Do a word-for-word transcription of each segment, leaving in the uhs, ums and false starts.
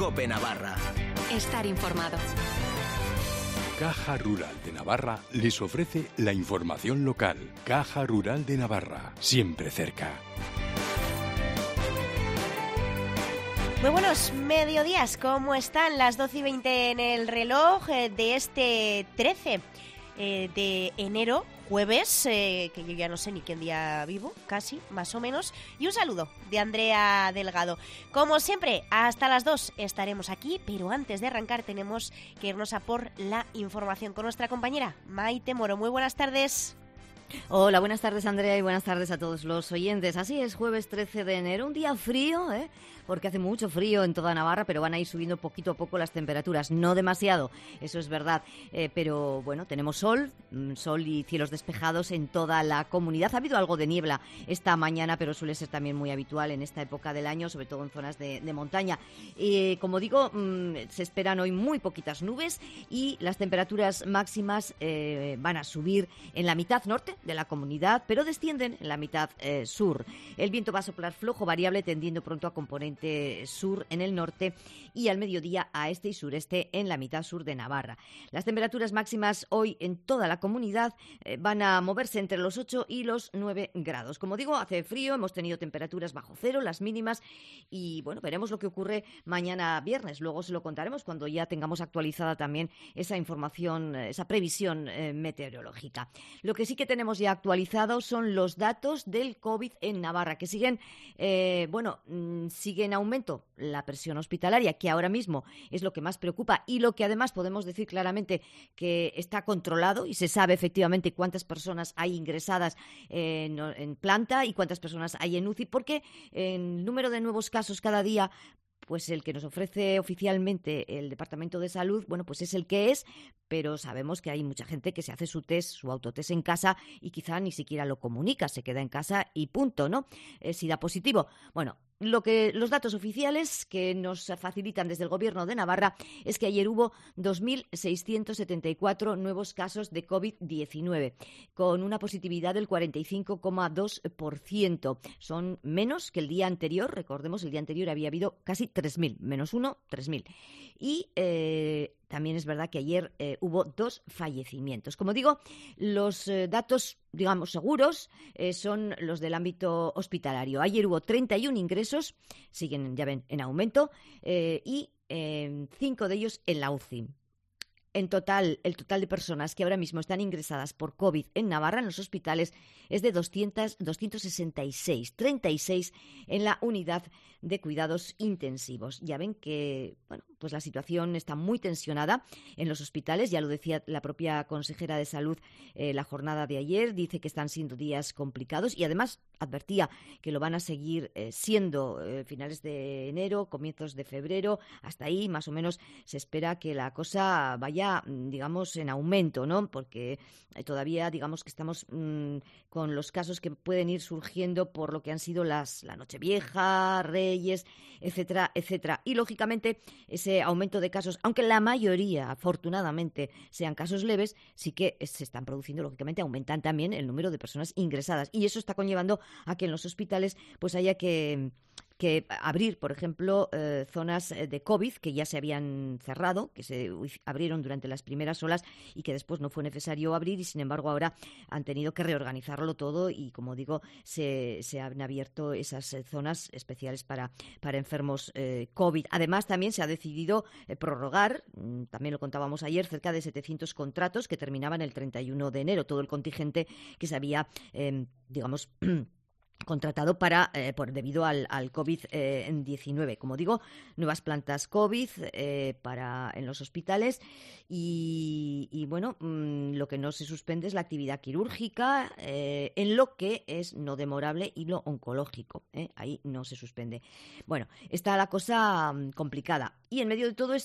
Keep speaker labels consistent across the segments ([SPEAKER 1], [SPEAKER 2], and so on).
[SPEAKER 1] COPE Navarra.
[SPEAKER 2] Estar informado.
[SPEAKER 3] Caja Rural de Navarra les ofrece la información local. Caja Rural de Navarra, siempre cerca.
[SPEAKER 4] Muy buenos mediodías, ¿cómo están? Las doce y veinte en el reloj de este trece de enero, jueves, eh, que yo ya no sé ni qué día vivo, casi, más o menos. Y un saludo de Andrea Delgado. Como siempre, hasta las dos estaremos aquí, pero antes de arrancar tenemos que irnos a por la información con nuestra compañera Maite Moro. Muy buenas tardes.
[SPEAKER 5] Hola, buenas tardes Andrea y buenas tardes a todos los oyentes. Así es, jueves trece de enero, un día frío, ¿eh? Porque hace mucho frío en toda Navarra, pero van a ir subiendo poquito a poco las temperaturas, no demasiado, eso es verdad, eh, pero bueno, tenemos sol, sol y cielos despejados en toda la comunidad. Ha habido algo de niebla esta mañana, pero suele ser también muy habitual en esta época del año, sobre todo en zonas de, de montaña. Eh, como digo, mmm, se esperan hoy muy poquitas nubes y las temperaturas máximas eh, van a subir en la mitad norte de la comunidad, pero descienden en la mitad eh, sur. El viento va a soplar flojo, variable, tendiendo pronto a componente sur en el norte y al mediodía a este y sureste en la mitad sur de Navarra. Las temperaturas máximas hoy en toda la comunidad eh, van a moverse entre los ocho y los nueve grados. Como digo, hace frío, hemos tenido temperaturas bajo cero, las mínimas, y bueno, veremos lo que ocurre mañana viernes. Luego se lo contaremos cuando ya tengamos actualizada también esa información, esa previsión eh, meteorológica. Lo que sí que tenemos ya actualizado son los datos del COVID en Navarra, que siguen, eh, bueno, mmm, siguen en aumento la presión hospitalaria, que ahora mismo es lo que más preocupa y lo que además podemos decir claramente que está controlado y se sabe efectivamente cuántas personas hay ingresadas en, en planta y cuántas personas hay en U C I, porque el número de nuevos casos cada día, pues el que nos ofrece oficialmente el Departamento de Salud, bueno, pues es el que es, pero sabemos que hay mucha gente que se hace su test, su autotest en casa y quizá ni siquiera lo comunica, se queda en casa y punto, ¿no? Eh, si da positivo. Bueno, Lo que, los datos oficiales que nos facilitan desde el Gobierno de Navarra es que ayer hubo dos mil seiscientos setenta y cuatro nuevos casos de COVID diecinueve, con una positividad del cuarenta y cinco coma dos por ciento. Son menos que el día anterior. Recordemos, el día anterior había habido casi tres mil, menos uno, tres mil. Y eh, también es verdad que ayer eh, hubo dos fallecimientos. Como digo, los eh, datos, digamos, seguros eh, son los del ámbito hospitalario. Ayer hubo treinta y uno ingresos, siguen, ya ven, en aumento, eh, y eh, cinco de ellos en la U C I. En total, el total de personas que ahora mismo están ingresadas por COVID en Navarra, en los hospitales, es de doscientos, doscientos sesenta y seis, treinta y seis en la unidad de cuidados intensivos. Ya ven que, bueno, pues la situación está muy tensionada en los hospitales, ya lo decía la propia consejera de Salud eh, la jornada de ayer, dice que están siendo días complicados y además advertía que lo van a seguir eh, siendo eh, finales de enero, comienzos de febrero, hasta ahí más o menos se espera que la cosa vaya, digamos, en aumento, ¿no? Porque todavía, digamos, que estamos mmm, con los casos que pueden ir surgiendo por lo que han sido las la Nochevieja, Reyes, etcétera, etcétera. Y, lógicamente, ese aumento de casos, aunque la mayoría, afortunadamente, sean casos leves, sí que se están produciendo, lógicamente, aumentan también el número de personas ingresadas. Y eso está conllevando a que en los hospitales pues haya que... que abrir, por ejemplo, eh, zonas de COVID que ya se habían cerrado, que se abrieron durante las primeras olas y que después no fue necesario abrir y, sin embargo, ahora han tenido que reorganizarlo todo y, como digo, se, se han abierto esas eh, zonas especiales para, para enfermos eh, COVID. Además, también se ha decidido eh, prorrogar, mmm, también lo contábamos ayer, cerca de setecientos contratos que terminaban el treinta y uno de enero, todo el contingente que se había, eh, digamos... contratado para eh, por debido al, al COVID diecinueve. Como digo, nuevas plantas COVID eh, para en los hospitales y, y bueno, mmm, lo que no se suspende es la actividad quirúrgica eh, en lo que es no demorable y lo oncológico. ¿eh? Ahí no se suspende. Bueno, está la cosa um, complicada. Y en medio de todo esto,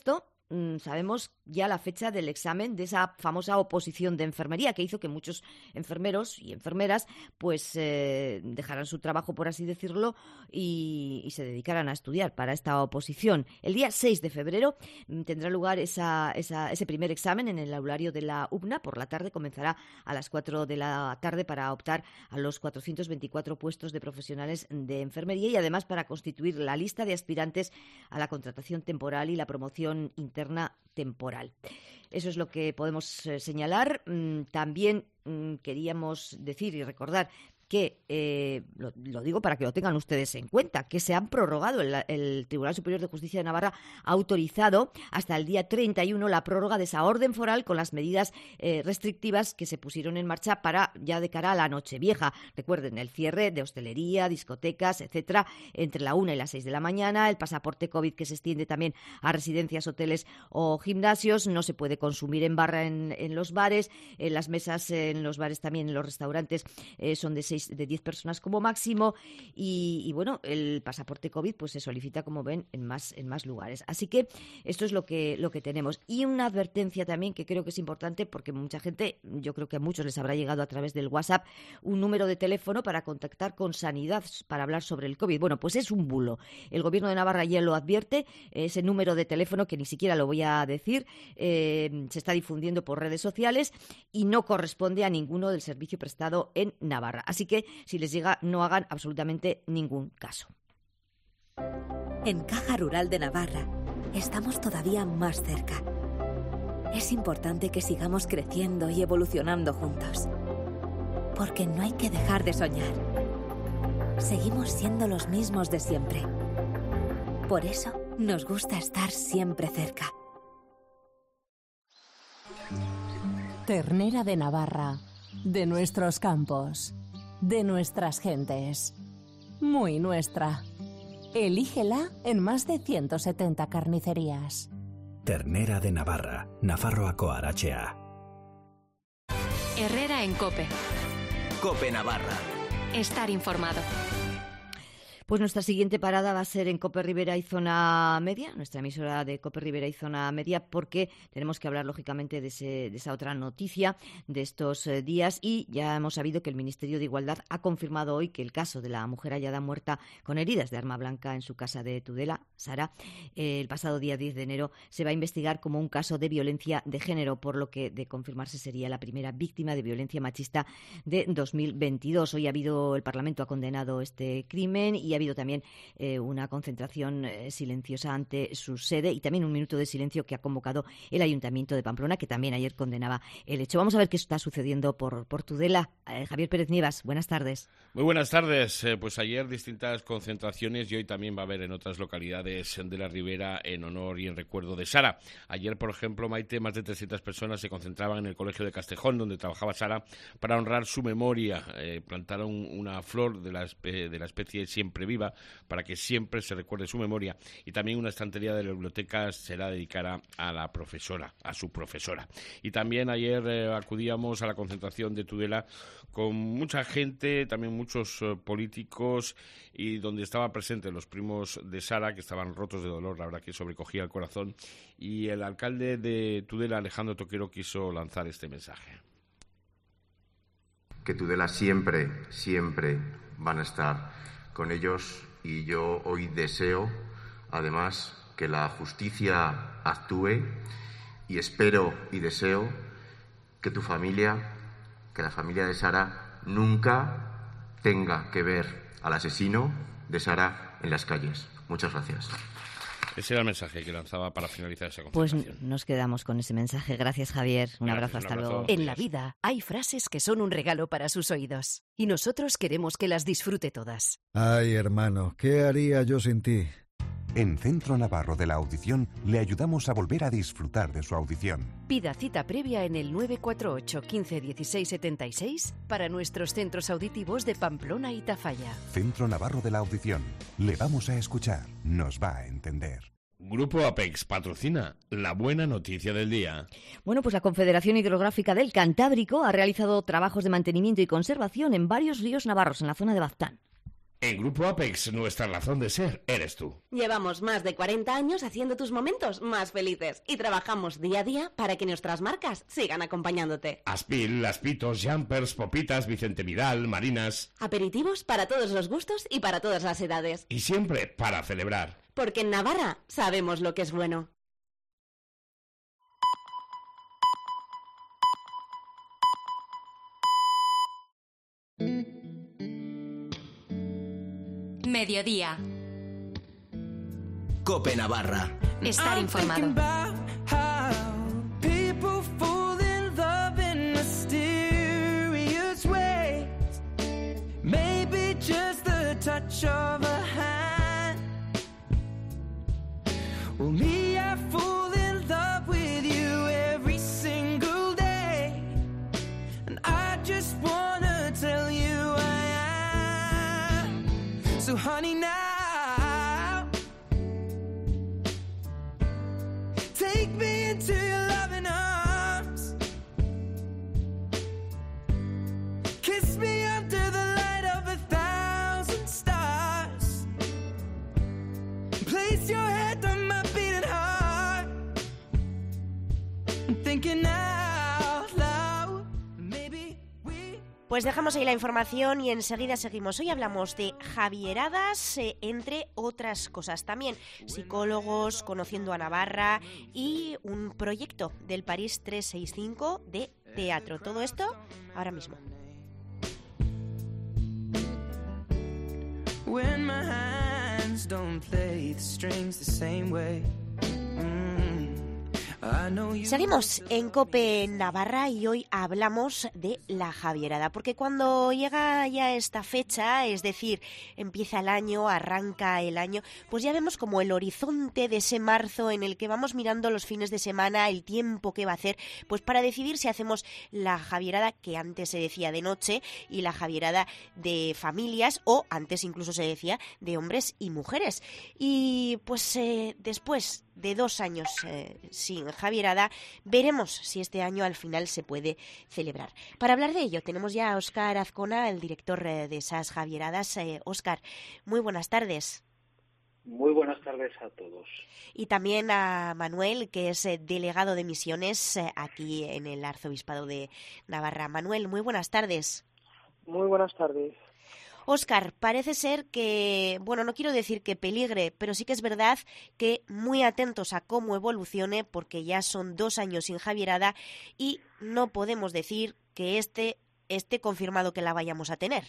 [SPEAKER 5] mmm, sabemos ya la fecha del examen de esa famosa oposición de enfermería que hizo que muchos enfermeros y enfermeras pues eh, dejaran su trabajo, por así decirlo, y, y se dedicaran a estudiar para esta oposición. El día seis de febrero mmm, tendrá lugar esa, esa, ese primer examen en el aulario de la U P N A. Por la tarde comenzará a las cuatro de la tarde para optar a los cuatrocientos veinticuatro puestos de profesionales de enfermería y además para constituir la lista de aspirantes a la contratación temporal y la promoción interna temporal. Eso es lo que podemos eh, señalar. Mm, también mm, queríamos decir y recordar que, eh, lo, lo digo para que lo tengan ustedes en cuenta, que se han prorrogado, el, el Tribunal Superior de Justicia de Navarra ha autorizado hasta el día treinta y uno la prórroga de esa orden foral con las medidas eh, restrictivas que se pusieron en marcha para ya de cara a la Nochevieja. Recuerden, el cierre de hostelería, discotecas, etcétera, entre la una y las seis de la mañana, el pasaporte COVID que se extiende también a residencias, hoteles o gimnasios, no se puede consumir en barra en, en los bares, en las mesas en los bares también, en los restaurantes eh, son de seis de diez personas como máximo y, y bueno, el pasaporte COVID pues se solicita, como ven, en más en más lugares. Así que esto es lo que lo que tenemos. Y una advertencia también que creo que es importante porque mucha gente, yo creo que a muchos les habrá llegado a través del WhatsApp un número de teléfono para contactar con Sanidad para hablar sobre el COVID. Bueno, pues es un bulo. El Gobierno de Navarra ya lo advierte, ese número de teléfono que ni siquiera lo voy a decir, eh, se está difundiendo por redes sociales y no corresponde a ninguno del servicio prestado en Navarra. Así que si les llega, no hagan absolutamente ningún caso.
[SPEAKER 1] En Caja Rural de Navarra estamos todavía más cerca. Es importante que sigamos creciendo y evolucionando juntos, porque no hay que dejar de soñar. Seguimos siendo los mismos de siempre. Por eso nos gusta estar siempre cerca.
[SPEAKER 2] Ternera de Navarra, de nuestros campos, de nuestras gentes. Muy nuestra. Elígela en más de ciento setenta carnicerías.
[SPEAKER 6] Ternera de Navarra, Nafarroako Arachea.
[SPEAKER 7] Herrera en COPE.
[SPEAKER 8] COPE Navarra.
[SPEAKER 7] Estar informado.
[SPEAKER 5] Pues nuestra siguiente parada va a ser en COPE Ribera y Zona Media, nuestra emisora de COPE Ribera y Zona Media, porque tenemos que hablar, lógicamente, de, ese, de esa otra noticia de estos eh, días. Y ya hemos sabido que el Ministerio de Igualdad ha confirmado hoy que el caso de la mujer hallada muerta con heridas de arma blanca en su casa de Tudela, Sara, eh, el pasado día diez de enero, se va a investigar como un caso de violencia de género, por lo que, de confirmarse, sería la primera víctima de violencia machista de dos mil veintidós. Hoy ha habido, el Parlamento ha condenado este crimen y ha habido también eh, una concentración eh, silenciosa ante su sede y también un minuto de silencio que ha convocado el Ayuntamiento de Pamplona, que también ayer condenaba el hecho. Vamos a ver qué está sucediendo por, por Tudela. Eh, Javier Pérez Nievas, buenas tardes.
[SPEAKER 9] Muy buenas tardes. Eh, pues ayer distintas concentraciones y hoy también va a haber en otras localidades de la Ribera en honor y en recuerdo de Sara. Ayer, por ejemplo, Maite, más de trescientas personas se concentraban en el Colegio de Castejón, donde trabajaba Sara, para honrar su memoria. Eh, plantaron una flor de la, espe- de la especie siempre viva para que siempre se recuerde su memoria, y también una estantería de la biblioteca será dedicada a la profesora, a su profesora. Y también ayer eh, acudíamos a la concentración de Tudela con mucha gente, también muchos eh, políticos, y donde estaban presentes los primos de Sara, que estaban rotos de dolor, la verdad que sobrecogía el corazón, y el alcalde de Tudela, Alejandro Toquero, quiso lanzar este mensaje.
[SPEAKER 10] Que Tudela siempre, siempre van a estar con ellos, y yo hoy deseo, además, que la justicia actúe, y espero y deseo que tu familia, que la familia de Sara, nunca tenga que ver al asesino de Sara en las calles. Muchas gracias.
[SPEAKER 9] Ese era el mensaje que lanzaba para finalizar esa
[SPEAKER 5] Pues
[SPEAKER 9] conversación.
[SPEAKER 5] nos quedamos con ese mensaje. Gracias, Javier. Un
[SPEAKER 9] Gracias,
[SPEAKER 5] abrazo,
[SPEAKER 9] un
[SPEAKER 5] hasta
[SPEAKER 9] abrazo.
[SPEAKER 5] luego.
[SPEAKER 2] En la vida hay frases que son un regalo para sus oídos y nosotros queremos que las disfrute todas.
[SPEAKER 11] Ay, hermano, ¿qué haría yo sin ti?
[SPEAKER 12] En Centro Navarro de la Audición le ayudamos a volver a disfrutar de su audición.
[SPEAKER 2] Pida cita previa en el nueve cuatro ocho, quince, dieciséis, setenta y seis para nuestros centros auditivos de Pamplona y Tafalla.
[SPEAKER 12] Centro Navarro de la Audición. Le vamos a escuchar, nos va a entender.
[SPEAKER 9] Grupo Apex patrocina la buena noticia del día.
[SPEAKER 5] Bueno, pues la Confederación Hidrográfica del Cantábrico ha realizado trabajos de mantenimiento y conservación en varios ríos navarros en la zona de Baztán.
[SPEAKER 13] En Grupo Apex, nuestra razón de ser eres tú.
[SPEAKER 14] Llevamos más de cuarenta años haciendo tus momentos más felices y trabajamos día a día para que nuestras marcas sigan acompañándote.
[SPEAKER 13] Aspil, Laspitos, Jumpers, Popitas, Vicente Vidal, Marinas...
[SPEAKER 14] Aperitivos para todos los gustos y para todas las edades.
[SPEAKER 13] Y siempre para celebrar.
[SPEAKER 14] Porque en Navarra sabemos lo que es bueno.
[SPEAKER 7] Mediodía.
[SPEAKER 8] Cope Navarra.
[SPEAKER 7] Estar informado.
[SPEAKER 15] So honey now, take me into your loving arms, kiss me under the light of a thousand stars, place your head on my beating heart, I'm thinking out loud, maybe.
[SPEAKER 4] Pues dejamos ahí la información y enseguida seguimos. Hoy hablamos de javieradas, eh, entre otras cosas. También psicólogos, conociendo a Navarra y un proyecto del París trescientos sesenta y cinco de teatro. Todo esto ahora mismo.
[SPEAKER 15] When my hands don't play the strings the same way.
[SPEAKER 4] Seguimos en COPE Navarra y hoy hablamos de la javierada, porque cuando llega ya esta fecha, es decir, empieza el año, arranca el año, pues ya vemos como el horizonte de ese marzo en el que vamos mirando los fines de semana, el tiempo que va a hacer, pues para decidir si hacemos la javierada que antes se decía de noche y la javierada de familias, o antes incluso se decía de hombres y mujeres. Y pues eh, después de dos años eh, sin javierada, veremos si este año al final se puede celebrar. Para hablar de ello tenemos ya a Óscar Azcona, el director eh, de esas javieradas. Eh, Óscar, muy buenas tardes.
[SPEAKER 16] Muy buenas tardes a todos.
[SPEAKER 4] Y también a Manuel, que es eh, delegado de misiones eh, aquí en el Arzobispado de Navarra. Manuel, muy buenas tardes.
[SPEAKER 16] Muy buenas tardes.
[SPEAKER 4] Óscar, parece ser que, bueno, no quiero decir que peligre, pero sí que es verdad que muy atentos a cómo evolucione, porque ya son dos años sin javierada y no podemos decir que este esté confirmado que la vayamos a tener.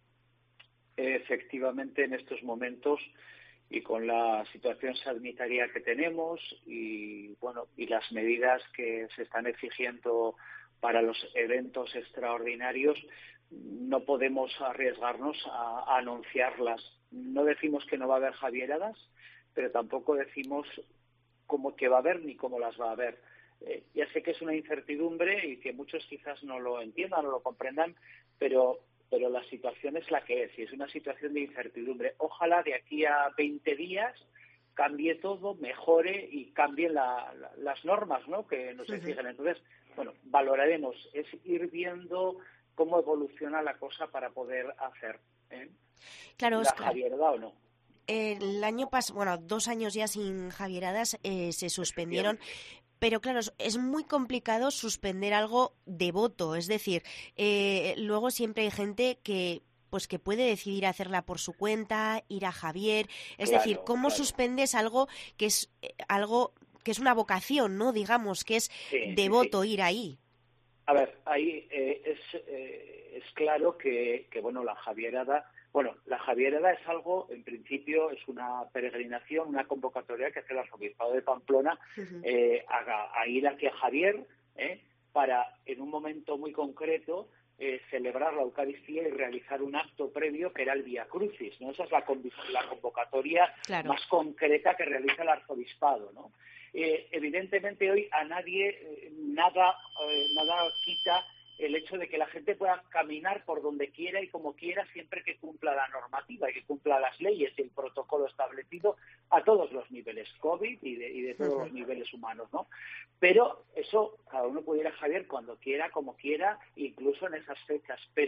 [SPEAKER 16] Efectivamente, en estos momentos y con la situación sanitaria que tenemos y, bueno, y las medidas que se están exigiendo para los eventos extraordinarios, no podemos arriesgarnos a, a anunciarlas. No decimos que no va a haber javieradas, pero tampoco decimos cómo que va a haber ni cómo las va a haber. Eh, ya sé que es una incertidumbre y que muchos quizás no lo entiendan o lo comprendan, pero, pero la situación es la que es y es una situación de incertidumbre. Ojalá de aquí a veinte días cambie todo, mejore y cambien la, la, las normas, ¿no?, que nos exigen. Entonces, bueno, valoraremos, es ir viendo cómo evoluciona la cosa para poder hacer ¿eh?
[SPEAKER 4] Claro,
[SPEAKER 16] la javierada o no.
[SPEAKER 4] El año pasado, bueno, dos años ya sin javieradas eh, se suspendieron, pero claro, es muy complicado suspender algo devoto, es decir, eh, luego siempre hay gente que pues que puede decidir hacerla por su cuenta, ir a Javier, es
[SPEAKER 16] Claro,
[SPEAKER 4] decir, ¿cómo
[SPEAKER 16] claro.
[SPEAKER 4] suspendes algo que es eh, algo que es una vocación, ¿no? Digamos, que es
[SPEAKER 16] Sí,
[SPEAKER 4] devoto
[SPEAKER 16] sí.
[SPEAKER 4] ir ahí.
[SPEAKER 16] A ver, ahí eh, es, eh, es claro que, que, bueno, la javierada, bueno, la javierada es algo, en principio, es una peregrinación, una convocatoria que hace el Arzobispado de Pamplona
[SPEAKER 4] Uh-huh.
[SPEAKER 16] eh, a, a ir aquí a Javier eh, para, en un momento muy concreto, eh, celebrar la Eucaristía y realizar un acto previo que era el Vía Crucis, ¿no? Esa es la, conv- la convocatoria
[SPEAKER 4] Claro.
[SPEAKER 16] más concreta que realiza el Arzobispado, ¿no? Eh, evidentemente hoy a nadie eh, nada eh, nada quita el hecho de que la gente pueda caminar por donde quiera y como quiera siempre que cumpla la normativa y que cumpla las leyes y el protocolo establecido a todos los niveles COVID y de, y de todos los niveles humanos, ¿no? Pero eso cada uno puede ir a Javier cuando quiera, como quiera, incluso en esas fechas, pero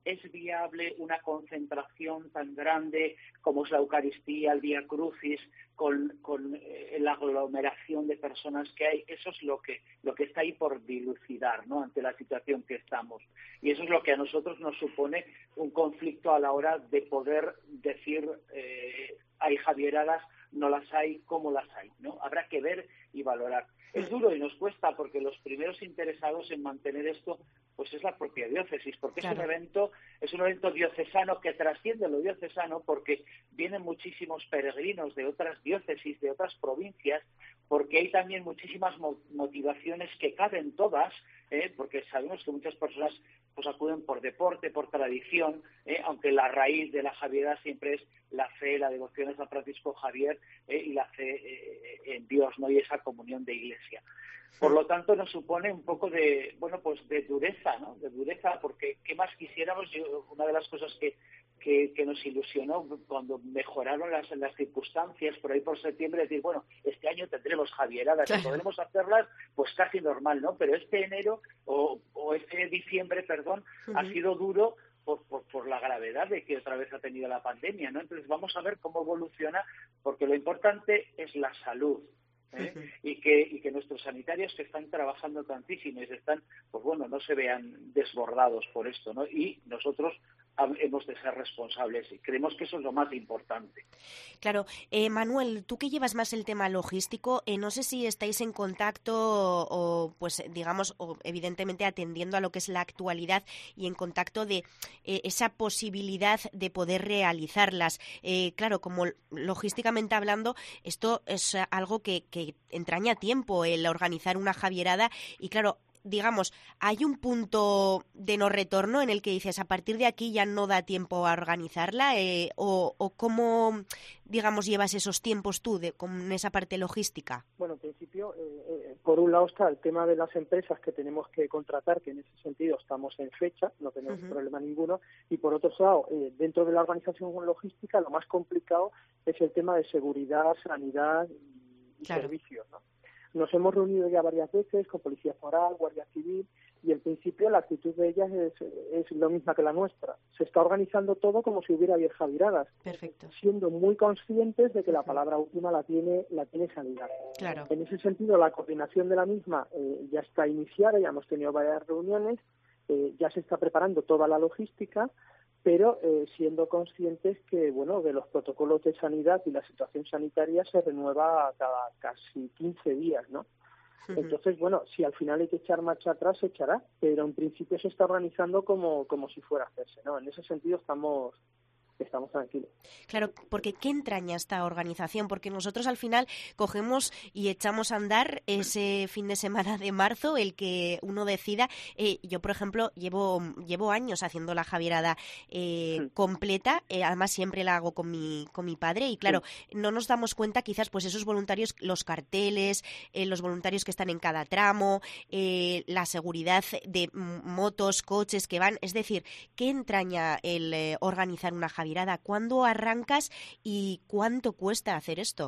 [SPEAKER 16] ¿es viable una concentración tan grande como es la Eucaristía, el Vía Crucis, con, con eh, la aglomeración de personas que hay? Eso es lo que, lo que está ahí por dilucidar, ¿no?, ante la situación que estamos. Y eso es lo que a nosotros nos supone un conflicto a la hora de poder decir eh, hay javieradas, no las hay, cómo las hay, ¿no? Habrá que ver y valorar. Es duro y nos cuesta porque los primeros interesados en mantener esto pues es la propia diócesis, porque claro. es un evento es un evento diocesano que trasciende lo diocesano, porque vienen muchísimos peregrinos de otras diócesis, de otras provincias, porque hay también muchísimas motivaciones que caben todas, ¿eh? porque sabemos que muchas personas pues acuden por deporte, por tradición, ¿eh? aunque la raíz de la Javierada siempre es la fe, la devoción a San Francisco Javier ¿eh? y la fe eh, en Dios, ¿no?, y esa comunión de iglesia. Por lo tanto, nos supone un poco de, bueno, pues de dureza, ¿no? De dureza, porque ¿qué más quisiéramos? Yo, una de las cosas que, que, que nos ilusionó cuando mejoraron las, las circunstancias, por ahí por septiembre, decir, bueno, este año tendremos Javieradas, claro. y podremos hacerlas, pues casi normal, ¿no? Pero este enero, o, o este diciembre, perdón, uh-huh. ha sido duro, Por, por, por la gravedad de que otra vez ha tenido la pandemia, ¿no? Entonces vamos a ver cómo evoluciona, porque lo importante es la salud, ¿eh? Uh-huh. y que y que nuestros sanitarios que están trabajando tantísimo y se están, pues bueno, no se vean desbordados por esto, ¿no? Y nosotros hemos de ser responsables y creemos que eso es lo más importante.
[SPEAKER 4] Claro, eh, Manuel, tú que llevas más el tema logístico, eh, no sé si estáis en contacto o, o pues digamos, o evidentemente atendiendo a lo que es la actualidad y en contacto de eh, esa posibilidad de poder realizarlas. Eh, claro, como logísticamente hablando, esto es algo que, que entraña tiempo, el organizar una javierada y claro, digamos, ¿hay un punto de no retorno en el que dices a partir de aquí ya no da tiempo a organizarla? Eh, o, ¿O cómo, digamos, llevas esos tiempos tú de, con esa parte logística?
[SPEAKER 17] Bueno, en principio, eh, eh, por un lado está el tema de las empresas que tenemos que contratar, que en ese sentido estamos en fecha, no tenemos uh-huh. problema ninguno, y por otro lado, eh, dentro de la organización logística, lo más complicado es el tema de seguridad, sanidad y, y claro. servicios, ¿no? Nos hemos reunido ya varias veces con Policía Foral, Guardia Civil, y en principio la actitud de ellas es, es lo misma que la nuestra. Se está organizando todo como si hubiera diez javiradas,
[SPEAKER 4] Perfecto.
[SPEAKER 17] siendo muy conscientes de que la palabra última la tiene la tiene Sanidad.
[SPEAKER 4] Claro.
[SPEAKER 17] En ese sentido, la coordinación de la misma eh, ya está iniciada, ya hemos tenido varias reuniones, eh, ya se está preparando toda la logística, pero eh, siendo conscientes que, bueno, de los protocolos de sanidad y la situación sanitaria se renueva cada casi quince días, ¿no? Uh-huh. Entonces, bueno, si al final hay que echar marcha atrás, se echará, pero en principio se está organizando como, como si fuera a hacerse, ¿no? En ese sentido estamos... estamos tranquilos.
[SPEAKER 4] Claro, porque ¿qué entraña esta organización? Porque nosotros al final cogemos y echamos a andar ese fin de semana de marzo, el que uno decida. Eh, yo, por ejemplo, llevo llevo años haciendo la Javierada eh, sí. completa, eh, además siempre la hago con mi con mi padre y claro, sí. no nos damos cuenta quizás pues esos voluntarios, los carteles, eh, los voluntarios que están en cada tramo, eh, la seguridad de motos, coches que van, es decir, ¿qué entraña el eh, organizar una Javierada? ¿Cuándo arrancas y cuánto cuesta hacer esto?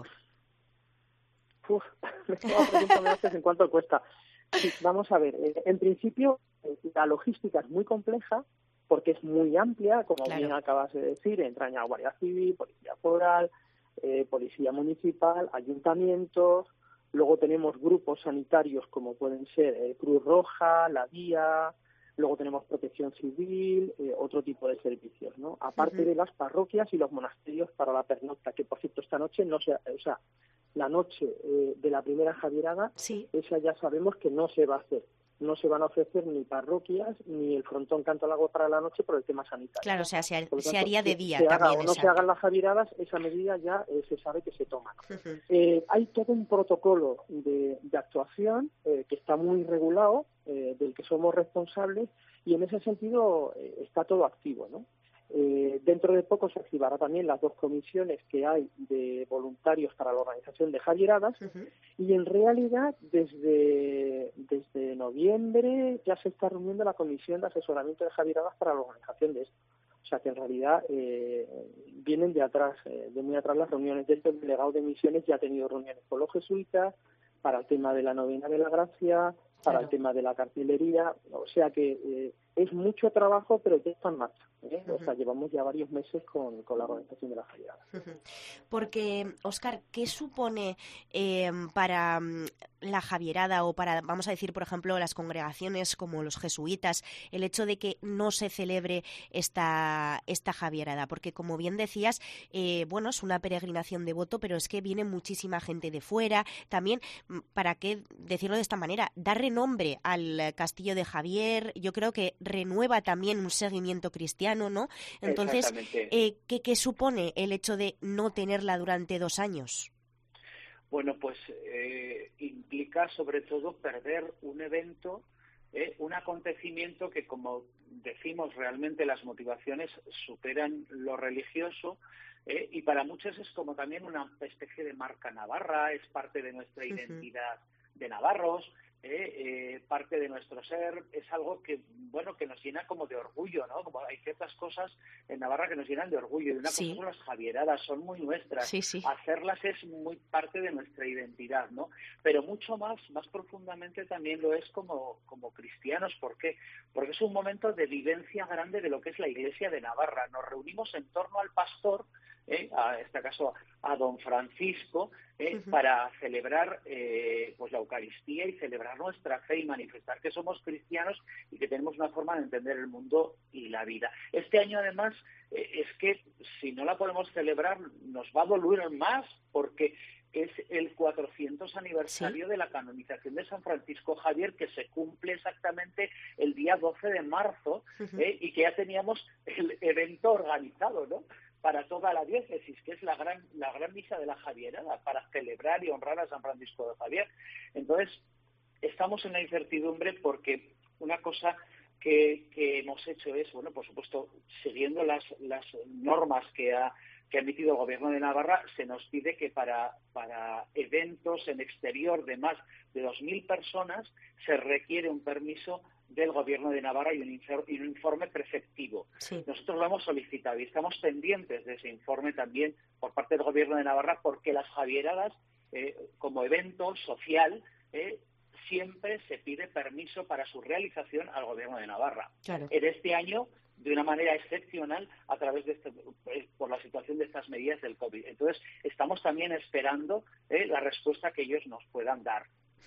[SPEAKER 17] Uf, me preguntas en cuánto cuesta. Sí, vamos a ver, eh, en principio la logística es muy compleja porque es muy amplia, como claro. bien acabas de decir, entraña Guardia Civil, Policía Foral, eh, Policía Municipal, ayuntamientos, luego tenemos grupos sanitarios como pueden ser eh, Cruz Roja, la Vía... Luego tenemos protección civil, eh, otro tipo de servicios, ¿no? Aparte uh-huh. de las parroquias y los monasterios para la pernocta, que por cierto esta noche no se, o sea, la noche eh, de la primera Javierada,
[SPEAKER 4] sí.
[SPEAKER 17] esa ya sabemos que no se va a hacer. No se van a ofrecer ni parroquias ni el frontón canto al agua para la noche por el tema sanitario.
[SPEAKER 4] Claro, o sea, se, tanto, se haría de día
[SPEAKER 17] se
[SPEAKER 4] también.
[SPEAKER 17] Haga o no
[SPEAKER 4] esa.
[SPEAKER 17] se hagan las Javieradas, esa medida ya eh, se sabe que se toma.
[SPEAKER 4] Uh-huh.
[SPEAKER 17] Eh, hay todo un protocolo de, de actuación eh, que está muy regulado, eh, del que somos responsables, y en ese sentido eh, está todo activo, ¿no? Eh, dentro de poco se activará también las dos comisiones que hay de voluntarios para la organización de Javieradas uh-huh. y en realidad desde, desde noviembre ya se está reuniendo la comisión de asesoramiento de Javieradas para la organización de esto. O sea que en realidad eh, vienen de atrás, eh, de muy atrás las reuniones. De hecho, el delegado de misiones ya ha tenido reuniones con los jesuitas para el tema de la novena de la gracia, para claro. el tema de la cartelería, o sea que eh, es mucho trabajo, pero ya está en marcha, ¿eh? Uh-huh. O sea, llevamos ya varios meses con, con la organización de la Javierada.
[SPEAKER 4] Uh-huh. Porque, Óscar, ¿qué supone eh, para la Javierada o para, vamos a decir, por ejemplo, las congregaciones como los jesuitas, el hecho de que no se celebre esta, esta Javierada? Porque, como bien decías, eh, bueno, es una peregrinación de voto, pero es que viene muchísima gente de fuera. También, ¿para qué decirlo de esta manera? Da renombre al castillo de Javier. Yo creo que renueva también un seguimiento cristiano, ¿no? Entonces, eh, ¿qué, ¿qué supone el hecho de no tenerla durante dos años?
[SPEAKER 16] Bueno, pues eh, implica sobre todo perder un evento, eh, un acontecimiento que, como decimos, realmente las motivaciones superan lo religioso, eh, y para muchos es como también una especie de marca navarra, es parte de nuestra uh-huh. identidad de navarros. Eh, eh, parte de nuestro ser, es algo que, bueno, que nos llena como de orgullo, ¿no? Como hay ciertas cosas en Navarra que nos llenan de orgullo, y una sí. cosa son las Javieradas, son muy nuestras,
[SPEAKER 4] sí, sí.
[SPEAKER 16] hacerlas es muy parte de nuestra identidad, ¿no? Pero mucho más, más profundamente también lo es como, como cristianos. ¿Por qué? Porque es un momento de vivencia grande de lo que es la Iglesia de Navarra. Nos reunimos en torno al pastor, Eh, a, en este caso a don Francisco, eh, uh-huh. para celebrar eh, pues la Eucaristía y celebrar nuestra fe y manifestar que somos cristianos y que tenemos una forma de entender el mundo y la vida. Este año, además, eh, es que si no la podemos celebrar nos va a doler más, porque es el cuatrocientos aniversario ¿Sí? de la canonización de San Francisco Javier, que se cumple exactamente el día doce de marzo, uh-huh. eh, y que ya teníamos el evento organizado, ¿no?, para toda la diócesis, que es la gran la gran misa de la Javierada, para celebrar y honrar a San Francisco de Javier. Entonces, estamos en la incertidumbre porque una cosa que, que hemos hecho es, bueno, por supuesto, siguiendo las, las normas que ha, que ha emitido el Gobierno de Navarra, se nos pide que para, para eventos en exterior de más de dos mil personas se requiere un permiso del Gobierno de Navarra y un, y un informe preceptivo. Sí. Nosotros lo hemos solicitado y estamos pendientes de ese informe también por parte del Gobierno de Navarra, porque las Javieradas, eh, como evento social, eh, siempre se pide permiso para su realización al Gobierno de Navarra. Claro. En este año, de una manera excepcional, a través de este, por la situación de estas medidas del COVID. Entonces, estamos también esperando eh, la respuesta que ellos nos puedan dar.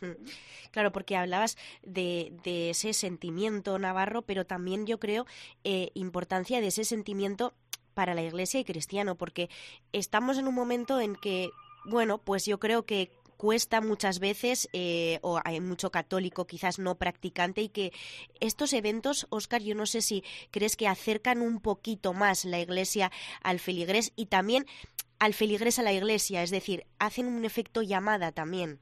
[SPEAKER 4] Claro, porque hablabas de, de ese sentimiento navarro, pero también yo creo eh, importancia de ese sentimiento para la Iglesia y cristiano, porque estamos en un momento en que, bueno, pues yo creo que cuesta muchas veces, eh, o hay mucho católico quizás no practicante, y que estos eventos, Óscar, yo no sé si crees que acercan un poquito más la Iglesia al feligrés y también al feligrés a la Iglesia, es decir, hacen un efecto llamada también.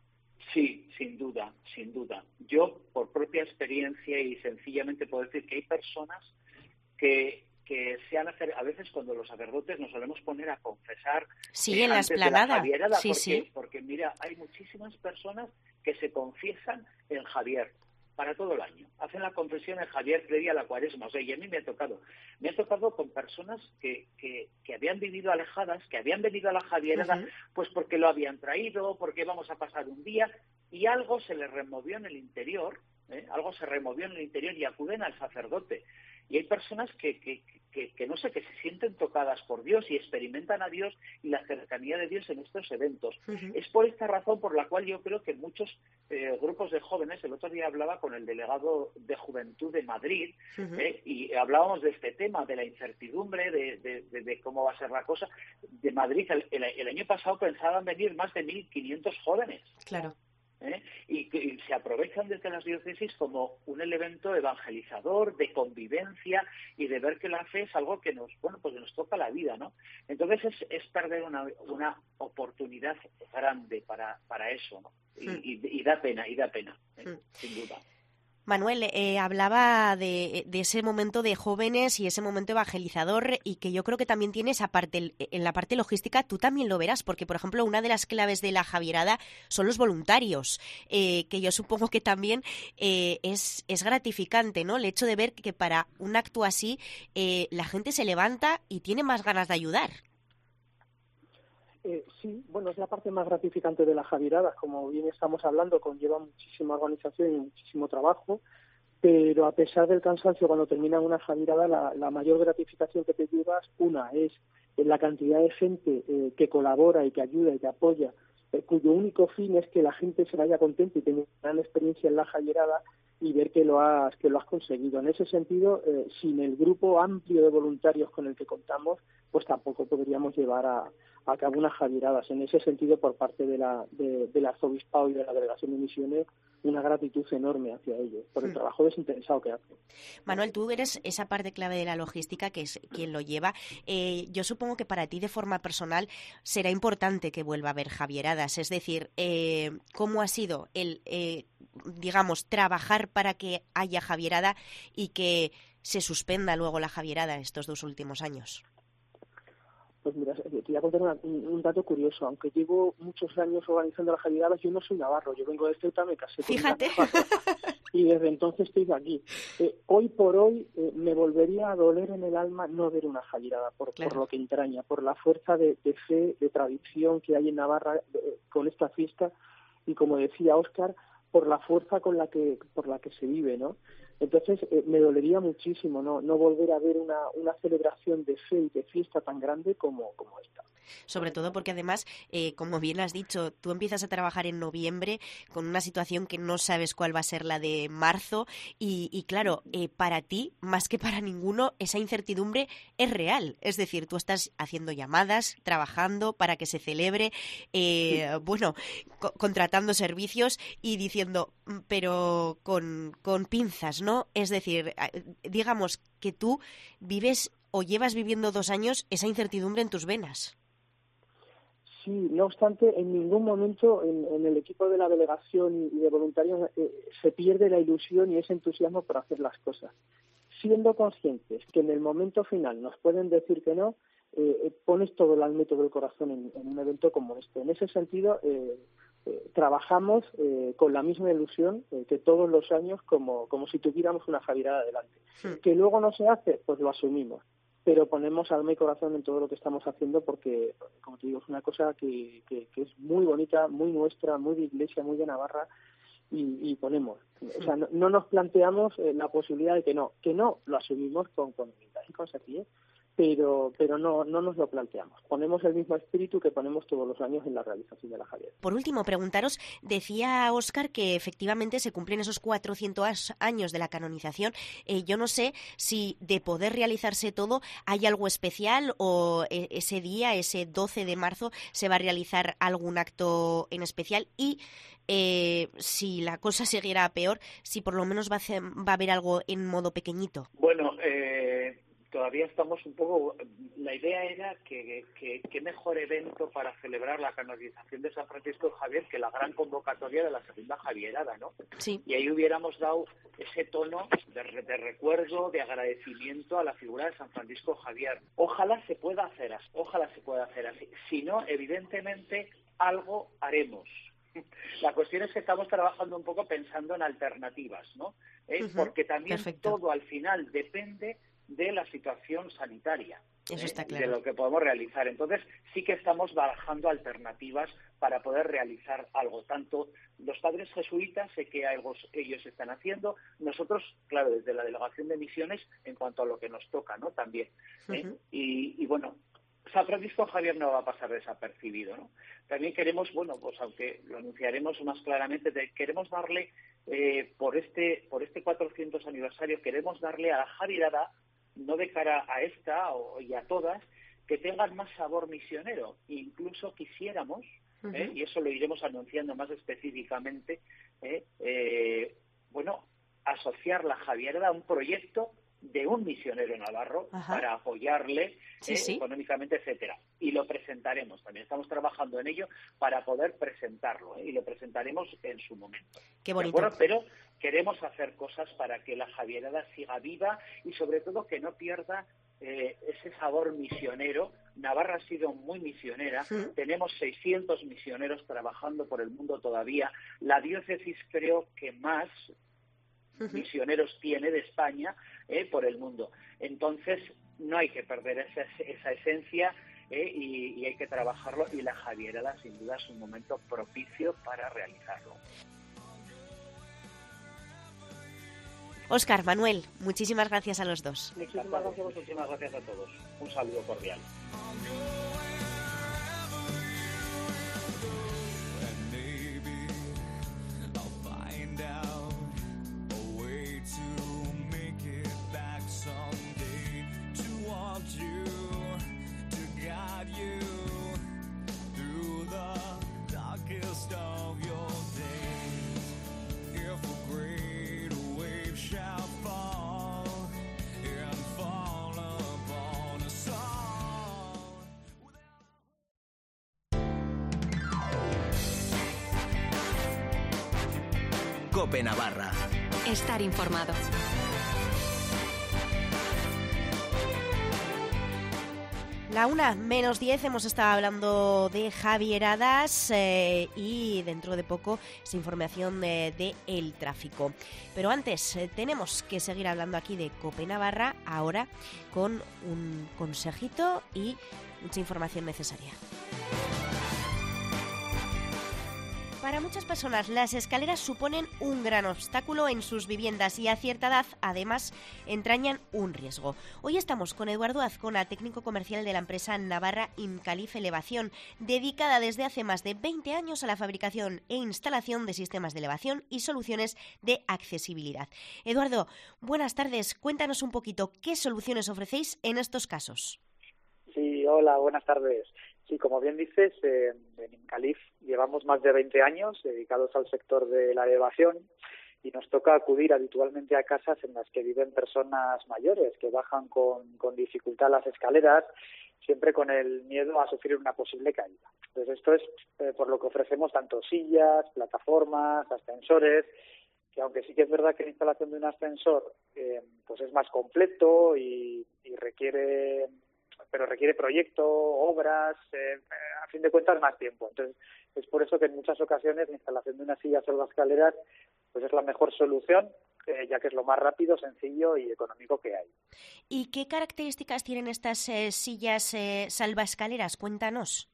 [SPEAKER 16] Sí, sin duda, sin duda. Yo, por propia experiencia y sencillamente puedo decir que hay personas que, que se han hacer, a veces cuando los sacerdotes nos solemos poner a confesar
[SPEAKER 4] sí, eh, en la esplanada. Sí,
[SPEAKER 16] porque,
[SPEAKER 4] sí.
[SPEAKER 16] porque mira, hay muchísimas personas que se confiesan en Javier para todo el año. Hacen la confesión en Javier previa a la Cuaresma. O sea, y a mí me ha tocado. Me ha tocado con personas que, que, que habían vivido alejadas, que habían venido a la Javierada, uh-huh. pues porque lo habían traído, porque vamos a pasar un día, y algo se les removió en el interior, ¿eh? algo se removió en el interior y acuden al sacerdote. Y hay personas que, que, que, que, no sé, que se sienten tocadas por Dios y experimentan a Dios y la cercanía de Dios en estos eventos. Uh-huh. Es por esta razón por la cual yo creo que muchos eh, grupos de jóvenes, el otro día hablaba con el delegado de Juventud de Madrid, uh-huh. eh, y hablábamos de este tema, de la incertidumbre, de, de, de, de cómo va a ser la cosa. De Madrid, el, el, el año pasado pensaban venir más de mil quinientos jóvenes.
[SPEAKER 4] Claro.
[SPEAKER 16] ¿Eh? Y, y se aprovechan desde las diócesis como un elemento evangelizador, de convivencia y de ver que la fe es algo que nos, bueno, pues nos toca la vida, ¿no? Entonces es, es perder una, una oportunidad grande para, para eso, ¿no? Y, mm. y, y da pena, y da pena, ¿eh? mm. sin duda.
[SPEAKER 4] Manuel, eh, hablaba de, de ese momento de jóvenes y ese momento evangelizador, y que yo creo que también tiene esa parte, en la parte logística tú también lo verás, porque por ejemplo una de las claves de la Javierada son los voluntarios, eh, que yo supongo que también eh, es, es gratificante, ¿no? El hecho de ver que para un acto así eh, la gente se levanta y tiene más ganas de ayudar.
[SPEAKER 17] Eh, sí, bueno, es la parte más gratificante de la Javierada. Como bien estamos hablando, conlleva muchísima organización y muchísimo trabajo, pero a pesar del cansancio, cuando termina una javierada, la, la mayor gratificación que te llevas, una es la cantidad de gente eh, que colabora y que ayuda y que apoya, eh, cuyo único fin es que la gente se vaya contenta y tenga una gran experiencia en la javierada y ver que lo has que lo has conseguido. En ese sentido, eh, sin el grupo amplio de voluntarios con el que contamos, pues tampoco podríamos llevar a, a cabo unas javieradas. En ese sentido, por parte de la de, del arzobispado y de la delegación de misiones, una gratitud enorme hacia ellos por el hmm. trabajo desinteresado que hacen.
[SPEAKER 4] Manuel, tú eres esa parte clave de la logística que es quien lo lleva. Eh, yo supongo que para ti, de forma personal, será importante que vuelva a haber javieradas. Es decir, eh, ¿cómo ha sido el, eh, digamos, trabajar para que haya javierada y que se suspenda luego la javierada estos dos últimos años?
[SPEAKER 17] Pues mira, te voy a contar una, un, un dato curioso. Aunque llevo muchos años organizando las javiradas, yo no soy navarro. Yo vengo de Ceuta, me casé con
[SPEAKER 4] Fíjate.
[SPEAKER 17] y desde entonces estoy aquí. Eh, hoy por hoy eh, me volvería a doler en el alma no ver una javirada, por, claro. por lo que entraña, por la fuerza de, de fe, de tradición que hay en Navarra eh, con esta fiesta y, como decía Óscar, por la fuerza con la que por la que se vive, ¿no? Entonces, eh, me dolería muchísimo no no volver a ver una, una celebración de fe y de fiesta tan grande como, como esta.
[SPEAKER 4] Sobre todo porque, además, eh, como bien has dicho, tú empiezas a trabajar en noviembre con una situación que no sabes cuál va a ser la de marzo y, y claro, eh, para ti, más que para ninguno, esa incertidumbre es real. Es decir, tú estás haciendo llamadas, trabajando para que se celebre, eh, sí. bueno, co- contratando servicios y diciendo, pero con, con pinzas, ¿no? Es decir, digamos que tú vives o llevas viviendo dos años esa incertidumbre en tus venas.
[SPEAKER 17] Sí, no obstante, en ningún momento en, en el equipo de la delegación y de voluntarios eh, se pierde la ilusión y ese entusiasmo por hacer las cosas. Siendo conscientes que en el momento final nos pueden decir que no, eh, pones todo el alma y todo el corazón en, en un evento como este. En ese sentido, eh, eh, trabajamos eh, con la misma ilusión eh, que todos los años, como, como si tuviéramos una javierada adelante. Sí. Que luego no se hace, pues lo asumimos. Pero ponemos alma y corazón en todo lo que estamos haciendo porque, como te digo, es una cosa que, que, que es muy bonita, muy nuestra, muy de Iglesia, muy de Navarra y, y ponemos. O sea, no, no nos planteamos eh, la posibilidad de que no, que no lo asumimos con, con humildad y con sencillez, pero pero no no nos lo planteamos. Ponemos el mismo espíritu que ponemos todos los años en la realización de la javierada.
[SPEAKER 4] Por último, preguntaros, decía Óscar que efectivamente se cumplen esos cuatrocientos años de la canonización. Eh, yo no sé si de poder realizarse todo hay algo especial o eh, ese día, ese doce de marzo, se va a realizar algún acto en especial y eh, si la cosa siguiera peor, si por lo menos va a, hacer, va a haber algo en modo pequeñito.
[SPEAKER 16] Bueno, eh... todavía estamos un poco... La idea era que, que, que mejor evento para celebrar la canonización de San Francisco Javier que la gran convocatoria de la segunda javierada, ¿no?
[SPEAKER 4] Sí.
[SPEAKER 16] Y ahí hubiéramos dado ese tono de, de recuerdo, de agradecimiento a la figura de San Francisco Javier. Ojalá se pueda hacer así, ojalá se pueda hacer así. Si no, evidentemente, algo haremos. La cuestión es que estamos trabajando un poco pensando en alternativas, ¿no? ¿Eh? Uh-huh. Porque también Perfecto. todo al final depende de la situación sanitaria,
[SPEAKER 4] Eso está claro.
[SPEAKER 16] de lo que podemos realizar. Entonces, sí que estamos barajando alternativas para poder realizar algo. Tanto los padres jesuitas, sé que algo ellos están haciendo, nosotros, claro, desde la Delegación de Misiones, en cuanto a lo que nos toca, ¿no? También. ¿eh? Uh-huh. y, y, bueno, San Francisco Javier no va a pasar desapercibido, ¿no? También queremos, bueno, pues aunque lo anunciaremos más claramente, de, queremos darle, eh, por este por este cuatrocientos aniversario, queremos darle a la javierada, no de cara a esta o, y a todas, que tengan más sabor misionero. Incluso quisiéramos, uh-huh. ¿eh? y eso lo iremos anunciando más específicamente, ¿eh? Eh, bueno, asociar la javierada a un proyecto de un misionero navarro Ajá. para apoyarle
[SPEAKER 4] sí,
[SPEAKER 16] eh,
[SPEAKER 4] sí.
[SPEAKER 16] económicamente, etcétera. Y lo presentaremos también. Estamos trabajando en ello para poder presentarlo ¿eh? y lo presentaremos en su momento.
[SPEAKER 4] Qué bonito.
[SPEAKER 16] ¿De acuerdo? Pero queremos hacer cosas para que la javierada siga viva y sobre todo que no pierda eh, ese sabor misionero. Navarra ha sido muy misionera. Sí. Tenemos seiscientos misioneros trabajando por el mundo todavía. La diócesis creo que más Uh-huh. misioneros tiene de España eh, por el mundo. Entonces no hay que perder esa, esa esencia eh, y, y hay que trabajarlo, y la javierada sin duda es un momento propicio para realizarlo.
[SPEAKER 4] Óscar, Manuel, muchísimas gracias a los dos.
[SPEAKER 16] Muchísimas gracias, muchísimas gracias a todos. Un saludo cordial.
[SPEAKER 8] COPE Navarra.
[SPEAKER 7] Estar informado.
[SPEAKER 4] La una menos diez, hemos estado hablando de Javieradas eh, y dentro de poco es información de, de el tráfico. Pero antes eh, tenemos que seguir hablando aquí de COPE Navarra, ahora con un consejito y mucha información necesaria. Para muchas personas, las escaleras suponen un gran obstáculo en sus viviendas y a cierta edad, además, entrañan un riesgo. Hoy estamos con Eduardo Azcona, técnico comercial de la empresa Navarra Imcalif Elevación, dedicada desde hace más de veinte años a la fabricación e instalación de sistemas de elevación y soluciones de accesibilidad. Eduardo, buenas tardes. Cuéntanos un poquito qué soluciones ofrecéis en estos casos.
[SPEAKER 18] Sí, hola, buenas tardes. Sí, como bien dices, eh, en Imcalif llevamos más de veinte años dedicados al sector de la elevación y nos toca acudir habitualmente a casas en las que viven personas mayores que bajan con, con dificultad las escaleras, siempre con el miedo a sufrir una posible caída. Entonces esto es eh, por lo que ofrecemos tanto sillas, plataformas, ascensores, que aunque sí que es verdad que la instalación de un ascensor eh, pues es más completo y, y requiere... pero requiere proyecto, obras, eh, a fin de cuentas más tiempo. Entonces, es por eso que en muchas ocasiones la instalación de una silla salvaescaleras pues es la mejor solución, eh, ya que es lo más rápido, sencillo y económico que hay.
[SPEAKER 4] ¿Y qué características tienen estas eh, sillas eh, salvaescaleras? Cuéntanos.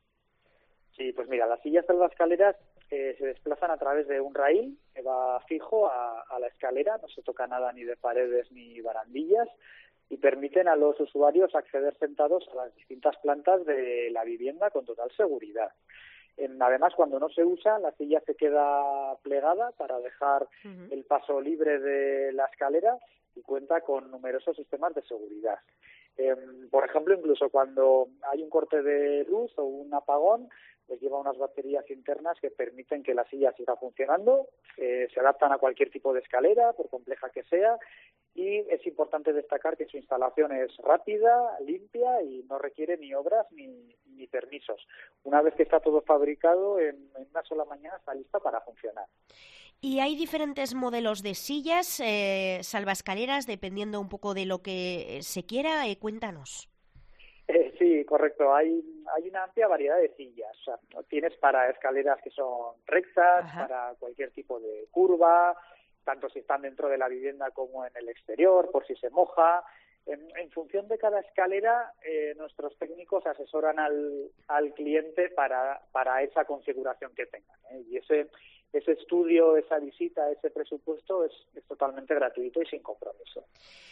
[SPEAKER 18] Sí, pues mira, las sillas salvaescaleras eh, se desplazan a través de un raíl que va fijo a, a la escalera, no se toca nada ni de paredes ni barandillas, y permiten a los usuarios acceder sentados a las distintas plantas de la vivienda con total seguridad. Además, cuando no se usa, la silla se queda plegada para dejar uh-huh. el paso libre de la escalera y cuenta con numerosos sistemas de seguridad. Eh, por ejemplo, incluso cuando hay un corte de luz o un apagón, pues lleva unas baterías internas que permiten que la silla siga funcionando, eh, se adaptan a cualquier tipo de escalera, por compleja que sea, y es importante destacar que su instalación es rápida, limpia y no requiere ni obras ni, ni permisos. Una vez que está todo fabricado, en, en una sola mañana está lista para funcionar.
[SPEAKER 4] Y hay diferentes modelos de sillas, eh, salvaescaleras, dependiendo un poco de lo que se quiera. Eh, cuéntanos.
[SPEAKER 18] Eh, sí, correcto. Hay hay una amplia variedad de sillas. O sea, tienes para escaleras que son rectas, Ajá. para cualquier tipo de curva, tanto si están dentro de la vivienda como en el exterior, por si se moja. En, en función de cada escalera, eh, nuestros técnicos asesoran al, al cliente para, para esa configuración que tengan, ¿eh? Y ese ese estudio, esa visita, ese presupuesto es, es totalmente gratuito y sin compromiso.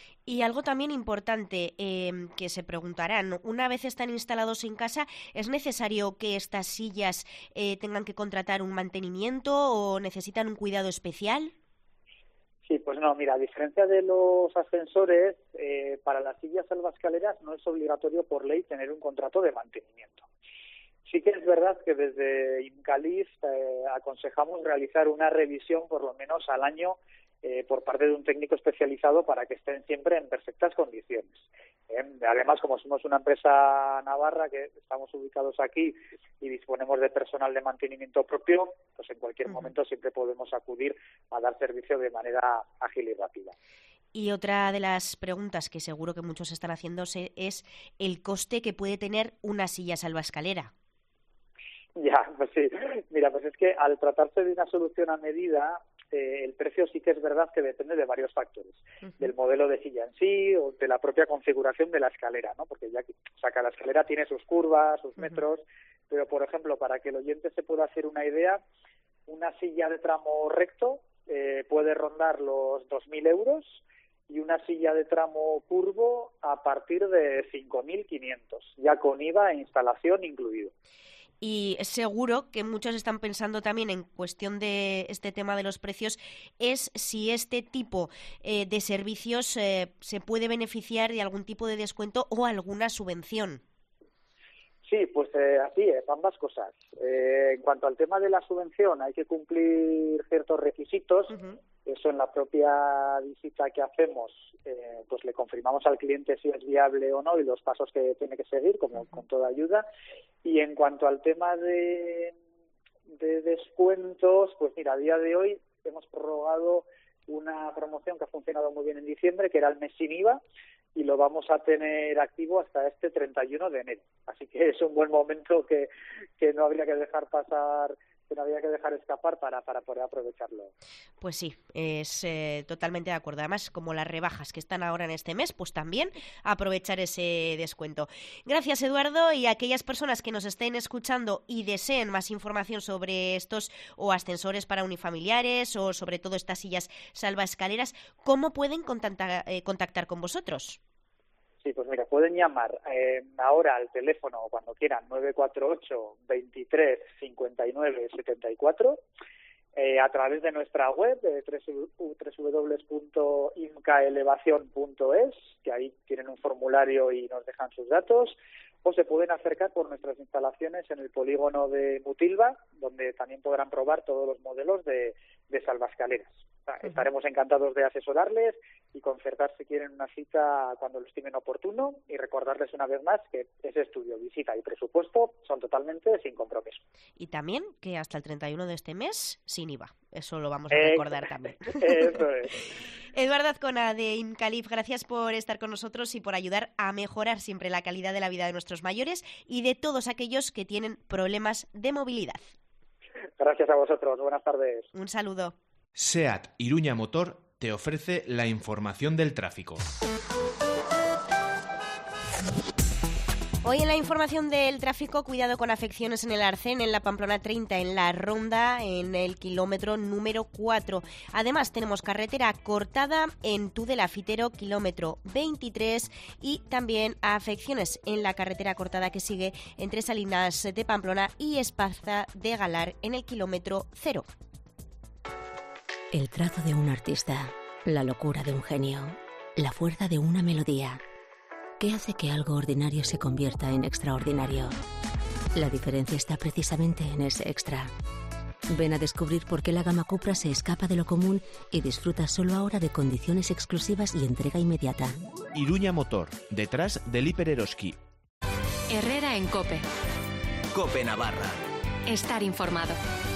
[SPEAKER 4] Y algo también importante eh, que se preguntarán, una vez están instalados en casa, ¿es necesario que estas sillas eh, tengan que contratar un mantenimiento o necesitan un cuidado especial?
[SPEAKER 18] Sí, pues no, mira, a diferencia de los ascensores, eh, para las sillas salvaescaleras no es obligatorio por ley tener un contrato de mantenimiento. Sí que es verdad que desde Imcalif eh, aconsejamos realizar una revisión por lo menos al año eh, por parte de un técnico especializado para que estén siempre en perfectas condiciones. Eh, además, como somos una empresa navarra que estamos ubicados aquí y disponemos de personal de mantenimiento propio, pues en cualquier uh-huh. momento siempre podemos acudir a dar servicio de manera ágil y rápida.
[SPEAKER 4] Y otra de las preguntas que seguro que muchos están haciéndose es el coste que puede tener una silla salvaescalera.
[SPEAKER 18] Ya, pues sí. Mira, pues es que al tratarse de una solución a medida, eh, el precio sí que es verdad que depende de varios factores, uh-huh. del modelo de silla en sí o de la propia configuración de la escalera, ¿no? Porque ya que, o sea, cada escalera tiene sus curvas, sus uh-huh. metros, pero por ejemplo, para que el oyente se pueda hacer una idea, una silla de tramo recto eh, puede rondar los dos mil euros y una silla de tramo curvo a partir de cinco mil quinientos, ya con I V A e instalación incluido.
[SPEAKER 4] Y seguro que muchos están pensando también en cuestión de este tema de los precios, es si este tipo eh, de servicios eh, se puede beneficiar de algún tipo de descuento o alguna subvención.
[SPEAKER 18] Sí, pues eh, así es, ambas cosas. Eh, en cuanto al tema de la subvención, hay que cumplir ciertos requisitos. Uh-huh. Eso en la propia visita que hacemos, eh, pues le confirmamos al cliente si es viable o no y los pasos que tiene que seguir, como uh-huh. con toda ayuda. Y en cuanto al tema de, de descuentos, pues mira, a día de hoy hemos prorrogado una promoción que ha funcionado muy bien en diciembre, que era el mes sin I V A, y lo vamos a tener activo hasta este treinta y uno de enero. Así que es un buen momento que, que no habría que dejar pasar, que no habría que dejar escapar para, para poder aprovecharlo.
[SPEAKER 4] Pues sí, es eh, totalmente de acuerdo. Además, como las rebajas que están ahora en este mes, pues también aprovechar ese descuento. Gracias, Eduardo, y a aquellas personas que nos estén escuchando y deseen más información sobre estos o ascensores para unifamiliares o sobre todo estas sillas salvaescaleras, ¿cómo pueden contactar, eh, contactar con vosotros?
[SPEAKER 18] Sí, pues mira, pueden llamar eh, ahora al teléfono cuando quieran, nueve cuatro ocho, veintitrés, cincuenta y nueve, setenta y cuatro, eh, a través de nuestra web, de doble u doble u doble u punto imca elevación punto es, que ahí tienen un formulario y nos dejan sus datos, o se pueden acercar por nuestras instalaciones en el polígono de Mutilva, donde también podrán probar todos los modelos de, de salvaescaleras. Estaremos encantados de asesorarles y concertar si quieren una cita cuando lo estimen oportuno, y recordarles una vez más que ese estudio, visita y presupuesto son totalmente sin compromiso.
[SPEAKER 4] Y también que hasta el treinta y uno de este mes sin I V A. Eso lo vamos a recordar eh, también.
[SPEAKER 18] Eso es.
[SPEAKER 4] Eduardo Azcona de IMCALIF, gracias por estar con nosotros y por ayudar a mejorar siempre la calidad de la vida de nuestros mayores y de todos aquellos que tienen problemas de movilidad.
[SPEAKER 18] Gracias a vosotros. Buenas tardes.
[SPEAKER 4] Un saludo.
[SPEAKER 19] SEAT Iruña Motor te ofrece la información del tráfico.
[SPEAKER 4] Hoy en la información del tráfico, cuidado con afecciones en el Arcén, en la Pamplona treinta, en la Ronda, en el kilómetro número cuatro. Además, tenemos carretera cortada en Tudelafitero, kilómetro veintitrés, y también afecciones en la carretera cortada que sigue entre Salinas de Pamplona y Esparza de Galar, en el kilómetro cero.
[SPEAKER 20] El trazo de un artista, la locura de un genio, la fuerza de una melodía. ¿Qué hace que algo ordinario se convierta en extraordinario? La diferencia está precisamente en ese extra. Ven a descubrir por qué la gama Cupra se escapa de lo común y disfruta solo ahora de condiciones exclusivas y entrega inmediata.
[SPEAKER 19] Iruña Motor, detrás del Hiper Eroski.
[SPEAKER 7] Herrera en COPE.
[SPEAKER 8] COPE Navarra.
[SPEAKER 7] Estar informado.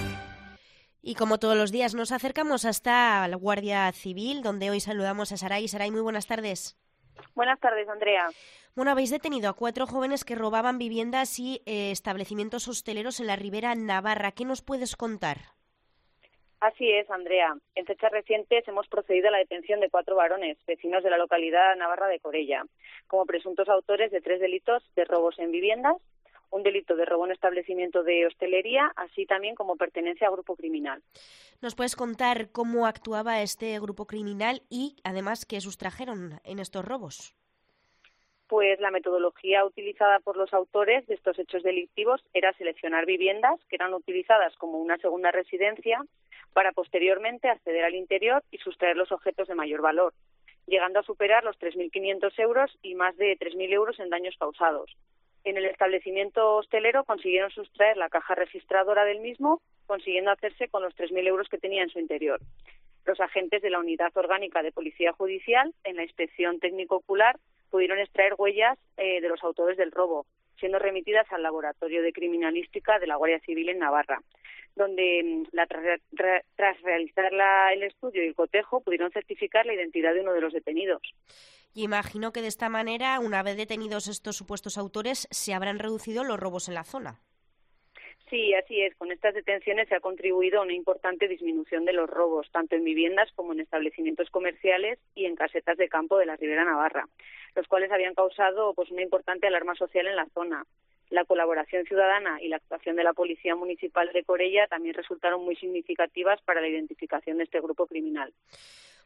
[SPEAKER 4] Y como todos los días nos acercamos hasta la Guardia Civil, donde hoy saludamos a Saray. Saray, muy buenas tardes.
[SPEAKER 21] Buenas tardes, Andrea.
[SPEAKER 4] Bueno, habéis detenido a cuatro jóvenes que robaban viviendas y eh, establecimientos hosteleros en la Ribera Navarra. ¿Qué nos puedes contar?
[SPEAKER 21] Así es, Andrea. En fechas recientes hemos procedido a la detención de cuatro varones, vecinos de la localidad navarra de Corella, como presuntos autores de tres delitos de robos en viviendas, un delito de robo en establecimiento de hostelería, así también como pertenencia a grupo criminal.
[SPEAKER 4] ¿Nos puedes contar cómo actuaba este grupo criminal y, además, qué sustrajeron en estos robos?
[SPEAKER 21] Pues la metodología utilizada por los autores de estos hechos delictivos era seleccionar viviendas que eran utilizadas como una segunda residencia para posteriormente acceder al interior y sustraer los objetos de mayor valor, llegando a superar los tres mil quinientos euros y más de tres mil euros en daños causados. En el establecimiento hostelero consiguieron sustraer la caja registradora del mismo, consiguiendo hacerse con los tres mil euros que tenía en su interior. Los agentes de la Unidad Orgánica de Policía Judicial, en la inspección técnico-ocular, pudieron extraer huellas eh, de los autores del robo, siendo remitidas al Laboratorio de Criminalística de la Guardia Civil en Navarra, donde la, tras, tras realizar la, el estudio y el cotejo pudieron certificar la identidad de uno de los detenidos.
[SPEAKER 4] Y imagino que de esta manera, una vez detenidos estos supuestos autores, se habrán reducido los robos en la zona.
[SPEAKER 21] Sí, así es. Con estas detenciones se ha contribuido a una importante disminución de los robos, tanto en viviendas como en establecimientos comerciales y en casetas de campo de la Ribera Navarra, los cuales habían causado pues una importante alarma social en la zona. La colaboración ciudadana y la actuación de la Policía Municipal de Corella también resultaron muy significativas para la identificación de este grupo criminal.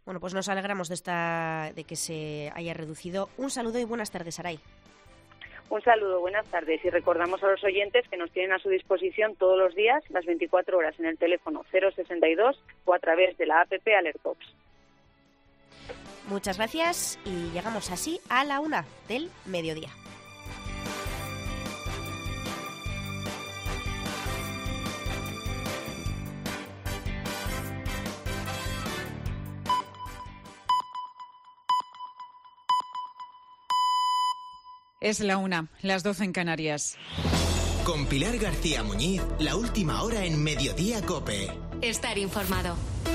[SPEAKER 4] Bueno, pues nos alegramos de esta de que se haya reducido. Un saludo y buenas tardes, Saray.
[SPEAKER 21] Un saludo, buenas tardes. Y recordamos a los oyentes que nos tienen a su disposición todos los días, las veinticuatro horas, en el teléfono cero sesenta y dos o a través de la app Alertops.
[SPEAKER 4] Muchas gracias y llegamos así a la una del mediodía.
[SPEAKER 3] Es la una, las doce en Canarias.
[SPEAKER 8] Con Pilar García Muñiz, la última hora en Mediodía COPE.
[SPEAKER 7] Estar informado.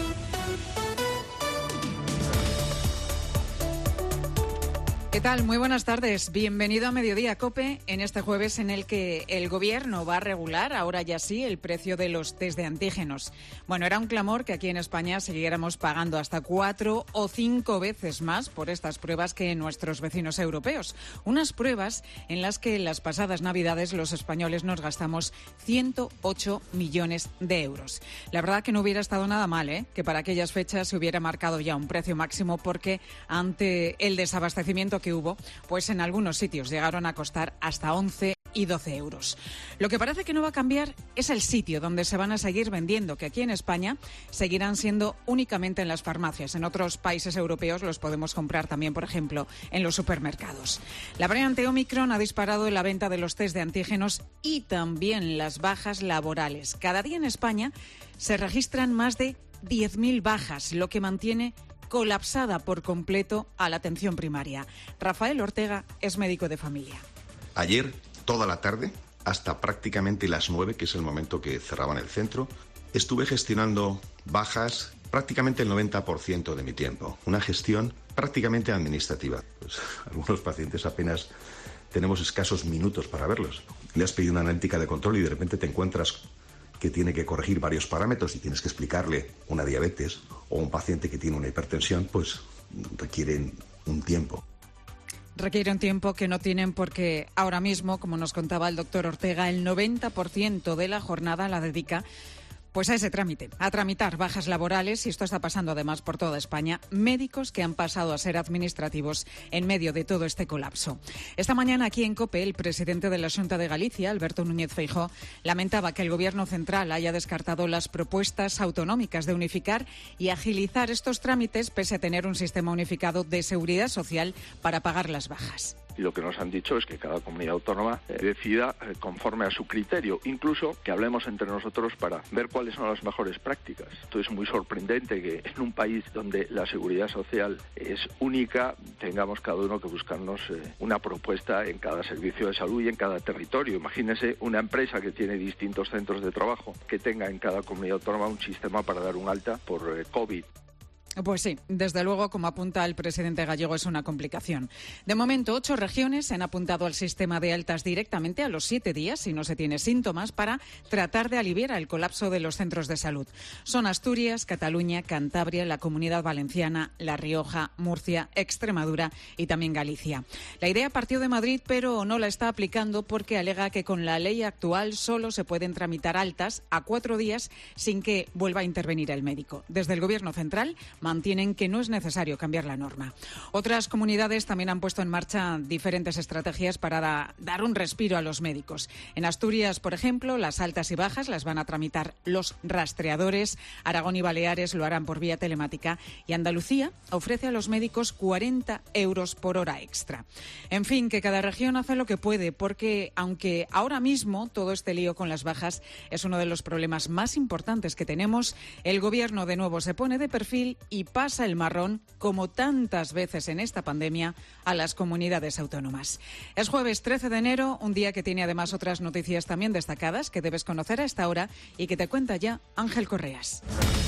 [SPEAKER 3] ¿Qué tal? Muy buenas tardes. Bienvenido a Mediodía COPE en este jueves en el que el Gobierno va a regular, ahora ya sí, el precio de los test de antígenos. Bueno, era un clamor que aquí en España siguiéramos pagando hasta cuatro o cinco veces más por estas pruebas que en nuestros vecinos europeos. Unas pruebas en las que en las pasadas Navidades los españoles nos gastamos ciento ocho millones de euros. La verdad que no hubiera estado nada mal, ¿eh?, que para aquellas fechas se hubiera marcado ya un precio máximo, porque ante el desabastecimiento que hubo, pues en algunos sitios llegaron a costar hasta once y doce euros. Lo que parece que no va a cambiar es el sitio donde se van a seguir vendiendo, que aquí en España seguirán siendo únicamente en las farmacias. En otros países europeos los podemos comprar también, por ejemplo, en los supermercados. La variante Omicron ha disparado en la venta de los test de antígenos y también las bajas laborales. Cada día en España se registran más de diez mil bajas, lo que mantiene colapsada por completo a la atención primaria. Rafael Ortega es médico de familia.
[SPEAKER 22] Ayer, toda la tarde, hasta prácticamente las nueve, que es el momento que cerraban el centro, estuve gestionando bajas prácticamente el noventa por ciento de mi tiempo. Una gestión prácticamente administrativa. Pues, algunos pacientes apenas tenemos escasos minutos para verlos. Le has pedido una analítica de control y de repente te encuentras que tiene que corregir varios parámetros y tienes que explicarle una diabetes o un paciente que tiene una hipertensión, pues requieren un tiempo.
[SPEAKER 3] Requiere un tiempo que no tienen porque ahora mismo, como nos contaba el doctor Ortega, el noventa por ciento de la jornada la dedica pues a ese trámite, a tramitar bajas laborales, y esto está pasando además por toda España, médicos que han pasado a ser administrativos en medio de todo este colapso. Esta mañana aquí en COPE, el presidente de la Xunta de Galicia, Alberto Núñez Feijóo, lamentaba que el Gobierno central haya descartado las propuestas autonómicas de unificar y agilizar estos trámites pese a tener un sistema unificado de seguridad social para pagar las bajas.
[SPEAKER 23] Y lo que nos han dicho es que cada comunidad autónoma eh, decida eh, conforme a su criterio, incluso que hablemos entre nosotros para ver cuáles son las mejores prácticas. Esto es muy sorprendente que en un país donde la seguridad social es única tengamos cada uno que buscarnos eh, una propuesta en cada servicio de salud y en cada territorio. Imagínese una empresa que tiene distintos centros de trabajo que tenga en cada comunidad autónoma un sistema para dar un alta por eh, COVID.
[SPEAKER 3] Pues sí, desde luego, como apunta el presidente gallego, es una complicación. De momento, ocho regiones se han apuntado al sistema de altas directamente a los siete días, si no se tiene síntomas, para tratar de aliviar el colapso de los centros de salud. Son Asturias, Cataluña, Cantabria, la Comunidad Valenciana, La Rioja, Murcia, Extremadura y también Galicia. La idea partió de Madrid, pero no la está aplicando porque alega que con la ley actual solo se pueden tramitar altas a cuatro días sin que vuelva a intervenir el médico. Desde el Gobierno central mantienen que no es necesario cambiar la norma. Otras comunidades también han puesto en marcha diferentes estrategias para da, dar un respiro a los médicos. En Asturias, por ejemplo, las altas y bajas las van a tramitar los rastreadores. Aragón y Baleares lo harán por vía telemática. Y Andalucía ofrece a los médicos cuarenta euros por hora extra. En fin, que cada región hace lo que puede, porque aunque ahora mismo todo este lío con las bajas es uno de los problemas más importantes que tenemos, el Gobierno de nuevo se pone de perfil y pasa el marrón, como tantas veces en esta pandemia, a las comunidades autónomas. Es jueves trece de enero, un día que tiene además otras noticias también destacadas que debes conocer a esta hora y que te cuenta ya Ángel Correas.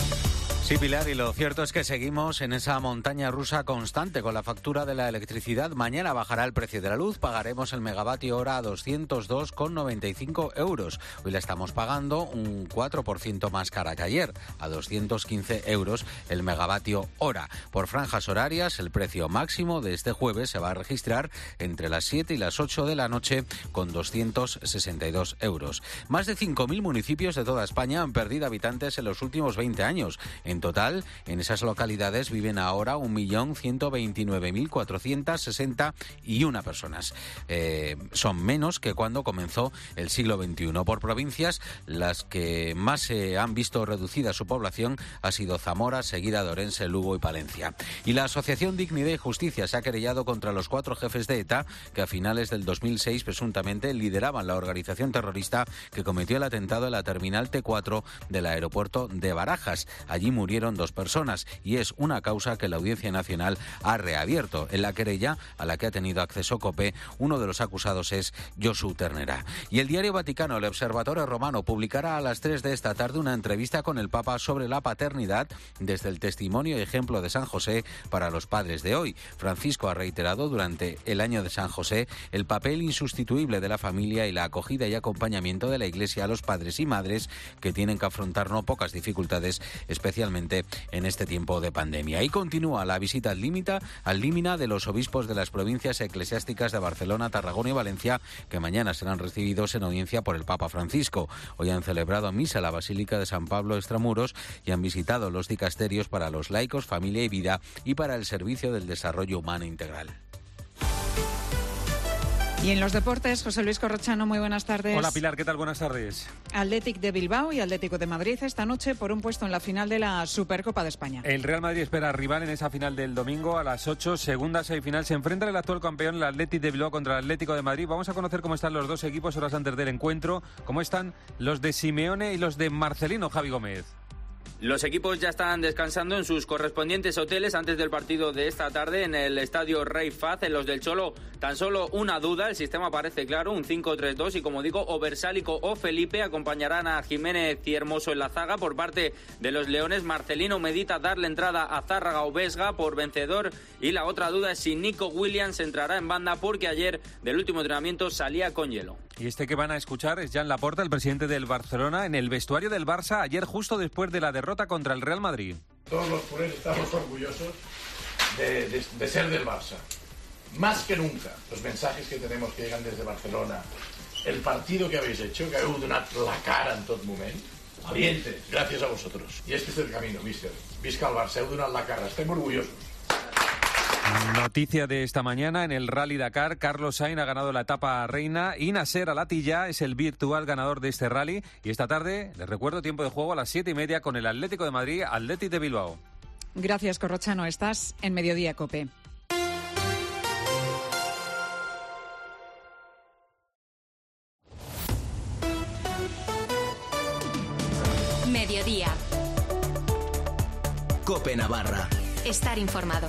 [SPEAKER 24] Sí, Pilar, y lo cierto es que seguimos en esa montaña rusa constante con la factura de la electricidad. Mañana bajará el precio de la luz, pagaremos el megavatio hora a doscientos dos con noventa y cinco euros. Hoy la estamos pagando un cuatro por ciento más cara que ayer, a doscientos quince euros el megavatio hora. Por franjas horarias, el precio máximo de este jueves se va a registrar entre las siete y las ocho de la noche con doscientos sesenta y dos euros. Más de cinco mil municipios de toda España han perdido habitantes en los últimos veinte años. En En total, en esas localidades viven ahora un millón ciento veintinueve mil cuatrocientas sesenta y una personas. Eh, son menos que cuando comenzó el siglo veintiuno. Por provincias, las que más se han visto reducida su población ha sido Zamora, seguida de Orense, Lugo y Palencia. Y la Asociación Dignidad y Justicia se ha querellado contra los cuatro jefes de ETA que a finales del dos mil seis presuntamente lideraban la organización terrorista que cometió el atentado en la terminal T cuatro del aeropuerto de Barajas. Allí murieron dos personas y es una causa que la Audiencia Nacional ha reabierto. En la querella, a la que ha tenido acceso COPE, uno de los acusados es Josu Ternera. Y el diario Vaticano, el Observatorio Romano, publicará a las tres de esta tarde una entrevista con el Papa sobre la paternidad desde el testimonio y ejemplo de San José para los padres de hoy. Francisco ha reiterado durante el año de San José el papel insustituible de la familia y la acogida y acompañamiento de la Iglesia a los padres y madres que tienen que afrontar no pocas dificultades, especialmente en este tiempo de pandemia. Y continúa la visita al límite, al límina de los obispos de las provincias eclesiásticas de Barcelona, Tarragona y Valencia, que mañana serán recibidos en audiencia por el Papa Francisco. Hoy han celebrado misa en la Basílica de San Pablo Extramuros y han visitado los dicasterios para los laicos, familia y vida y para el servicio del desarrollo humano integral.
[SPEAKER 3] Y en los deportes, José Luis Corrochano, muy buenas tardes.
[SPEAKER 1] Hola Pilar, ¿qué tal? Buenas tardes.
[SPEAKER 3] Athletic de Bilbao y Atlético de Madrid esta noche por un puesto en la final de la Supercopa de España.
[SPEAKER 1] El Real Madrid espera rival en esa final del domingo a las ocho, segunda semifinal. Se enfrenta el actual campeón, el Athletic de Bilbao, contra el Atlético de Madrid. Vamos a conocer cómo están los dos equipos horas antes del encuentro. ¿Cómo están los de Simeone y los de Marcelino, Javi Gómez?
[SPEAKER 6] Los equipos ya están descansando en sus correspondientes hoteles antes del partido de esta tarde en el estadio Rey Faz. En los del Cholo, tan solo una duda, el sistema parece claro, un cinco tres dos y como digo, o Versálico o Felipe acompañarán a Jiménez y Hermoso en la zaga. Por parte de los Leones, Marcelino medita darle entrada a Zárraga o Vesga por vencedor y la otra duda es si Nico Williams entrará en banda porque ayer del último entrenamiento salía con hielo.
[SPEAKER 1] Y este que van a escuchar es Jan Laporta, el presidente del Barcelona, en el vestuario del Barça ayer justo después de la derrota contra el Real Madrid.
[SPEAKER 10] Todos los culés estamos orgullosos de, de, de ser del Barça. Más que nunca, los mensajes que tenemos que llegan desde Barcelona, el partido que habéis hecho, que heu donat la cara en tot moment, valientes, gràcies a vosotros. Y este es el camino, míster. Visca el Barça, heu donat la cara, estem orgullosos.
[SPEAKER 1] Noticia de esta mañana, en el Rally Dakar, Carlos Sainz ha ganado la etapa reina y Nasser Al-Attiyah es el virtual ganador de este rally. Y esta tarde, les recuerdo, tiempo de juego a las siete y media con el Atlético de Madrid, Athletic de Bilbao.
[SPEAKER 3] Gracias, Corrochano. Estás en Mediodía COPE.
[SPEAKER 7] Mediodía.
[SPEAKER 8] COPE Navarra.
[SPEAKER 7] Estar informado.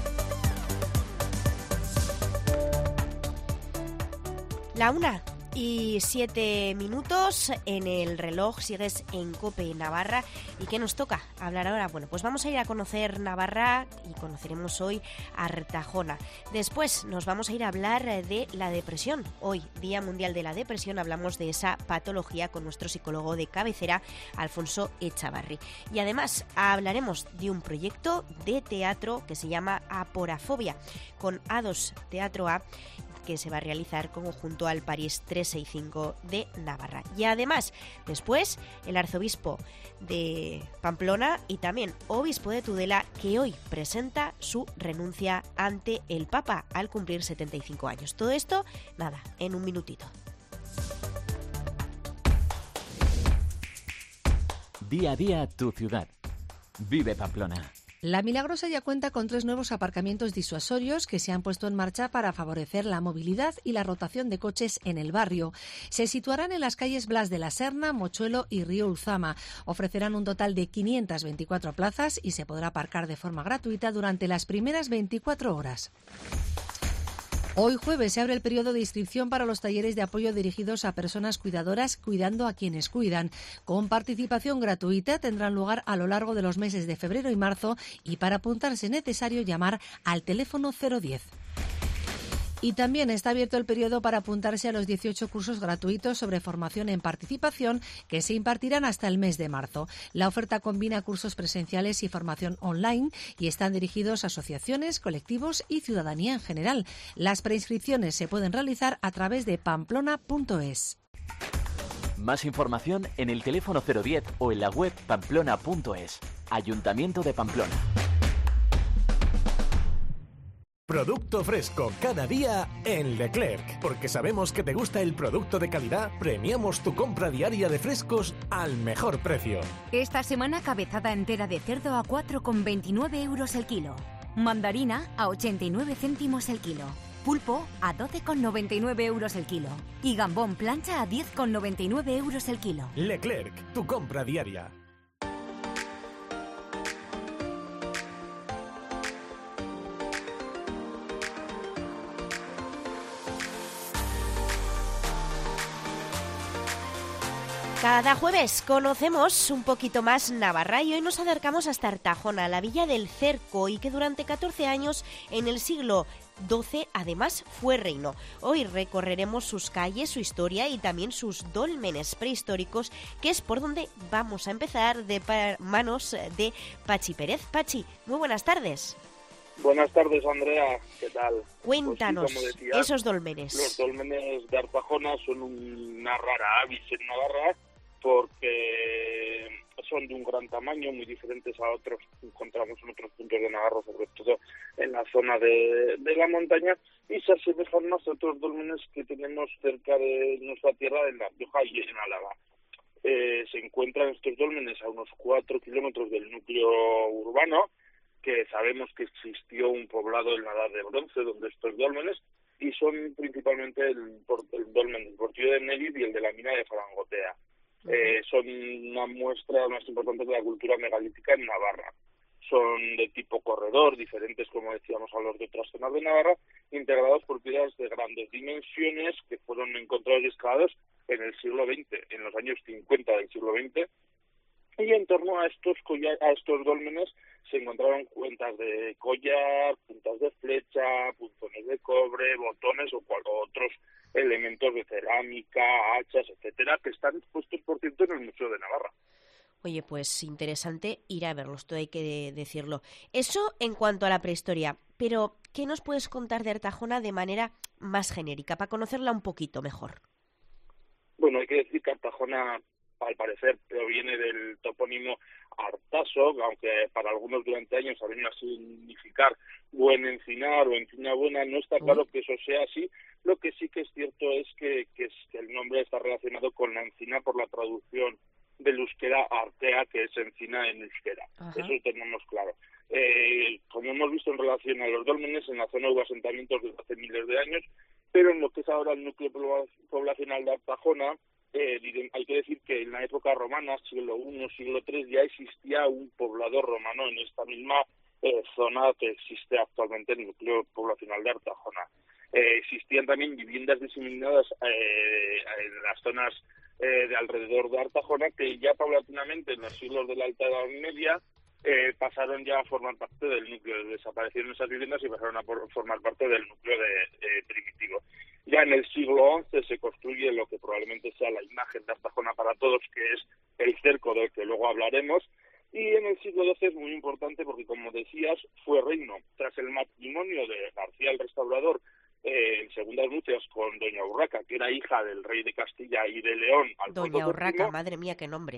[SPEAKER 4] La una y siete minutos en el reloj, sigues en COPE Navarra. ¿Y qué nos toca hablar ahora? Bueno, pues vamos a ir a conocer Navarra y conoceremos hoy Artajona. Después nos vamos a ir a hablar de la depresión. Hoy, Día Mundial de la Depresión, hablamos de esa patología con nuestro psicólogo de cabecera, Alfonso Echavarri. Y además hablaremos de un proyecto de teatro que se llama Aporafobia, con A dos Teatro A, que se va a realizar conjunto al París trescientos sesenta y cinco de Navarra. Y además, después, el arzobispo de Pamplona y también obispo de Tudela, que hoy presenta su renuncia ante el Papa al cumplir setenta y cinco años. Todo esto, nada, en un minutito.
[SPEAKER 11] Día a día tu ciudad. Vive Pamplona.
[SPEAKER 25] La Milagrosa ya cuenta con tres nuevos aparcamientos disuasorios que se han puesto en marcha para favorecer la movilidad y la rotación de coches en el barrio. Se situarán en las calles Blas de la Serna, Mochuelo y Río Ulzama. Ofrecerán un total de quinientas veinticuatro plazas y se podrá aparcar de forma gratuita durante las primeras veinticuatro horas. Hoy jueves se abre el periodo de inscripción para los talleres de apoyo dirigidos a personas cuidadoras cuidando a quienes cuidan. Con participación gratuita tendrán lugar a lo largo de los meses de febrero y marzo y para apuntarse es necesario llamar al teléfono cero diez. Y también está abierto el periodo para apuntarse a los dieciocho cursos gratuitos sobre formación en participación que se impartirán hasta el mes de marzo. La oferta combina cursos presenciales y formación online y están dirigidos a asociaciones, colectivos y ciudadanía en general. Las preinscripciones se pueden realizar a través de pamplona punto es.
[SPEAKER 11] Más información en el teléfono cero diez o en la web pamplona punto es. Ayuntamiento de Pamplona.
[SPEAKER 2] Producto fresco cada día en Leclerc. Porque sabemos que te gusta el producto de calidad, premiamos tu compra diaria de frescos al mejor precio.
[SPEAKER 5] Esta semana cabezada entera de cerdo a cuatro con veintinueve euros el kilo. Mandarina a ochenta y nueve céntimos el kilo. Pulpo a doce con noventa y nueve euros el kilo. Y gambón plancha a diez con noventa y nueve euros el kilo.
[SPEAKER 2] Leclerc, tu compra diaria.
[SPEAKER 4] Cada jueves conocemos un poquito más Navarra y hoy nos acercamos hasta Artajona, la villa del Cerco, y que durante catorce años en el siglo doce además fue reino. Hoy recorreremos sus calles, su historia y también sus dólmenes prehistóricos, que es por donde vamos a empezar de manos de Pachi Pérez. Pachi, muy buenas tardes.
[SPEAKER 9] Buenas tardes, Andrea. ¿Qué tal?
[SPEAKER 4] Cuéntanos
[SPEAKER 9] pues sí, decías,
[SPEAKER 4] esos dólmenes.
[SPEAKER 9] Los dólmenes de Artajona son una rara avis en Navarra porque son de un gran tamaño, muy diferentes a otros que encontramos en otros puntos de Navarra, sobre todo en la zona de, de la montaña, y se asemejan más a otros dólmenes que tenemos cerca de nuestra tierra, en La Rioja y en Álava. Eh, se encuentran estos dólmenes a unos cuatro kilómetros del núcleo urbano, que sabemos que existió un poblado en la Edad de Bronce donde estos dólmenes, y son principalmente el, el dolmen del Portillo de Neguit y el de la mina de Farangotea. Eh, son una muestra más importante de la cultura megalítica en Navarra. Son de tipo corredor, diferentes, como decíamos, a los de otras zonas de Navarra, integrados por piedras de grandes dimensiones que fueron encontrados y excavados en el siglo veinte, en los años cincuenta del siglo veinte. Y en torno a estos collar, a estos dólmenes se encontraron cuentas de collar, puntas de flecha, punzones de cobre, botones o cual, otros elementos de cerámica, hachas, etcétera, que están puestos, por cierto, en el Museo de Navarra.
[SPEAKER 4] Oye, pues interesante ir a verlos, todo hay que decirlo. Eso en cuanto a la prehistoria, pero ¿qué nos puedes contar de Artajona de manera más genérica, para conocerla un poquito mejor?
[SPEAKER 9] Bueno, hay que decir que Artajona, al parecer, proviene del topónimo Artaso, aunque para algunos durante años ha venido a significar buen encinar o encina buena. No está claro que eso sea así. Lo que sí que es cierto es que, que, es, que el nombre está relacionado con la encina por la traducción del euskera artea, que es encina en euskera. Ajá. Eso tenemos claro. Eh, como hemos visto en relación a los dólmenes, en la zona hubo asentamientos desde hace miles de años, pero en lo que es ahora el núcleo poblacional de Artajona, Eh, hay que decir que en la época romana, siglo primero, siglo tercero, ya existía un poblador romano en esta misma eh, zona que existe actualmente el núcleo poblacional de Artajona. Eh, existían también viviendas diseminadas eh, en las zonas eh, de alrededor de Artajona, que ya paulatinamente en los siglos de la Alta Edad Media eh, pasaron ya a formar parte del núcleo. Desaparecieron esas viviendas y pasaron a por, formar parte del núcleo de, eh, primitivo. Ya en el siglo once se construye lo que probablemente sea la imagen de Artajona para todos, que es el cerco del que luego hablaremos, y en el siglo doce es muy importante porque, como decías, fue reino. Tras el matrimonio de García el Restaurador eh, en segundas nupcias con Doña Urraca, que era hija del rey de Castilla y de León, Alfonso
[SPEAKER 4] Doña Urraca, madre mía, qué nombre.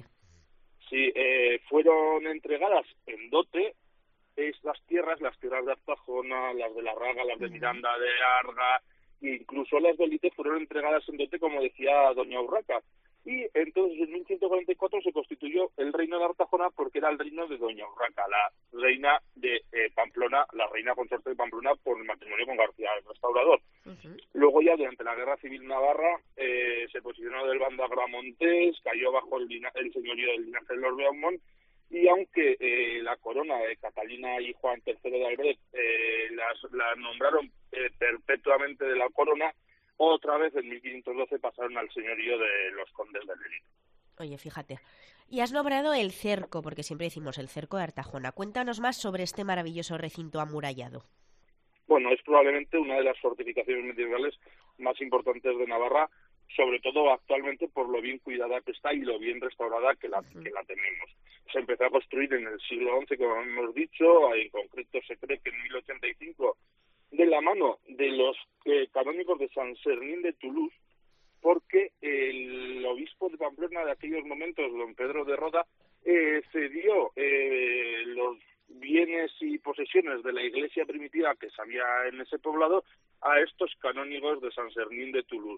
[SPEAKER 9] Sí, eh, fueron entregadas en dote estas tierras, las tierras de Artajona, las de la Raga, las de Miranda de Arga, incluso las de Lite fueron entregadas en dote, como decía Doña Urraca. Y entonces en mil ciento cuarenta y cuatro se constituyó el reino de Artajona porque era el reino de Doña Urraca, la reina de eh, Pamplona, la reina consorte de Pamplona por el matrimonio con García el Restaurador. Uh-huh. Luego ya durante la Guerra Civil Navarra eh, se posicionó del bando agramontés, cayó bajo el, el señorío del linaje de los Beaumont, y aunque eh, la corona de Catalina y Juan tercero de Albret eh, las, las nombraron eh, perpetuamente de la corona, otra vez en mil quinientos doce pasaron al señorío de los condes de Lerín.
[SPEAKER 4] Oye, fíjate. Y has nombrado el cerco, porque siempre decimos el cerco de Artajona. Cuéntanos más sobre este maravilloso recinto amurallado.
[SPEAKER 9] Bueno, es probablemente una de las fortificaciones medievales más importantes de Navarra, sobre todo actualmente por lo bien cuidada que está y lo bien restaurada que la, uh-huh. que la tenemos. Se empezó a construir en el siglo once, como hemos dicho, en concreto se cree que en mil ochenta y cinco, de la mano de los eh, canónigos de San Sernín de Toulouse, porque el obispo de Pamplona de aquellos momentos, don Pedro de Roda, eh, cedió eh, los bienes y posesiones de la iglesia primitiva que se había en ese poblado a estos canónigos de San Sernín de Toulouse.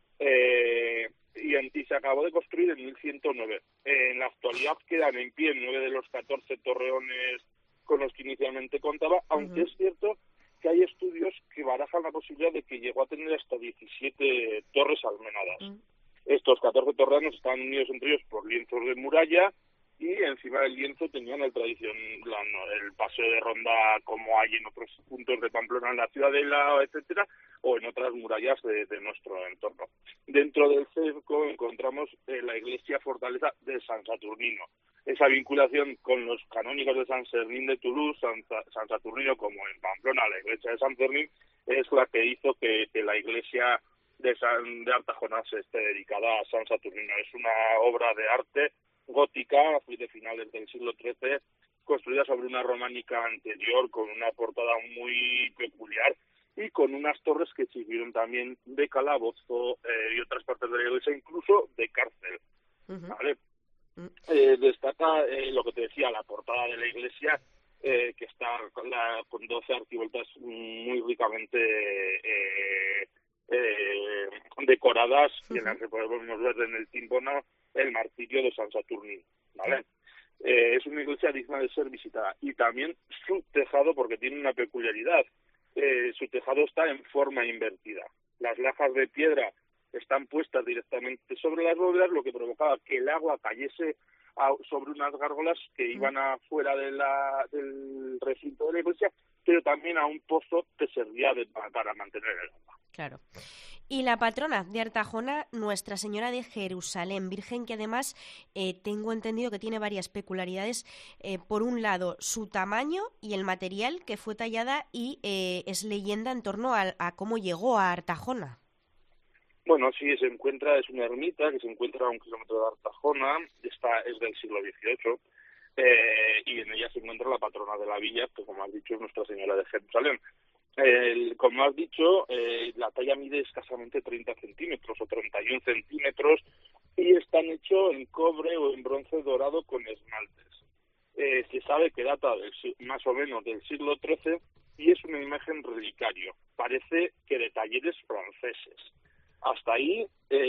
[SPEAKER 9] Eh, y, en, y se acabó de construir en mil ciento nueve. Eh, en la actualidad quedan en pie nueve de los catorce torreones con los que inicialmente contaba, aunque uh-huh. es cierto que hay estudios que barajan la posibilidad de que llegó a tener hasta diecisiete torres almenadas. Uh-huh. Estos catorce torreones estaban unidos entre ellos por lienzos de muralla, y encima del lienzo tenían el tradición, la, el paseo de ronda como hay en otros puntos de Pamplona, en la Ciudadela, etcétera, o en otras murallas de, de nuestro entorno. Dentro del cerco encontramos eh, la iglesia fortaleza de San Saturnino. Esa vinculación con los canónigos de San Sernín de Toulouse, San, San Saturnino, como en Pamplona, la iglesia de San Fermín, es la que hizo que, que la iglesia de, San, de Artajona se esté dedicada a San Saturnino. Es una obra de arte gótica, de finales del siglo trece, construida sobre una románica anterior, con una portada muy peculiar y con unas torres que sirvieron también de calabozo eh, y otras partes de la iglesia, incluso de cárcel. Uh-huh. ¿Vale? Uh-huh. Eh, destaca eh, lo que te decía, la portada de la iglesia, eh, que está con, la, con doce arquivoltas muy ricamente eh, eh, decoradas, uh-huh. y en las que podemos ver en el tímpano el martirio de San Saturnín, ¿vale? Eh, es una iglesia digna de ser visitada. Y también su tejado, porque tiene una peculiaridad, eh, su tejado está en forma invertida. Las lajas de piedra están puestas directamente sobre las bóvedas, lo que provocaba que el agua cayese a, sobre unas gárgolas que iban afuera de la, del recinto de la iglesia, pero también a un pozo que servía de, para mantener el agua.
[SPEAKER 4] Claro. Y la patrona de Artajona, Nuestra Señora de Jerusalén, virgen que además eh, tengo entendido que tiene varias peculiaridades. Eh, por un lado, su tamaño y el material que fue tallada, y eh, es leyenda en torno a, a cómo llegó a Artajona.
[SPEAKER 9] Bueno, sí, se encuentra, es una ermita que se encuentra a un kilómetro de Artajona, está, es del siglo dieciocho, eh, y en ella se encuentra la patrona de la villa, que como has dicho es Nuestra Señora de Jerusalén. El, como has dicho, eh, la talla mide escasamente treinta centímetros o treinta y un centímetros y están hechos en cobre o en bronce dorado con esmaltes. Eh, se sabe que data del, más o menos del siglo trece y es una imagen relicario. Parece que de talleres franceses. Hasta ahí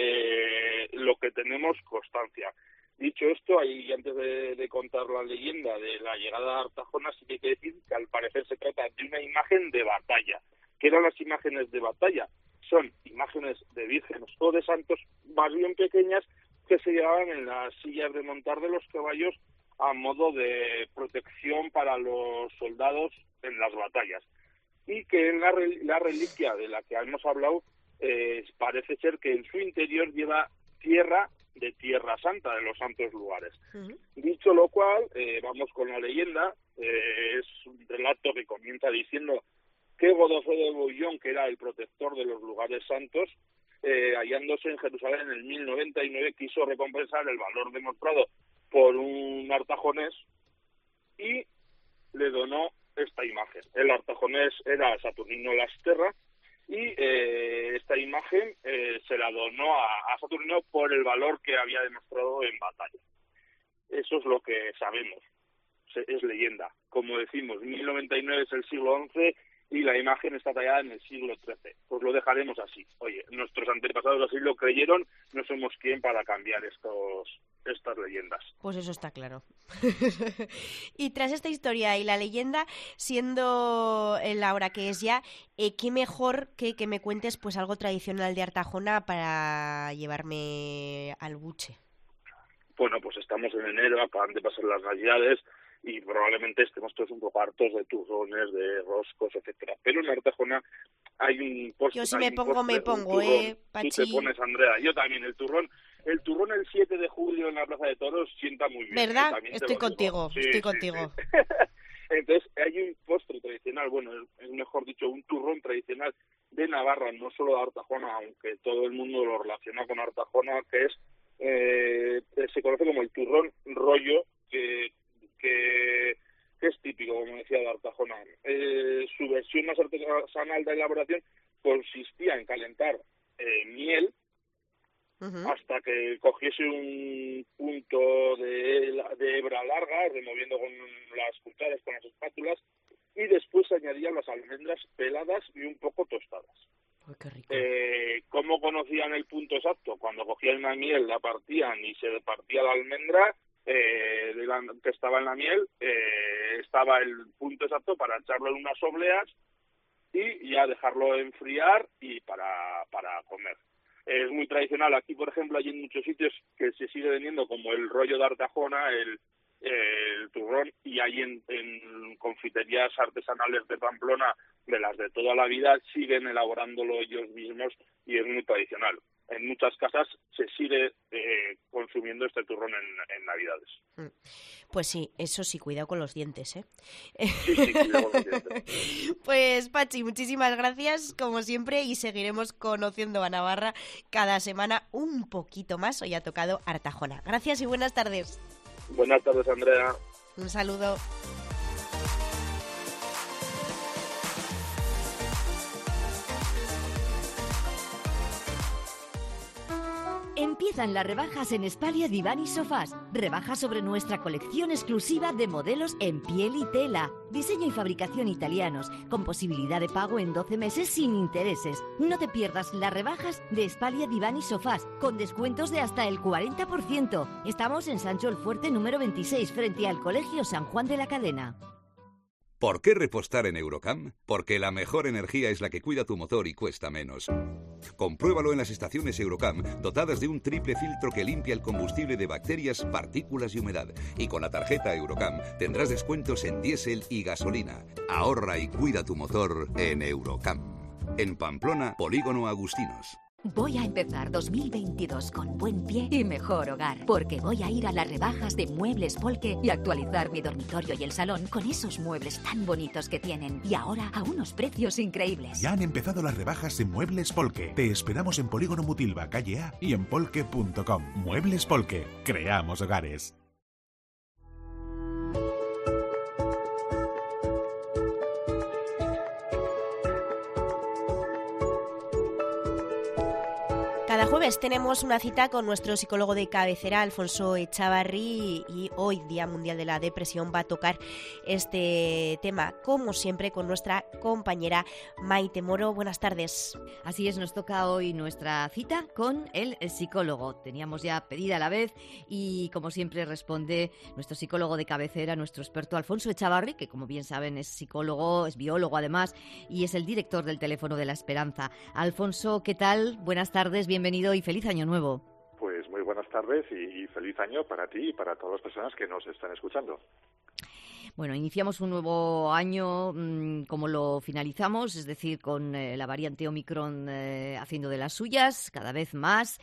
[SPEAKER 9] eh, lo que tenemos constancia. Dicho esto, y antes de, de contar la leyenda de la llegada a Artajona, sí que hay que decir que al parecer se trata de una imagen de batalla. ¿Qué eran las imágenes de batalla? Son imágenes de vírgenes o de santos más bien pequeñas que se llevaban en las sillas de montar de los caballos a modo de protección para los soldados en las batallas. Y que en la, la reliquia de la que hemos hablado eh, parece ser que en su interior lleva tierra de Tierra Santa, de los santos lugares. Uh-huh. Dicho lo cual, eh, vamos con la leyenda. Eh, es un relato que comienza diciendo que Godofredo de Bouillon, que era el protector de los lugares santos, eh, hallándose en Jerusalén en el mil noventa y nueve, quiso recompensar el valor demostrado por un artajonés y le donó esta imagen. El artajonés era Saturnino Lasterra, y eh, esta imagen eh, se la donó a, a Saturnino por el valor que había demostrado en batalla. Eso es lo que sabemos, es leyenda. Como decimos, mil noventa y nueve es el siglo once y la imagen está tallada en el siglo trece. Pues lo dejaremos así. Oye, nuestros antepasados así lo creyeron, no somos quien para cambiar estos estas leyendas.
[SPEAKER 4] Pues eso está claro. Y tras esta historia y la leyenda, siendo la hora que es ya, eh, qué mejor que que me cuentes pues algo tradicional de Artajona para llevarme al buche.
[SPEAKER 9] Bueno, pues estamos en enero, acaban de pasar las navidades y probablemente estemos todos un poco hartos de turrones, de roscos, etcétera. Pero en Artajona hay un postre.
[SPEAKER 4] Yo si me pongo,
[SPEAKER 9] postre,
[SPEAKER 4] me pongo, eh, Pachi.
[SPEAKER 9] Tú te pones, Andrea. Yo también, el turrón. El turrón el siete de julio en la Plaza de Toros sienta muy bien.
[SPEAKER 4] ¿Verdad?
[SPEAKER 9] ¿eh?
[SPEAKER 4] Estoy contigo, sí, estoy
[SPEAKER 9] sí,
[SPEAKER 4] contigo.
[SPEAKER 9] Sí. Entonces, hay un postre tradicional, bueno, es mejor dicho, un turrón tradicional de Navarra, no solo de Artajona, aunque todo el mundo lo relaciona con Artajona, que es, eh, se conoce como el turrón rollo, que, que, que es típico, como decía, de Artajona. Eh, su versión más artesanal de elaboración consistía en calentar eh, miel uh-huh. hasta que cogiese un punto de, de hebra larga, removiendo con las cucharas, con las espátulas, y después se añadían las almendras peladas y un poco tostadas.
[SPEAKER 4] Uy, qué rico.
[SPEAKER 9] Eh, ¿Cómo conocían el punto exacto? Cuando cogían una miel, la partían y se partía la almendra eh, de la, que estaba en la miel, eh, estaba el punto exacto para echarlo en unas obleas y ya dejarlo enfriar y para, para comer. Es muy tradicional. Aquí, por ejemplo, hay en muchos sitios que se sigue vendiendo como el rollo de Artajona, el, el turrón, y hay en, en confiterías artesanales de Pamplona, de las de toda la vida, siguen elaborándolo ellos mismos y es muy tradicional. En muchas casas se sigue eh, consumiendo este turrón en, en Navidades.
[SPEAKER 4] Pues sí, eso sí, cuidado con los dientes, ¿eh?
[SPEAKER 9] Sí, sí, cuidado con los dientes.
[SPEAKER 4] Pues Pachi, muchísimas gracias, como siempre, y seguiremos conociendo a Navarra cada semana un poquito más. Hoy ha tocado Artajona. Gracias y buenas tardes.
[SPEAKER 9] Buenas tardes, Andrea.
[SPEAKER 4] Un saludo.
[SPEAKER 12] Empiezan las rebajas en Espalia Diván y Sofás. Rebajas sobre nuestra colección exclusiva de modelos en piel y tela. Diseño y fabricación italianos, con posibilidad de pago en doce meses sin intereses. No te pierdas las rebajas de Espalia Diván y Sofás, con descuentos de hasta el cuarenta por ciento. Estamos en Sancho el Fuerte número veintiséis, frente al Colegio San Juan de la Cadena.
[SPEAKER 13] ¿Por qué repostar en Eurocam? Porque la mejor energía es la que cuida tu motor y cuesta menos. Compruébalo en las estaciones Eurocam, dotadas de un triple filtro que limpia el combustible de bacterias, partículas y humedad. Y con la tarjeta Eurocam tendrás descuentos en diésel y gasolina. Ahorra y cuida tu motor en Eurocam. En Pamplona, Polígono Agustinos.
[SPEAKER 12] Voy a empezar dos mil veintidós con buen pie y mejor hogar, porque voy a ir a las rebajas de Muebles Polke y actualizar mi dormitorio y el salón con esos muebles tan bonitos que tienen, y ahora a unos precios increíbles.
[SPEAKER 14] Ya han empezado las rebajas en Muebles Polke. Te esperamos en Polígono Mutilva, calle A, y en polke punto com. Muebles Polke. Creamos hogares.
[SPEAKER 4] Cada jueves tenemos una cita con nuestro psicólogo de cabecera, Alfonso Echavarri, y hoy, Día Mundial de la Depresión, va a tocar este tema, como siempre, con nuestra compañera Maite Moro. Buenas tardes.
[SPEAKER 15] Así es, nos toca hoy nuestra cita con el psicólogo. Teníamos ya pedida a la vez y, como siempre, responde nuestro psicólogo de cabecera, nuestro experto Alfonso Echavarri, que, como bien saben, es psicólogo, es biólogo además, y es el director del Teléfono de la Esperanza. Alfonso, ¿qué tal? Buenas tardes, bienvenido. Bienvenido y feliz año nuevo.
[SPEAKER 17] Pues muy buenas tardes y, y feliz año para ti y para todas las personas que nos están escuchando.
[SPEAKER 15] Bueno, iniciamos un nuevo año mmm, como lo finalizamos, es decir, con eh, la variante Omicron eh, haciendo de las suyas cada vez más.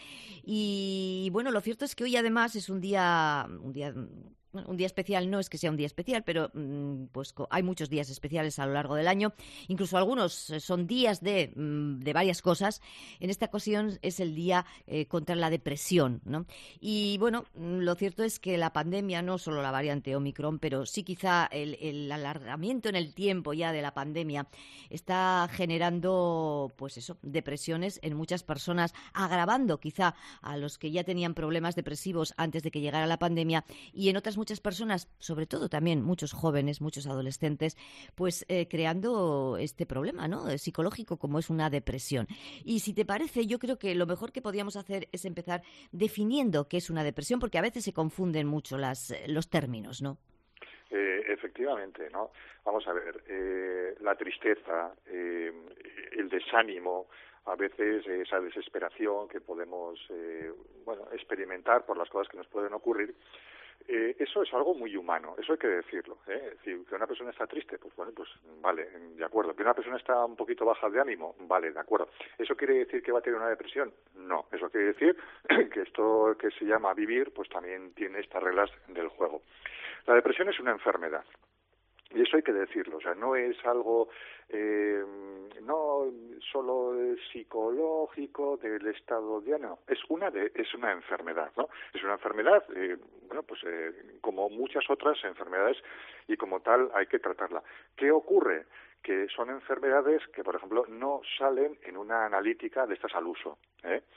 [SPEAKER 15] Y bueno, lo cierto es que hoy además es un día, un día Bueno, un día especial no es que sea un día especial, pero pues hay muchos días especiales a lo largo del año. Incluso algunos son días de, de varias cosas. En esta ocasión es el día eh, contra la depresión, ¿no? Y bueno, lo cierto es que la pandemia, no solo la variante Omicron, pero sí quizá el, el alargamiento en el tiempo ya de la pandemia está generando, pues eso, depresiones en muchas personas, agravando quizá a los que ya tenían problemas depresivos antes de que llegara la pandemia, y en otras muchas personas, sobre todo también muchos jóvenes, muchos adolescentes, pues eh, creando este problema, ¿no?, psicológico, como es una depresión. Y si te parece, yo creo que lo mejor que podríamos hacer es empezar definiendo qué es una depresión, porque a veces se confunden mucho las, los términos, ¿no?
[SPEAKER 17] Eh, efectivamente, ¿no? Vamos a ver, eh, la tristeza, eh, el desánimo, a veces esa desesperación que podemos, eh, bueno, experimentar por las cosas que nos pueden ocurrir. Eh, eso es algo muy humano, eso hay que decirlo, ¿eh? Es decir, que una persona está triste, pues bueno, pues vale, de acuerdo. Que una persona está un poquito baja de ánimo, vale, de acuerdo. ¿Eso quiere decir que va a tener una depresión? No, eso quiere decir que esto que se llama vivir, pues también tiene estas reglas del juego. La depresión es una enfermedad. Y eso hay que decirlo, o sea, no es algo eh, no solo psicológico del estado de ánimo, es una de, es una enfermedad, ¿no? Es una enfermedad, eh, bueno, pues eh, como muchas otras enfermedades, y como tal hay que tratarla. ¿Qué ocurre? Que son enfermedades que, por ejemplo, no salen en una analítica de estas al uso, ¿eh?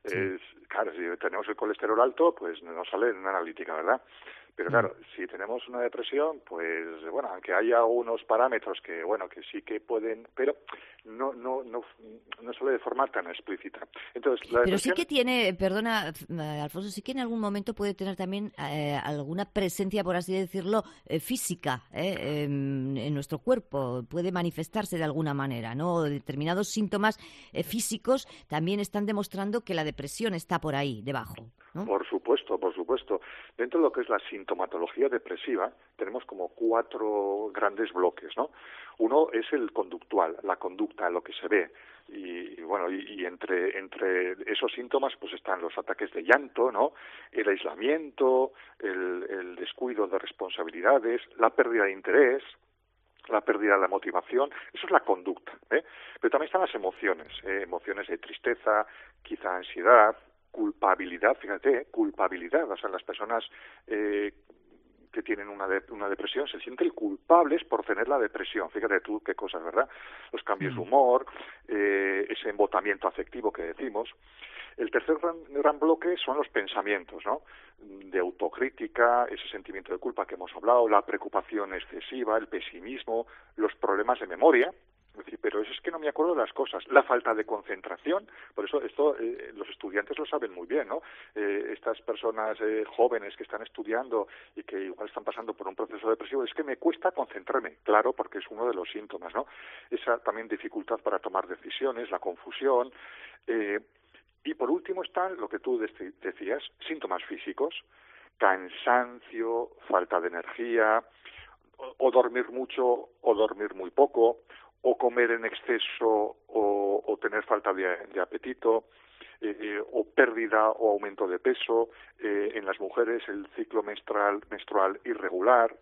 [SPEAKER 17] Sí. Es, claro, si tenemos el colesterol alto, pues nos sale en una analítica, ¿verdad? Pero claro, si tenemos una depresión, pues bueno, aunque haya unos parámetros que bueno, que sí que pueden, pero no no no no solo de forma tan explícita. Entonces, la
[SPEAKER 15] pero sí
[SPEAKER 17] depresión...
[SPEAKER 15] que tiene, perdona, Alfonso, sí que en algún momento puede tener también eh, alguna presencia, por así decirlo, eh, física eh, en, en nuestro cuerpo, puede manifestarse de alguna manera, ¿no? Determinados síntomas eh, físicos también están demostrando que la depresión está por ahí, debajo, ¿no?
[SPEAKER 17] Por supuesto, por supuesto. Dentro de lo que es la sintomatología depresiva, tenemos como cuatro grandes bloques, ¿no? Uno es el conductual, la conducta, lo que se ve. Y, y bueno, y, y entre entre esos síntomas pues están los ataques de llanto, ¿no? El aislamiento, el, el descuido de responsabilidades, la pérdida de interés, la pérdida de la motivación. Eso es la conducta, ¿eh? Pero también están las emociones, ¿eh? Emociones de tristeza, quizá ansiedad, culpabilidad, fíjate, ¿eh? culpabilidad, o sea, las personas eh, que tienen una, de, una depresión se sienten culpables por tener la depresión, fíjate tú qué cosas, ¿verdad? Los cambios de humor, eh, ese embotamiento afectivo que decimos. El tercer gran, gran bloque son los pensamientos, ¿no? De autocrítica, ese sentimiento de culpa que hemos hablado, la preocupación excesiva, el pesimismo, los problemas de memoria. Es decir, pero eso es que no me acuerdo de las cosas. La falta de concentración, por eso esto eh, los estudiantes lo saben muy bien, ¿no? Eh, estas personas eh, jóvenes que están estudiando y que igual están pasando por un proceso depresivo, es que me cuesta concentrarme, claro, porque es uno de los síntomas, ¿no? Esa también dificultad para tomar decisiones, la confusión. Eh, y por último están, lo que tú decías, síntomas físicos, cansancio, falta de energía, o, o dormir mucho o dormir muy poco, o comer en exceso o, o tener falta de, de apetito, eh, o pérdida o aumento de peso, eh, en las mujeres el ciclo menstrual, menstrual irregular.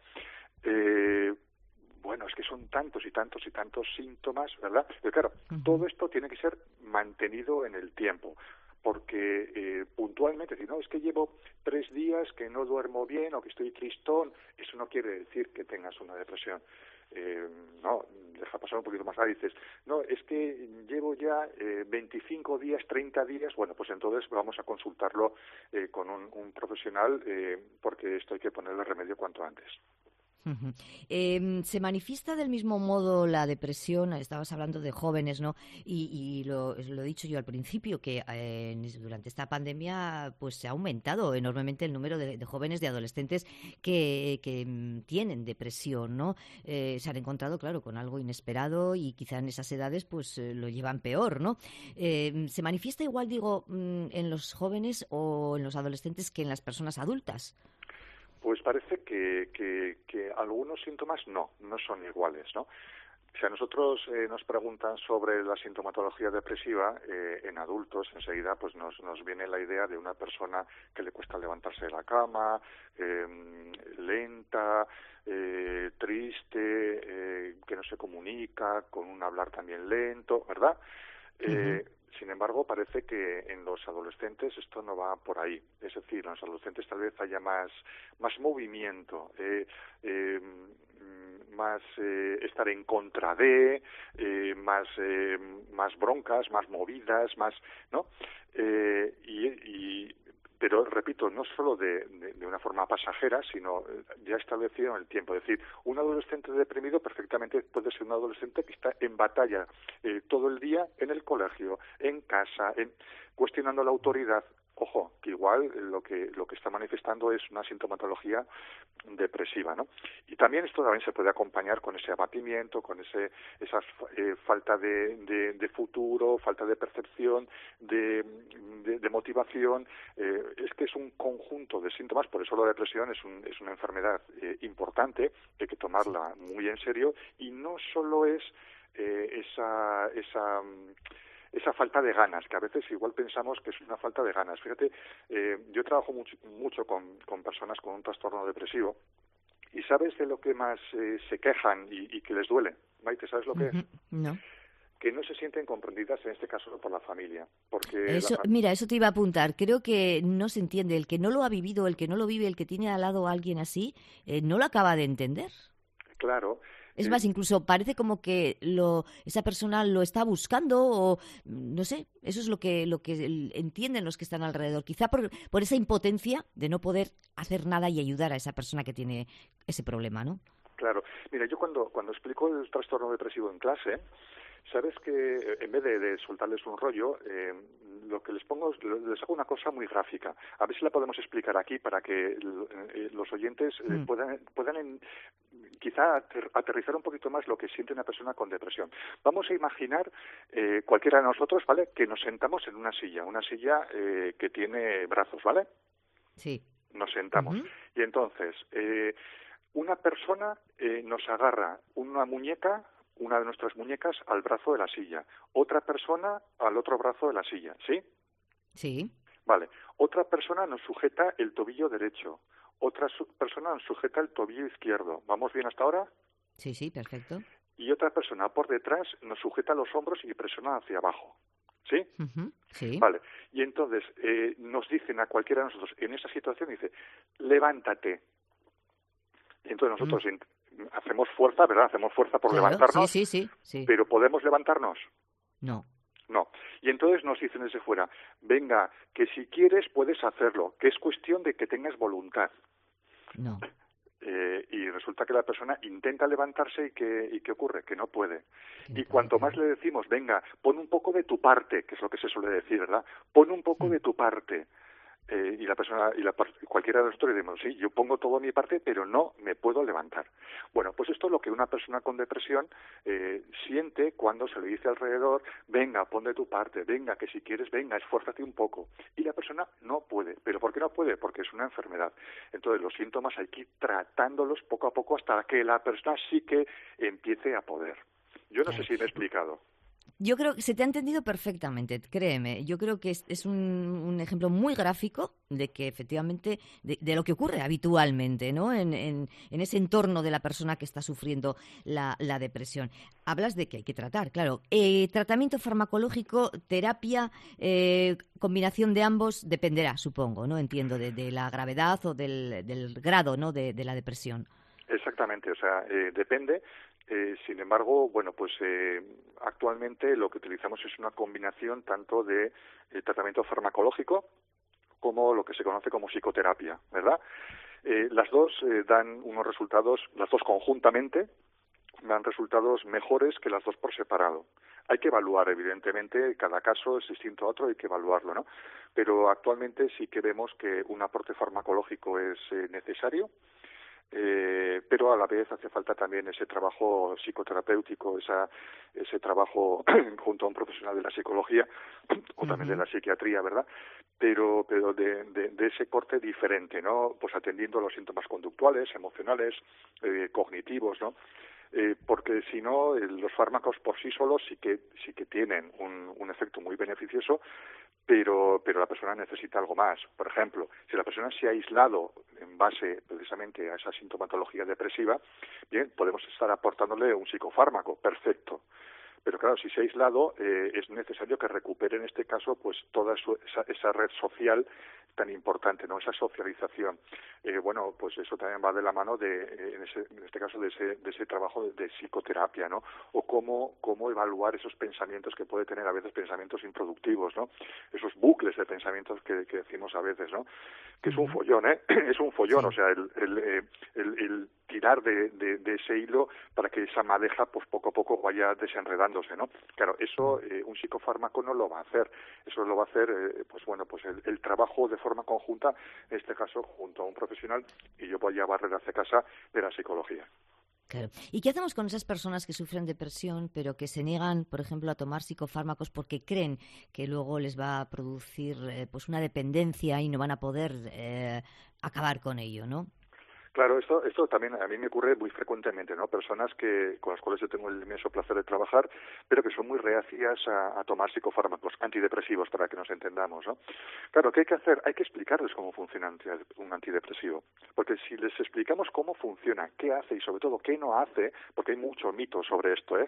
[SPEAKER 17] Eh, bueno, es que son tantos y tantos y tantos síntomas, ¿verdad? Pero claro, uh-huh. todo esto tiene que ser mantenido en el tiempo, porque eh, puntualmente, si no, es que llevo tres días que no duermo bien o que estoy tristón, eso no quiere decir que tengas una depresión. Eh, no, deja pasar un poquito más allá, dices, no, es que llevo ya eh, veinticinco días, treinta días, bueno, pues entonces vamos a consultarlo eh, con un, un profesional eh, porque esto hay que ponerle remedio cuanto antes.
[SPEAKER 15] Uh-huh. Eh, ¿Se manifiesta del mismo modo la depresión? Estabas hablando de jóvenes, ¿no? Y, y lo, lo he dicho yo al principio, que eh, durante esta pandemia pues se ha aumentado enormemente el número de, de jóvenes, de adolescentes que, que um, tienen depresión, ¿no? Eh, se han encontrado, claro, con algo inesperado y quizá en esas edades pues eh, lo llevan peor, ¿no? Eh, ¿Se manifiesta igual, digo, en los jóvenes o en los adolescentes que en las personas adultas?
[SPEAKER 17] Pues parece que, que, que algunos síntomas no, no son iguales, ¿no? Si a nosotros eh, nos preguntan sobre la sintomatología depresiva eh, en adultos, enseguida pues nos, nos viene la idea de una persona que le cuesta levantarse de la cama, eh, lenta, eh, triste, eh, que no se comunica, con un hablar también lento, ¿verdad? Eh, uh-huh. Sin embargo, parece que en los adolescentes esto no va por ahí. Es decir, en los adolescentes tal vez haya más, más movimiento, eh, eh, más eh, estar en contra de, eh, más, eh, más broncas, más movidas, más, ¿no? Eh, y, y pero repito, no solo de, de, de una forma pasajera, sino ya establecido en el tiempo. Es decir, un adolescente deprimido perfectamente puede ser un adolescente que está en batalla eh, todo el día en el colegio, en casa, en, cuestionando la autoridad. Ojo, que igual lo que lo que está manifestando es una sintomatología depresiva, ¿no? Y también esto también se puede acompañar con ese abatimiento, con ese esa eh, falta de, de, de futuro, falta de percepción, de, de, de motivación. Eh, es que es un conjunto de síntomas, por eso la depresión es, un, es una enfermedad eh, importante, hay que tomarla muy en serio, y no solo es eh, esa esa esa falta de ganas, que a veces igual pensamos que es una falta de ganas. Fíjate, eh, yo trabajo mucho, mucho con, con personas con un trastorno depresivo, y ¿sabes de lo que más eh, se quejan y, y que les duele? Maite, ¿sabes lo que
[SPEAKER 15] uh-huh.
[SPEAKER 17] es?
[SPEAKER 15] No.
[SPEAKER 17] Que no se sienten comprendidas, en este caso, por la familia. Porque
[SPEAKER 15] eso,
[SPEAKER 17] la...
[SPEAKER 15] Mira, eso te iba a apuntar. Creo que no se entiende. El que no lo ha vivido, el que no lo vive, el que tiene al lado a alguien así, eh, no lo acaba de entender.
[SPEAKER 17] Claro.
[SPEAKER 15] Es
[SPEAKER 17] Eh,
[SPEAKER 15] más, incluso parece como que lo, esa persona lo está buscando o no sé, eso es lo que lo que el- entienden los que están alrededor. Quizá por, por esa impotencia de no poder hacer nada y ayudar a esa persona que tiene ese problema, ¿no?
[SPEAKER 17] Claro. Mira, yo cuando, cuando explico el trastorno depresivo en clase, sabes que en vez de, de soltarles un rollo, eh, lo que les pongo es, les hago una cosa muy gráfica. A ver si la podemos explicar aquí para que eh, los oyentes eh,
[SPEAKER 16] Mm.
[SPEAKER 17] puedan, puedan en- quizá ater- aterrizar un poquito más lo que siente una persona con depresión. Vamos a imaginar eh, cualquiera de nosotros, ¿vale?, que nos sentamos en una silla, una silla eh, que tiene brazos, ¿vale?
[SPEAKER 15] Sí.
[SPEAKER 17] Nos sentamos. Y entonces, eh, una persona eh, nos agarra una muñeca, una de nuestras muñecas, al brazo de la silla. Otra persona al otro brazo de la silla, ¿sí?
[SPEAKER 15] Sí.
[SPEAKER 17] Vale. Otra persona nos sujeta el tobillo derecho. Otra su- persona nos sujeta el tobillo izquierdo. ¿Vamos bien hasta ahora?
[SPEAKER 15] Sí, sí, perfecto.
[SPEAKER 17] Y otra persona por detrás nos sujeta los hombros y presiona hacia abajo. ¿Sí?
[SPEAKER 15] Ujú, sí.
[SPEAKER 17] Vale. Y entonces eh, nos dicen a cualquiera de nosotros, en esa situación dice, levántate. Y entonces nosotros int- hacemos fuerza, ¿verdad? Hacemos fuerza por
[SPEAKER 15] Claro,
[SPEAKER 17] levantarnos,
[SPEAKER 15] sí, sí, sí, sí.
[SPEAKER 17] pero ¿podemos levantarnos?
[SPEAKER 15] No.
[SPEAKER 17] No. Y entonces nos dicen desde fuera, venga, que si quieres puedes hacerlo, que es cuestión de que tengas voluntad.
[SPEAKER 15] No.
[SPEAKER 17] Eh, y resulta que la persona intenta levantarse y que y ¿qué ocurre? Que no puede. Y cuanto más le decimos, venga, pon un poco de tu parte, que es lo que se suele decir, ¿verdad? Pon un poco de tu parte. Eh, y la persona, y la, par- cualquiera de nosotros decimos, sí, yo pongo todo mi parte, pero no me puedo levantar. Bueno, pues esto es lo que una persona con depresión eh, siente cuando se le dice alrededor, venga, pon de tu parte, venga, que si quieres, venga, esfuérzate un poco. Y la persona no puede. ¿Pero por qué no puede? Porque es una enfermedad. Entonces los síntomas hay que ir tratándolos poco a poco hasta que la persona sí que empiece a poder. Yo no sé si me he explicado.
[SPEAKER 15] Yo creo que se te ha entendido perfectamente, créeme. Yo creo que es, es un, un ejemplo muy gráfico de que efectivamente, de, de lo que ocurre habitualmente, ¿no? En, en, en ese entorno de la persona que está sufriendo la, la depresión. Hablas de que hay que tratar, claro. Eh, tratamiento farmacológico, terapia, eh, combinación de ambos, dependerá, supongo, ¿no? Entiendo, de, de la gravedad o del, del grado, ¿no? de, de la depresión.
[SPEAKER 17] Exactamente, o sea, eh, depende. Eh, sin embargo, bueno, pues eh, actualmente lo que utilizamos es una combinación tanto de eh, tratamiento farmacológico como lo que se conoce como psicoterapia, ¿verdad? Eh, las dos eh, dan unos resultados, las dos conjuntamente, dan resultados mejores que las dos por separado. Hay que evaluar, evidentemente, cada caso es distinto a otro, hay que evaluarlo, ¿no? Pero actualmente sí que vemos que un aporte farmacológico es eh, necesario, Eh, pero a la vez hace falta también ese trabajo psicoterapéutico, esa, ese trabajo junto a un profesional de la psicología o también de la psiquiatría, ¿verdad? Pero, pero de, de, de ese corte diferente, ¿no? Pues atendiendo a los síntomas conductuales, emocionales, eh, cognitivos, ¿no? Eh, porque si no, eh, los fármacos por sí solos sí que sí que tienen un, un efecto muy beneficioso, pero pero la persona necesita algo más. Por ejemplo, si la persona se ha aislado en base precisamente a esa sintomatología depresiva, bien, podemos estar aportándole un psicofármaco, perfecto. Pero claro, si se ha aislado, eh, es necesario que recupere en este caso pues toda su, esa, esa red social tan importante, ¿no? Esa socialización. Eh, bueno, pues eso también va de la mano de, eh, en, ese, en este caso, de ese, de ese trabajo de, de psicoterapia, ¿no? O cómo, cómo evaluar esos pensamientos que puede tener a veces pensamientos improductivos, ¿no? Esos bucles de pensamientos que, que decimos a veces, ¿no? Que es un follón, ¿eh? Es un follón, sí. O sea, el, el, eh, el, el tirar de, de, de ese hilo para que esa madeja, pues poco a poco vaya desenredándose, ¿no? Claro, eso eh, un psicofármaco no lo va a hacer. Eso lo va a hacer, eh, pues bueno, pues el, el trabajo de forma conjunta, en este caso, junto a un profesional, y yo voy a barrer hacia casa de la psicología.
[SPEAKER 15] Claro. ¿Y qué hacemos con esas personas que sufren depresión, pero que se niegan, por ejemplo, a tomar psicofármacos porque creen que luego les va a producir eh, pues una dependencia y no van a poder eh, acabar con ello, ¿no?
[SPEAKER 17] Claro, esto, esto también a mí me ocurre muy frecuentemente, ¿no? Personas que con las cuales yo tengo el inmenso placer de trabajar, pero que son muy reacias a, a tomar psicofármacos antidepresivos, para que nos entendamos, ¿no? Claro, ¿qué hay que hacer? Hay que explicarles cómo funciona un antidepresivo, porque si les explicamos cómo funciona, qué hace y sobre todo qué no hace, porque hay mucho mito sobre esto, ¿eh?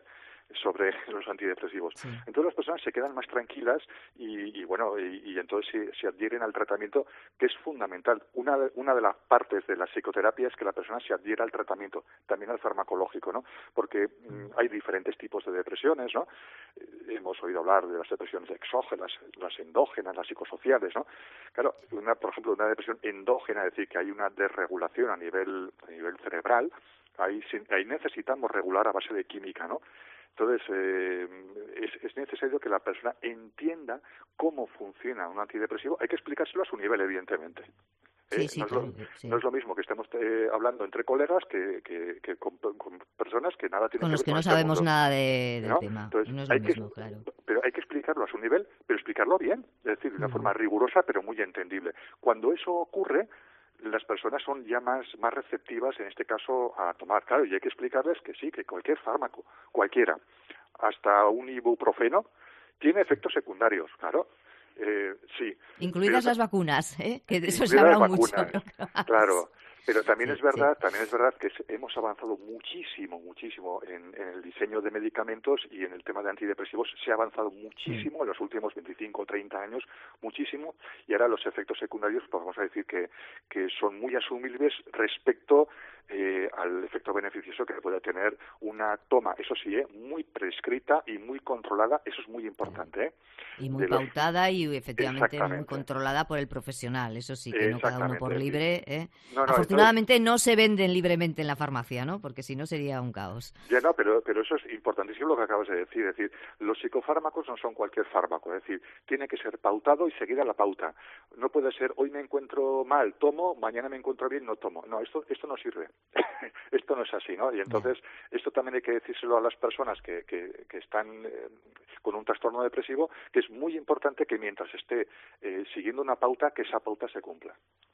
[SPEAKER 17] sobre los antidepresivos. Sí. Entonces las personas se quedan más tranquilas y, y bueno, y, y entonces se, se adhieren al tratamiento, que es fundamental. Una de, una de las partes de la psicoterapia es que la persona se adhiera al tratamiento, también al farmacológico, ¿no? Porque mmm, hay diferentes tipos de depresiones, ¿no? Eh, hemos oído hablar de las depresiones exógenas, las endógenas, las psicosociales, ¿no? Claro, una, por ejemplo, una depresión endógena, es decir, que hay una desregulación a nivel, a nivel cerebral, ahí, ahí necesitamos regular a base de química, ¿no? Entonces, eh, es, es necesario que la persona entienda cómo funciona un antidepresivo. Hay que explicárselo a su nivel, evidentemente.
[SPEAKER 15] Sí,
[SPEAKER 17] eh,
[SPEAKER 15] sí,
[SPEAKER 17] no, es
[SPEAKER 15] claro,
[SPEAKER 17] lo,
[SPEAKER 15] sí.
[SPEAKER 17] no es lo mismo que estemos eh, hablando entre colegas que, que, que con, con personas que nada tienen
[SPEAKER 15] con
[SPEAKER 17] que
[SPEAKER 15] los
[SPEAKER 17] ver
[SPEAKER 15] que
[SPEAKER 17] con
[SPEAKER 15] no
[SPEAKER 17] este
[SPEAKER 15] sabemos
[SPEAKER 17] mundo,
[SPEAKER 15] nada de, del
[SPEAKER 17] ¿no?
[SPEAKER 15] tema.
[SPEAKER 17] Entonces,
[SPEAKER 15] no es
[SPEAKER 17] hay
[SPEAKER 15] lo
[SPEAKER 17] que,
[SPEAKER 15] mismo, claro.
[SPEAKER 17] Pero hay que explicarlo a su nivel, pero explicarlo bien, es decir, de una uh-huh. forma rigurosa, pero muy entendible. Cuando eso ocurre, las personas son ya más, más receptivas, en este caso, a tomar. Claro, y hay que explicarles que sí, que cualquier fármaco, cualquiera, hasta un ibuprofeno, tiene efectos secundarios, claro. Eh, sí.
[SPEAKER 15] Incluidas
[SPEAKER 17] pero,
[SPEAKER 15] las vacunas, ¿eh? Que de eso se ha hablado mucho.
[SPEAKER 17] Claro. Pero también
[SPEAKER 15] sí,
[SPEAKER 17] es verdad,
[SPEAKER 15] sí.
[SPEAKER 17] también es verdad que hemos avanzado muchísimo, muchísimo en, en el diseño de medicamentos y en el tema de antidepresivos se ha avanzado muchísimo mm. en los últimos veinticinco o treinta años, muchísimo, y ahora los efectos secundarios, pues vamos a decir que, que son muy asumibles respecto eh, al efecto beneficioso que puede tener una toma, eso sí, eh, muy prescrita y muy controlada, eso es muy importante. ¿eh?
[SPEAKER 15] Y muy pautada los... y efectivamente muy controlada por el profesional, eso sí, que no cada uno por libre. ¿eh?
[SPEAKER 17] No, no,
[SPEAKER 15] Afortunadamente entonces... no se venden libremente en la farmacia, ¿no? Porque si no sería un caos.
[SPEAKER 17] Ya no, pero, pero eso es importantísimo lo que acabas de decir. Es decir, los psicofármacos no son cualquier fármaco. Es decir, tiene que ser pautado y seguir a la pauta. No puede ser, hoy me encuentro mal, tomo, mañana me encuentro bien, no tomo. No, esto esto no sirve. Esto no es así, ¿no? Y entonces, yeah. esto también hay que decírselo a las personas que, que, que están eh, con un trastorno depresivo, que es muy importante que mientras esté eh, siguiendo una pauta, que esa pauta se cumpla.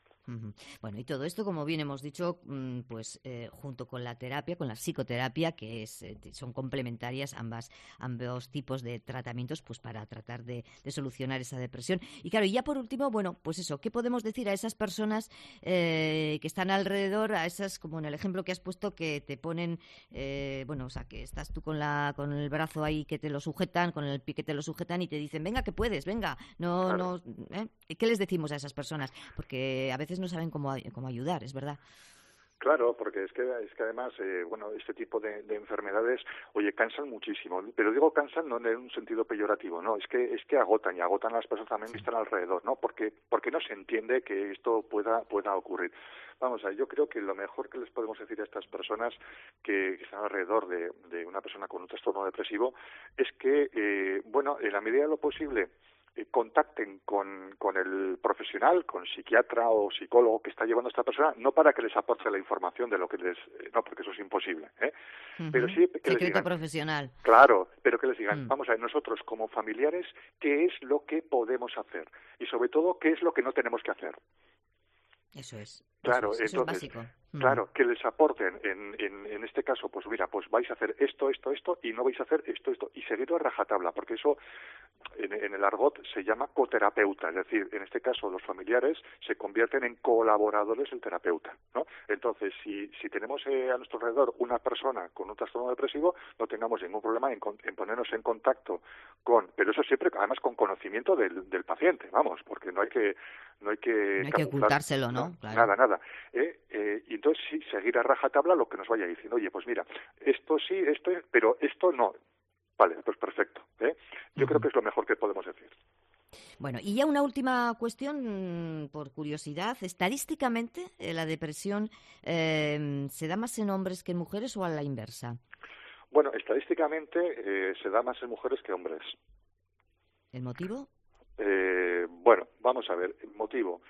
[SPEAKER 15] Bueno, y todo esto, como bien hemos dicho, pues eh, junto con la terapia, con la psicoterapia, que es, eh, son complementarias ambas, ambos tipos de tratamientos, pues para tratar de, de solucionar esa depresión. Y claro, y ya por último, bueno, pues eso, ¿qué podemos decir a esas personas eh, que están alrededor, a esas, como en el ejemplo que has puesto, que te ponen, eh, bueno, o sea, que estás tú con la con el brazo ahí que te lo sujetan, con el pie que te lo sujetan y te dicen, venga, que puedes, venga, no, claro. no, ¿eh? ¿Qué les decimos a esas personas? Porque a veces no saben cómo, cómo ayudar, es verdad.
[SPEAKER 17] Claro, porque es que es que además, eh, bueno, este tipo de, de enfermedades, oye, cansan muchísimo. Pero digo cansan no en un sentido peyorativo, no, es que es que agotan y agotan a las personas también que están alrededor, ¿no? Porque porque no se entiende que esto pueda pueda ocurrir. Vamos a ver, yo creo que lo mejor que les podemos decir a estas personas que, que están alrededor de, de una persona con un trastorno depresivo es que, eh, bueno, en la medida de lo posible, Eh, contacten con, con el profesional, con psiquiatra o psicólogo que está llevando a esta persona, no para que les aporte la información de lo que les... No, porque eso es imposible, ¿eh?
[SPEAKER 15] Uh-huh.
[SPEAKER 17] Pero sí que
[SPEAKER 15] Secreto
[SPEAKER 17] les digan,
[SPEAKER 15] profesional.
[SPEAKER 17] Claro, pero que les digan,
[SPEAKER 15] uh-huh.
[SPEAKER 17] vamos a ver, nosotros como familiares, ¿qué es lo que podemos hacer? Y sobre todo, ¿qué es lo que no tenemos que hacer?
[SPEAKER 15] Eso es.
[SPEAKER 17] Claro,
[SPEAKER 15] eso es,
[SPEAKER 17] entonces,
[SPEAKER 15] eso es básico.
[SPEAKER 17] Claro, que les aporten en, en, en este caso, pues mira, pues vais a hacer esto, esto, esto, y no vais a hacer esto, esto, y seguirlo a rajatabla, porque eso en, en el argot se llama coterapeuta, es decir, en este caso los familiares se convierten en colaboradores del terapeuta, ¿no? Entonces, si, si tenemos eh, a nuestro alrededor una persona con un trastorno depresivo, no tengamos ningún problema en, en ponernos en contacto con, pero eso siempre, además, con conocimiento del, del paciente, vamos, porque no hay que no hay que,
[SPEAKER 15] no hay que ocultárselo, ¿no?
[SPEAKER 17] no
[SPEAKER 15] claro.
[SPEAKER 17] Nada, nada. Eh, eh, y entonces sí, seguir a rajatabla lo que nos vaya diciendo. Oye, pues mira, esto sí, esto, pero esto no. Vale, pues perfecto. ¿eh? Yo uh-huh. creo que es lo mejor que podemos decir.
[SPEAKER 15] Bueno, y ya una última cuestión, por curiosidad. Estadísticamente, eh, ¿la depresión eh, se da más en hombres que en mujeres o a la inversa?
[SPEAKER 17] Bueno, estadísticamente eh, se da más en mujeres que hombres.
[SPEAKER 15] ¿El motivo?
[SPEAKER 17] Eh, bueno, vamos a ver, el motivo.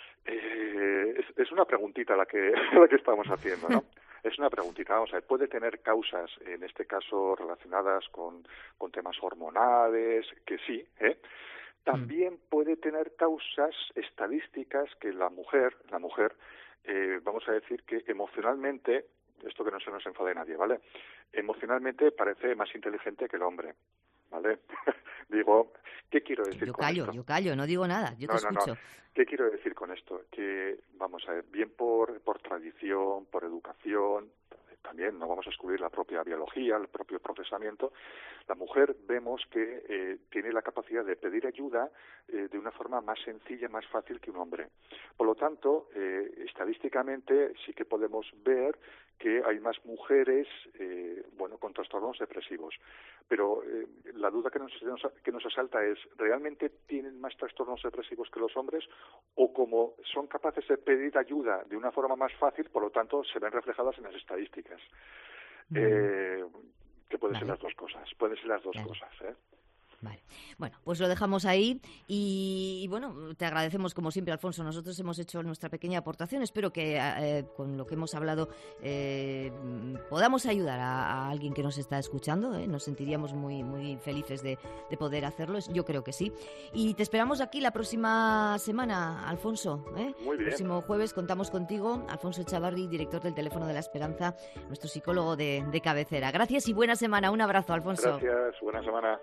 [SPEAKER 17] Eh, es, es una preguntita la que, la que estamos haciendo, ¿no? Es una preguntita, vamos a ver, puede tener causas, en este caso, relacionadas con, con temas hormonales, que sí, ¿eh? También puede tener causas estadísticas que la mujer, la mujer, eh, vamos a decir que emocionalmente, esto que no se nos enfade nadie, ¿vale? Emocionalmente parece más inteligente que el hombre, ¿vale? Digo, ¿qué quiero decir
[SPEAKER 15] yo
[SPEAKER 17] con
[SPEAKER 15] callo,
[SPEAKER 17] esto?
[SPEAKER 15] Yo callo, no digo nada, yo
[SPEAKER 17] no,
[SPEAKER 15] te
[SPEAKER 17] no,
[SPEAKER 15] escucho.
[SPEAKER 17] No. ¿Qué quiero decir con esto? Que, vamos a ver, bien por, por tradición, por educación, también no vamos a excluir la propia biología, el propio procesamiento, la mujer vemos que eh, tiene la capacidad de pedir ayuda eh, de una forma más sencilla, más fácil que un hombre. Por lo tanto, eh, estadísticamente sí que podemos ver que hay más mujeres eh, bueno, con trastornos depresivos. Pero eh, la duda que nos, que nos asalta es, ¿realmente tienen más trastornos depresivos que los hombres? O como son capaces de pedir ayuda de una forma más fácil, por lo tanto, se ven reflejadas en las estadísticas. Mm. Eh, que pueden vale. ser las dos cosas, pueden ser las dos vale. cosas, ¿eh?
[SPEAKER 15] Vale. Bueno, pues lo dejamos ahí y, y bueno, te agradecemos como siempre, Alfonso. Nosotros hemos hecho nuestra pequeña aportación. Espero que eh, con lo que hemos hablado eh, podamos ayudar a, a alguien que nos está escuchando. ¿eh? Nos sentiríamos muy muy felices de, de poder hacerlo. Yo creo que sí. Y te esperamos aquí la próxima semana, Alfonso. ¿eh?
[SPEAKER 17] Muy bien.
[SPEAKER 15] El próximo jueves contamos contigo, Alfonso Echavarri, director del Teléfono de la Esperanza, nuestro psicólogo de, de cabecera. Gracias y buena semana. Un abrazo, Alfonso.
[SPEAKER 17] Gracias, buena semana.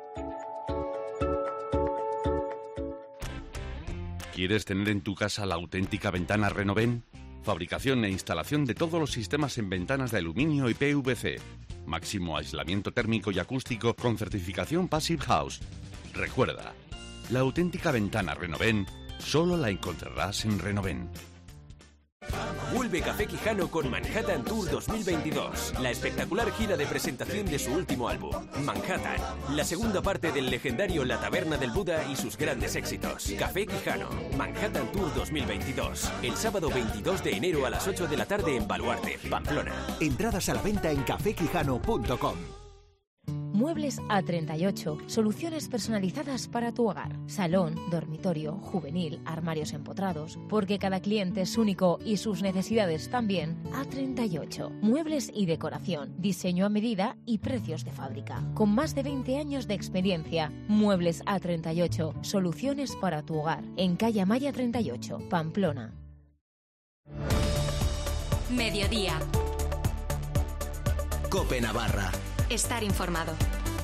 [SPEAKER 16] ¿Quieres tener en tu casa la auténtica ventana Renoven? Fabricación e instalación de todos los sistemas en ventanas de aluminio y P V C. Máximo aislamiento térmico y acústico con certificación Passive House. Recuerda, la auténtica ventana Renoven solo la encontrarás en Renoven.
[SPEAKER 18] Vuelve Café Quijano con Manhattan Tour dos mil veintidós, la espectacular gira de presentación de su último álbum, Manhattan, la segunda parte del legendario La Taberna del Buda y sus grandes éxitos. Café Quijano, Manhattan Tour dos mil veintidós, el sábado veintidós de enero a las ocho de la tarde en Baluarte, Pamplona.
[SPEAKER 19] Entradas a la venta en café quijano punto com.
[SPEAKER 20] Muebles A treinta y ocho, soluciones personalizadas para tu hogar. Salón, dormitorio, juvenil, armarios empotrados. Porque cada cliente es único y sus necesidades también. A treinta y ocho, muebles y decoración, diseño a medida y precios de fábrica. Con más de veinte años de experiencia, Muebles A treinta y ocho, soluciones para tu hogar. En calle Amaya treinta y ocho, Pamplona.
[SPEAKER 7] Mediodía.
[SPEAKER 19] COPE Navarra.
[SPEAKER 7] Estar informado.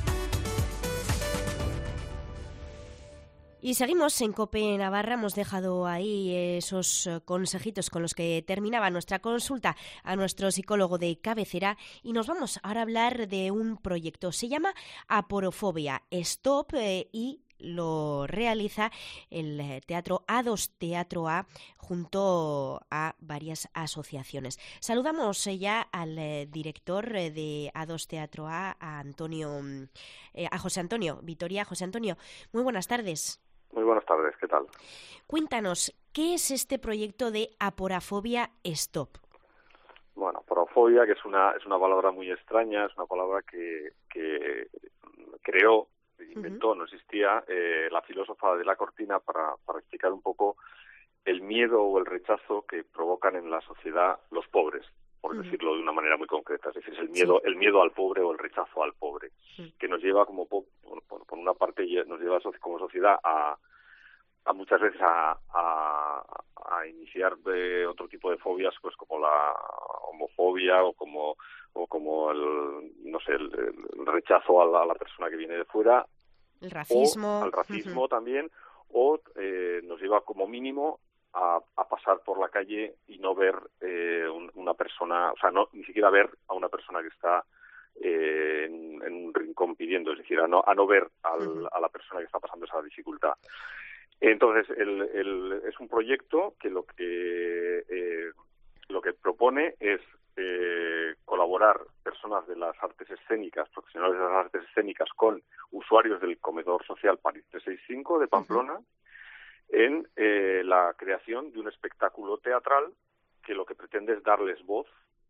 [SPEAKER 4] Y seguimos en COPE Navarra. Hemos dejado ahí esos consejitos con los que terminaba nuestra consulta a nuestro psicólogo de cabecera y nos vamos ahora a hablar de un proyecto. Se llama Aporofobia Stop eh, y lo realiza el Teatro A dos Teatro A junto a varias asociaciones. Saludamos ya al eh, director de A dos Teatro A, a Antonio, eh, a José Antonio Vitoria. José Antonio, muy buenas tardes.
[SPEAKER 17] Muy buenas tardes, ¿qué tal?
[SPEAKER 4] Cuéntanos, ¿qué es este proyecto de Aporofobia Stop?
[SPEAKER 17] Bueno, aporofobia, que es una es una palabra muy extraña, es una palabra que, que creó, inventó, uh-huh. no existía, eh, la filósofa de la Cortina para, para explicar un poco el miedo o el rechazo que provocan en la sociedad los pobres, por uh-huh. decirlo de una manera muy concreta. Es decir, es el miedo, sí. el miedo al pobre o el rechazo al pobre, sí. que nos lleva como, por, por, por una parte, nos lleva como sociedad a, a muchas veces a, a, a iniciar de otro tipo de fobias, pues como la homofobia o como o como el, no sé, el, el rechazo a la, a la persona que viene de fuera,
[SPEAKER 4] el racismo,
[SPEAKER 17] o al racismo
[SPEAKER 4] uh-huh.
[SPEAKER 17] también, o eh, nos lleva como mínimo a, a pasar por la calle y no ver eh, un, una persona, o sea, no ni siquiera ver a una persona que está eh, en, en un rincón pidiendo, es decir, a no, a no ver al, uh-huh. a la persona que está pasando esa dificultad. Entonces, el, el, es un proyecto que lo que eh, lo que propone es eh, colaborar personas de las artes escénicas, profesionales de las artes escénicas, con usuarios del comedor social París trescientos sesenta y cinco de Pamplona, uh-huh. en eh, la creación de un espectáculo teatral que lo que pretende es darles voz,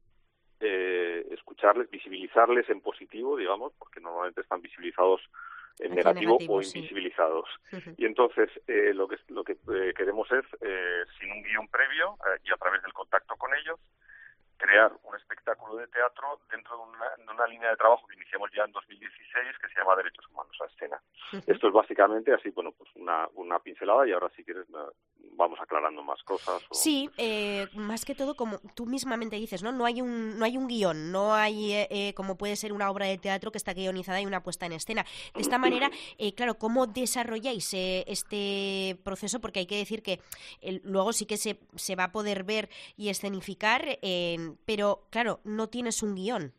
[SPEAKER 17] eh, escucharles, visibilizarles en positivo, digamos, porque normalmente están visibilizados en negativo, negativo o invisibilizados. Sí. Uh-huh. Y entonces eh, lo que lo que eh, queremos es, eh, sin un guión previo eh, y a través del contacto con ellos, crear un espectáculo de teatro dentro de una, de una línea de trabajo que iniciamos ya en dos mil dieciséis que se llama Derechos Humanos a Escena. Uh-huh. Esto es básicamente así, bueno, pues una, una pincelada y ahora si quieres vamos a, aclarando más cosas. O...
[SPEAKER 4] Sí, eh, más que todo, como tú mismamente dices, ¿no? No hay un, no hay un guión, no hay, eh, como puede ser una obra de teatro que está guionizada y una puesta en escena. De esta manera, eh, claro, ¿cómo desarrolláis eh, este proceso? Porque hay que decir que eh, luego sí que se, se va a poder ver y escenificar, eh, pero, claro, no tienes un guión.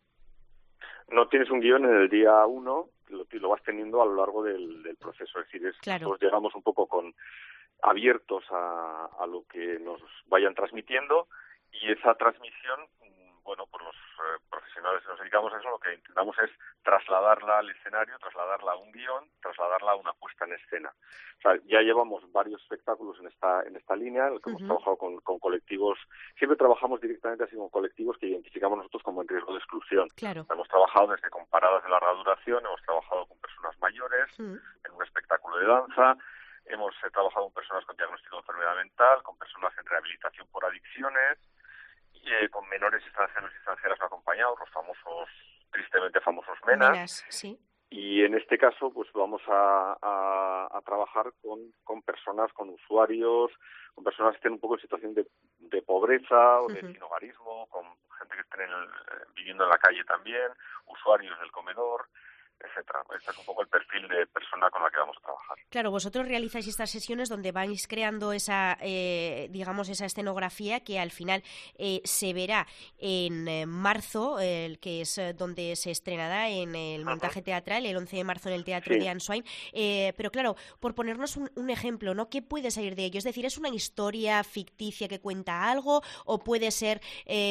[SPEAKER 17] No tienes un guión en el día uno, lo, lo vas teniendo a lo largo del, del proceso. Es decir, es,
[SPEAKER 4] claro.
[SPEAKER 17] nosotros llegamos un poco con abiertos a, a lo que nos vayan transmitiendo, y esa transmisión, bueno, por los eh, profesionales que nos dedicamos a eso, lo que intentamos es trasladarla al escenario, trasladarla a un guión, trasladarla a una puesta en escena. O sea, ya llevamos varios espectáculos en esta en esta línea, en el que uh-huh. hemos trabajado con, con colectivos, siempre trabajamos directamente así con colectivos que identificamos nosotros como en riesgo de exclusión.
[SPEAKER 4] Claro.
[SPEAKER 17] Hemos trabajado desde con paradas de larga duración, hemos trabajado con personas mayores, uh-huh. en un espectáculo de danza, hemos eh, trabajado con personas con diagnóstico de enfermedad mental, con personas en rehabilitación por adicciones, Eh, con menores extranjeros y extranjeras no acompañados, los famosos, tristemente famosos menas.
[SPEAKER 4] Menas, sí.
[SPEAKER 17] Y en este caso, pues vamos a, a, a trabajar con, con personas, con usuarios, con personas que estén un poco en situación de, de pobreza o de uh-huh. sinhogarismo, con gente que estén en el, viviendo en la calle también, usuarios del comedor, etcétera. Este es un poco el perfil de persona con la que vamos a trabajar.
[SPEAKER 4] Claro, vosotros realizáis estas sesiones donde vais creando esa, eh, digamos, esa escenografía que al final eh, se verá en eh, marzo, el eh, que es eh, donde se estrenará en el montaje teatral, el once de marzo en el Teatro
[SPEAKER 17] sí.
[SPEAKER 4] de Answine. Eh, pero claro, por ponernos un, un ejemplo, ¿no? ¿Qué puede salir de ello? Es decir, ¿es una historia ficticia que cuenta algo o puede ser,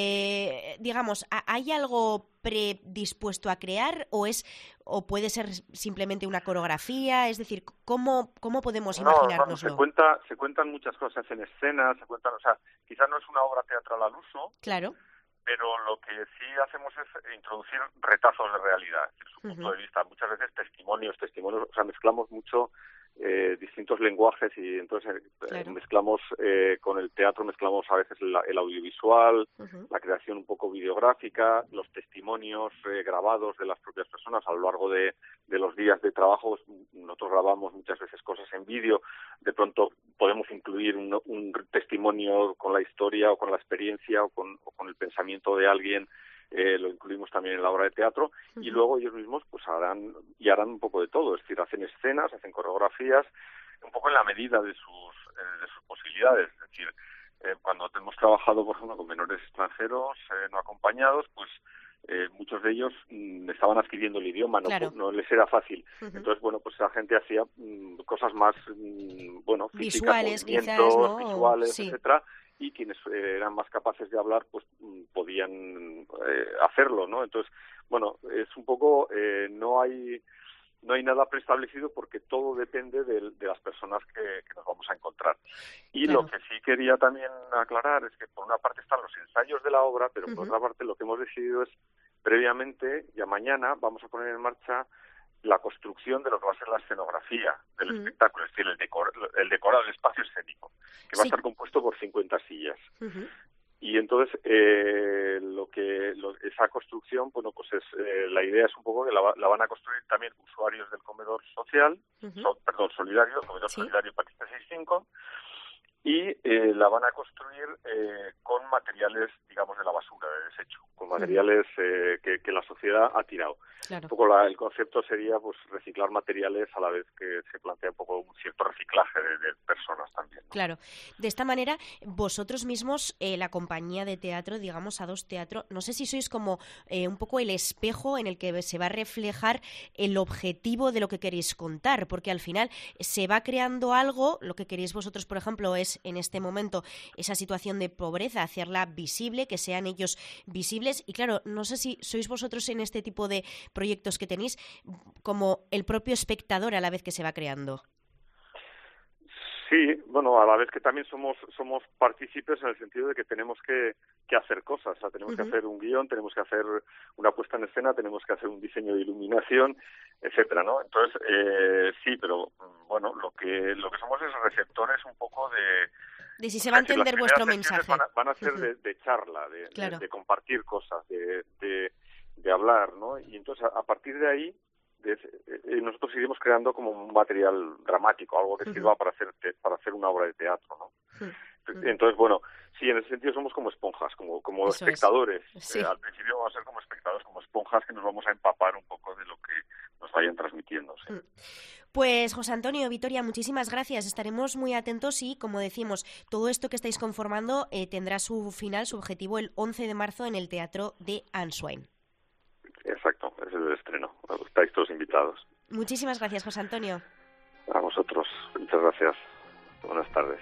[SPEAKER 4] eh, digamos, ¿hay algo predispuesto a crear o es o puede ser simplemente una coreografía? Es decir, ¿cómo, cómo podemos imaginárnoslo?
[SPEAKER 17] No, no, se cuenta, se cuentan muchas cosas en escena, se cuentan, o sea, quizás no es una obra teatral al uso,
[SPEAKER 4] claro,
[SPEAKER 17] pero lo que sí hacemos es introducir retazos de realidad, es decir, su uh-huh. punto de vista, muchas veces testimonios, testimonios, o sea, mezclamos mucho eh, distintos lenguajes y entonces eh, claro. mezclamos eh, con el teatro, mezclamos a veces la, el audiovisual, uh-huh. la creación un poco videográfica, los testimonios eh, grabados de las propias personas a lo largo de, de los días de trabajo. Nosotros grabamos muchas veces cosas en vídeo, de pronto podemos incluir un, un testimonio con la historia o con la experiencia o con, o con el pensamiento de alguien. Eh, lo incluimos también en la obra de teatro uh-huh. y luego ellos mismos pues harán y harán un poco de todo, es decir, hacen escenas, hacen coreografías, un poco en la medida de sus eh, de sus posibilidades. Es decir, eh, cuando hemos trabajado, por ejemplo, con menores extranjeros eh, no acompañados, pues eh, muchos de ellos mm, estaban adquiriendo el idioma, no,
[SPEAKER 4] claro.
[SPEAKER 17] no les era fácil. Uh-huh. Entonces, bueno, pues la gente hacía mm, cosas más, mm, bueno, físicas,
[SPEAKER 4] visuales,
[SPEAKER 17] movimientos,
[SPEAKER 4] quizás, ¿no?
[SPEAKER 17] visuales,
[SPEAKER 4] sí.
[SPEAKER 17] etcétera. Y quienes eh, eran más capaces de hablar, pues podían eh, hacerlo, ¿no? Entonces, bueno, es un poco, eh, no hay no hay nada preestablecido porque todo depende de, de las personas que, que nos vamos a encontrar. Y claro. Lo que sí quería también aclarar es que por una parte están los ensayos de la obra, pero uh-huh. por otra parte lo que hemos decidido es, previamente, ya mañana, vamos a poner en marcha la construcción de lo que va a ser la escenografía del uh-huh. espectáculo, es decir, el, decor, el decorado, el espacio escénico, que va sí. a estar compuesto por cincuenta sillas. Uh-huh. Y entonces, eh, lo que lo, esa construcción, bueno, pues es eh, la idea es un poco que la, la van a construir también usuarios del comedor social, uh-huh. so, perdón, solidario, el comedor ¿Sí? solidario París trescientos sesenta y cinco, y eh, la van a construir eh, con materiales, digamos, de la basura, de desecho, con materiales eh, que, que la sociedad ha tirado.
[SPEAKER 4] Claro.
[SPEAKER 17] Un poco la, el concepto sería pues reciclar materiales a la vez que se plantea un poco un cierto reciclaje de, de personas también, ¿no?
[SPEAKER 4] Claro. De esta manera, vosotros mismos, eh, la compañía de teatro, digamos, A dos Teatro, no sé si sois como eh, un poco el espejo en el que se va a reflejar el objetivo de lo que queréis contar, porque al final se va creando algo, lo que queréis vosotros, por ejemplo, es en este momento esa situación de pobreza, hacerla visible, que sean ellos visibles, y claro, no sé si sois vosotros en este tipo de proyectos que tenéis como el propio espectador a la vez que se va creando.
[SPEAKER 17] Sí, bueno, a la vez que también somos somos partícipes en el sentido de que tenemos que, que hacer cosas, o sea, tenemos uh-huh. que hacer un guión, tenemos que hacer una puesta en escena, tenemos que hacer un diseño de iluminación, etcétera, ¿no? Entonces, eh, sí, pero bueno, lo que lo que somos es receptores un poco de...
[SPEAKER 4] De si se va a entender vuestro mensaje.
[SPEAKER 17] Van a, van a ser uh-huh. de, de charla, de,
[SPEAKER 4] claro.
[SPEAKER 17] de, de compartir cosas, de, de, de hablar, ¿no? Y entonces, a, a partir de ahí, De, eh, nosotros seguimos creando como un material dramático, algo que sirva uh-huh. para hacer te, para hacer una obra de teatro, ¿no? Uh-huh. Entonces, bueno, sí, en ese sentido somos como esponjas, como, como
[SPEAKER 4] Eso
[SPEAKER 17] espectadores.
[SPEAKER 4] es. Sí.
[SPEAKER 17] Eh, al principio vamos a ser como espectadores, como esponjas que nos vamos a empapar un poco de lo que nos vayan transmitiendo. Sí.
[SPEAKER 4] Pues José Antonio, Vitoria, muchísimas gracias. Estaremos muy atentos y, como decimos, todo esto que estáis conformando eh, tendrá su final, su objetivo, el once de marzo en el Teatro de Answine.
[SPEAKER 17] Exacto, ese es el estreno. Estáis todos invitados.
[SPEAKER 4] Muchísimas gracias, José Antonio.
[SPEAKER 17] A vosotros, muchas gracias. Buenas tardes.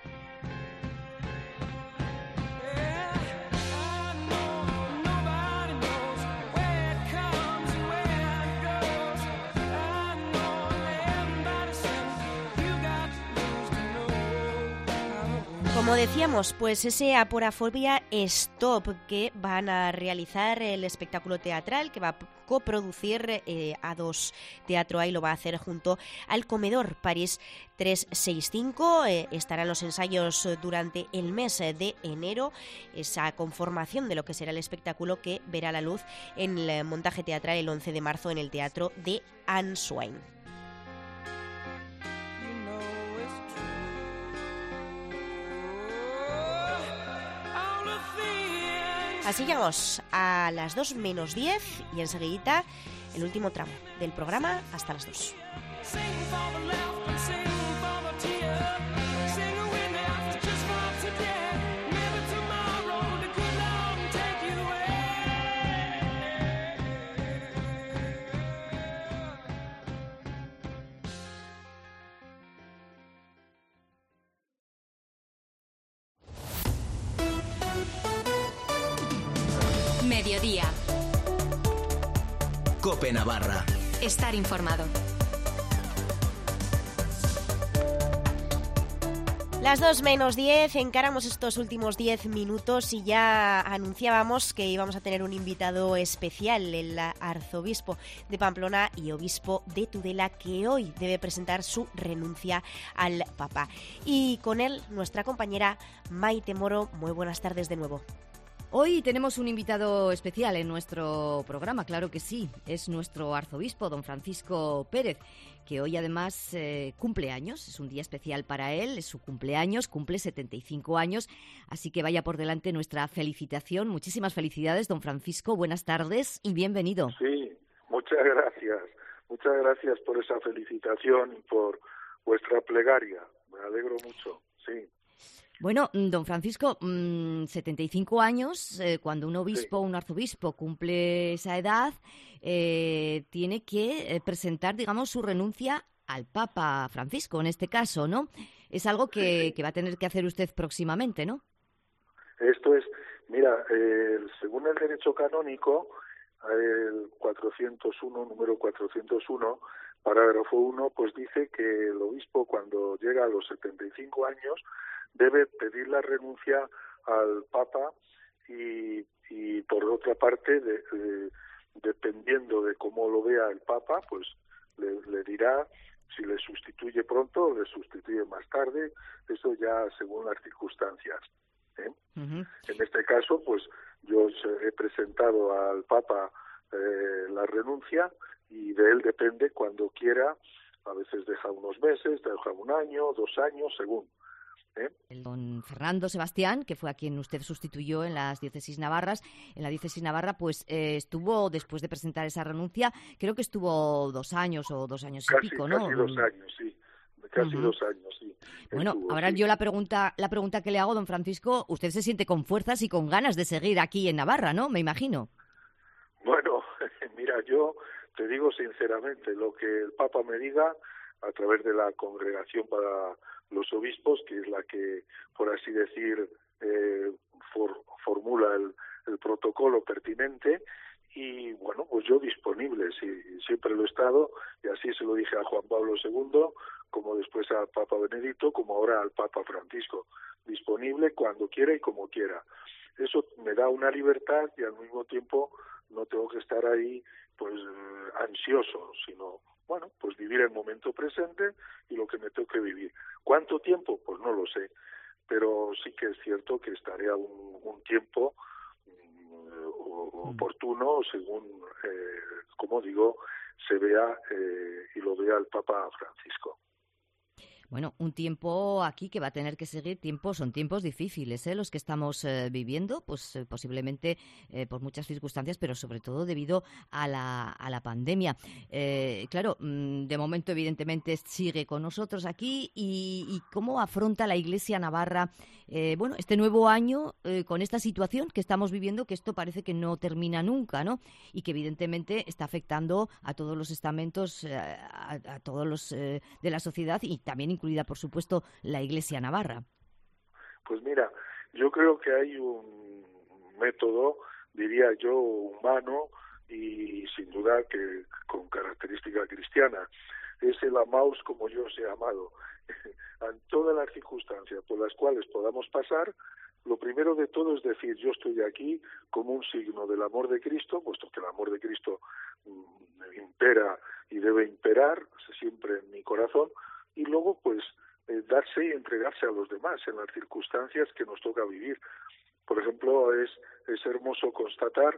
[SPEAKER 4] Como decíamos, pues ese Aporafobia Stop que van a realizar el espectáculo teatral que va a coproducir eh, A dos Teatro A y lo va a hacer junto al Comedor París trescientos sesenta y cinco. Eh, estarán los ensayos durante el mes de enero, esa conformación de lo que será el espectáculo que verá la luz en el montaje teatral el once de marzo en el Teatro de Answine. Así llegamos a las dos menos diez y enseguida el último tramo del programa hasta las dos.
[SPEAKER 7] Mediodía.
[SPEAKER 19] COPE Navarra.
[SPEAKER 7] Estar informado.
[SPEAKER 4] Las dos menos diez, encaramos estos últimos diez minutos y ya anunciábamos que íbamos a tener un invitado especial, el arzobispo de Pamplona y obispo de Tudela, que hoy debe presentar su renuncia al Papa. Y con él, nuestra compañera Maite Moro. Muy buenas tardes de nuevo.
[SPEAKER 15] Hoy tenemos un invitado especial en nuestro programa, claro que sí, es nuestro arzobispo, don Francisco Pérez, que hoy además eh, cumple años, es un día especial para él, es su cumpleaños, cumple setenta y cinco años, así que vaya por delante nuestra felicitación. Muchísimas felicidades, don Francisco, buenas tardes y bienvenido.
[SPEAKER 6] Sí, muchas gracias, muchas gracias por esa felicitación y por vuestra plegaria, me alegro mucho, sí.
[SPEAKER 15] Bueno, don Francisco, mmm, setenta y cinco años, eh, cuando un obispo o sí. un arzobispo cumple esa edad, eh, tiene que eh, presentar, digamos, su renuncia al Papa Francisco, en este caso, ¿no? Es algo que, sí. que va a tener que hacer usted próximamente, ¿no?
[SPEAKER 6] Esto es, mira, eh, según el derecho canónico, el cuatrocientos uno, número cuatrocientos uno, parágrafo uno, pues dice que el obispo cuando llega a los setenta y cinco años debe pedir la renuncia al Papa y, y por otra parte, de, de, dependiendo de cómo lo vea el Papa, pues le, le dirá si le sustituye pronto o le sustituye más tarde, eso ya según las circunstancias. ¿eh? Uh-huh. En este caso, pues yo he presentado al Papa eh, la renuncia y de él depende cuando quiera, a veces deja unos meses, deja un año, dos años, según. ¿Eh?
[SPEAKER 15] El don Fernando Sebastián, que fue a quien usted sustituyó en las diócesis navarras, en la diócesis navarra, pues eh, estuvo, después de presentar esa renuncia, creo que estuvo dos años o dos años
[SPEAKER 6] casi,
[SPEAKER 15] y pico, ¿no?
[SPEAKER 6] Casi dos años, sí. Casi uh-huh. dos años, sí.
[SPEAKER 15] Bueno, estuvo, ahora sí. yo la pregunta, la pregunta que le hago, don Francisco, usted se siente con fuerzas y con ganas de seguir aquí en Navarra, ¿no? Me imagino.
[SPEAKER 6] Bueno, mira, yo te digo sinceramente, lo que el Papa me diga, a través de la Congregación para los Obispos, que es la que, por así decir, eh, for, formula el, el protocolo pertinente, y bueno, pues yo disponible, sí, siempre lo he estado, y así se lo dije a Juan Pablo segundo, como después al Papa Benedicto, como ahora al Papa Francisco, disponible cuando quiera y como quiera. Eso me da una libertad y al mismo tiempo no tengo que estar ahí pues ansioso, sino bueno, pues vivir el momento presente y lo que me tengo que vivir. ¿Cuánto tiempo? Pues no lo sé, pero sí que es cierto que estaré a un, un tiempo um, oportuno según, eh, como digo, se vea eh, y lo vea el Papa Francisco.
[SPEAKER 15] Bueno, un tiempo aquí que va a tener que seguir tiempos, son tiempos difíciles, ¿eh? Los que estamos eh, viviendo, pues eh, posiblemente eh, por muchas circunstancias, pero sobre todo debido a la, a la pandemia. Eh, claro, mmm, de momento evidentemente sigue con nosotros aquí y, y cómo afronta la Iglesia navarra, eh, bueno, este nuevo año eh, con esta situación que estamos viviendo, que esto parece que no termina nunca, ¿no? Y que evidentemente está afectando a todos los estamentos, eh, a, a todos los eh, de la sociedad y también incluida, por supuesto, la Iglesia navarra.
[SPEAKER 6] Pues mira, yo creo que hay un método, diría yo, humano y sin duda que con característica cristiana. Es el amaos como yo os he amado. En todas las circunstancias por las cuales podamos pasar, lo primero de todo es decir, yo estoy aquí como un signo del amor de Cristo, puesto que el amor de Cristo mm, impera y debe imperar siempre en mi corazón, y luego pues eh, darse y entregarse a los demás en las circunstancias que nos toca vivir. Por ejemplo, es, es hermoso constatar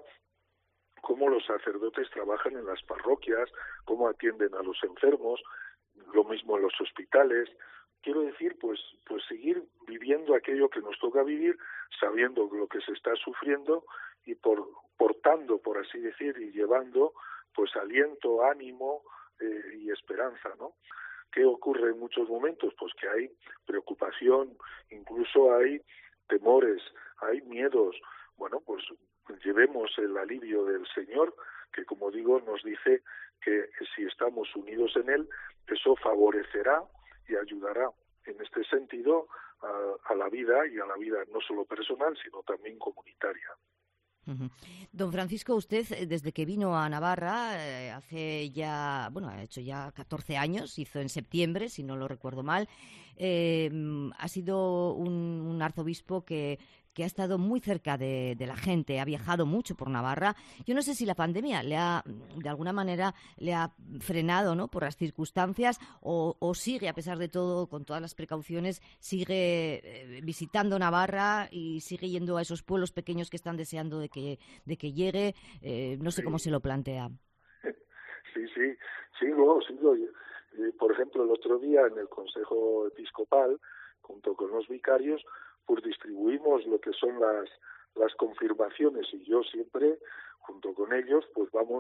[SPEAKER 6] cómo los sacerdotes trabajan en las parroquias, cómo atienden a los enfermos, lo mismo en los hospitales. Quiero decir, pues, pues seguir viviendo aquello que nos toca vivir, sabiendo lo que se está sufriendo y por, portando, por así decir, y llevando, pues aliento, ánimo eh, y esperanza, ¿no? ¿Qué ocurre en muchos momentos? Pues que hay preocupación, incluso hay temores, hay miedos. Bueno, pues llevemos el alivio del Señor, que como digo, nos dice que si estamos unidos en Él, eso favorecerá y ayudará en este sentido a, a la vida y a la vida no solo personal, sino también comunitaria.
[SPEAKER 15] Uh-huh. Don Francisco, usted desde que vino a Navarra eh, hace ya, bueno, ha hecho ya catorce años, hizo en septiembre, si no lo recuerdo mal, eh, ha sido un, un arzobispo que, que ha estado muy cerca de, de la gente, ha viajado mucho por Navarra. Yo no sé si la pandemia le ha, de alguna manera, le ha frenado, ¿no?, por las circunstancias o, o sigue, a pesar de todo, con todas las precauciones, sigue eh, visitando Navarra y sigue yendo a esos pueblos pequeños que están deseando de que, de que llegue. Eh, no sé sí. cómo se lo plantea.
[SPEAKER 6] Sí, sí, sigo, sigo. Eh, por ejemplo, el otro día en el Consejo Episcopal, junto con los vicarios, pues distribuimos lo que son las las confirmaciones y yo siempre, junto con ellos, pues vamos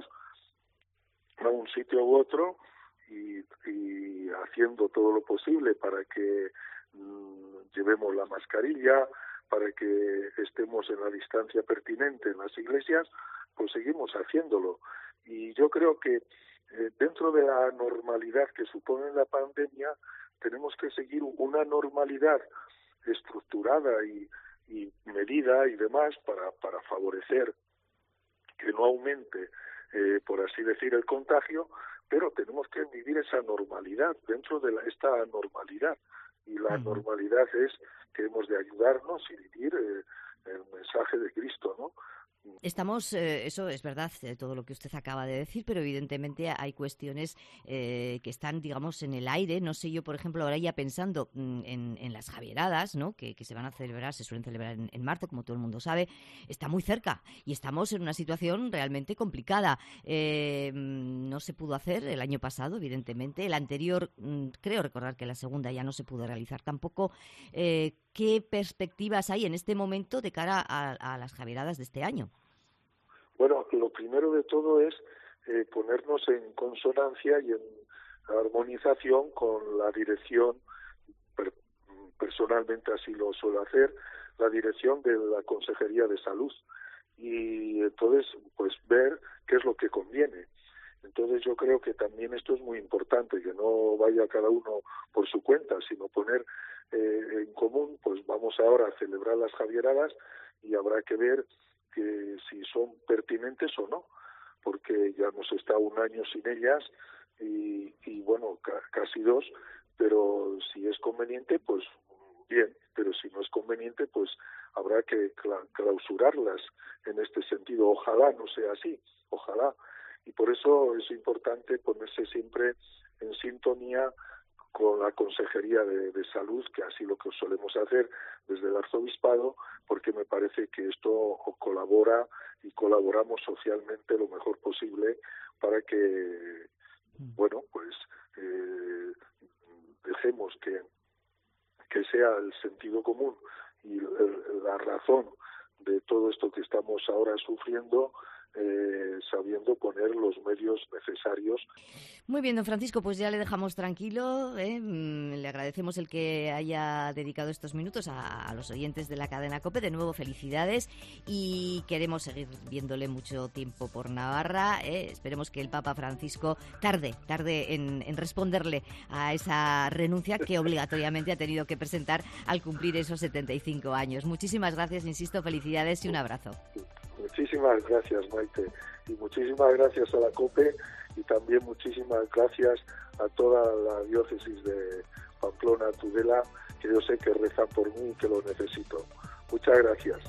[SPEAKER 6] a un sitio u otro y, y haciendo todo lo posible para que mmm, llevemos la mascarilla, para que estemos en la distancia pertinente en las iglesias, pues seguimos haciéndolo. Y yo creo que eh, dentro de la normalidad que supone la pandemia, tenemos que seguir una normalidad estructurada y, y medida y demás para, para favorecer que no aumente, eh, por así decir, el contagio, pero tenemos que vivir esa normalidad, dentro de la, esta normalidad. Y la uh-huh. normalidad es que hemos de ayudarnos y vivir eh, el mensaje de Cristo, ¿no?
[SPEAKER 15] Estamos, eh, eso es verdad, eh, todo lo que usted acaba de decir, pero evidentemente hay cuestiones eh, que están, digamos, en el aire. No sé, yo, por ejemplo, ahora ya pensando mm, en, en las Javieradas, ¿no?, que, que se van a celebrar, se suelen celebrar en, en marzo, como todo el mundo sabe, está muy cerca y estamos en una situación realmente complicada. Eh, no se pudo hacer el año pasado, evidentemente. El anterior, mm, creo recordar que la segunda ya no se pudo realizar tampoco. Eh, ¿Qué perspectivas hay en este momento de cara a, a las Javieradas de este año?
[SPEAKER 6] Bueno, lo primero de todo es eh, ponernos en consonancia y en armonización con la dirección, per, personalmente así lo suelo hacer, la dirección de la Consejería de Salud. Y entonces, pues ver qué es lo que conviene. Entonces yo creo que también esto es muy importante, que no vaya cada uno por su cuenta, sino poner eh, en común, pues vamos ahora a celebrar las Javieradas y habrá que ver que si son pertinentes o no, porque ya nos está un año sin ellas y, y bueno, ca- casi dos, pero si es conveniente, pues bien, pero si no es conveniente, pues habrá que cla- clausurarlas en este sentido. Ojalá no sea así, ojalá. Y por eso es importante ponerse siempre en sintonía con la Consejería de, de Salud, que así lo que solemos hacer desde el Arzobispado, porque me parece que esto colabora y colaboramos socialmente lo mejor posible para que, bueno, pues eh, dejemos que, que sea el sentido común y el, la razón de todo esto que estamos ahora sufriendo, eh, sabiendo poner los medios necesarios.
[SPEAKER 15] Muy bien, don Francisco, pues ya le dejamos tranquilo, ¿eh? Le agradecemos el que haya dedicado estos minutos a, a los oyentes de la cadena COPE. De nuevo, felicidades, y queremos seguir viéndole mucho tiempo por Navarra, ¿eh? Esperemos que el Papa Francisco tarde, tarde en, en responderle a esa renuncia que obligatoriamente ha tenido que presentar al cumplir esos setenta y cinco años. Muchísimas gracias, insisto, felicidades y un abrazo.
[SPEAKER 6] Muchísimas gracias, Maite, y muchísimas gracias a la COPE, y también muchísimas gracias a toda la diócesis de Pamplona, Tudela, que yo sé que rezan por mí y que lo necesito. Muchas gracias.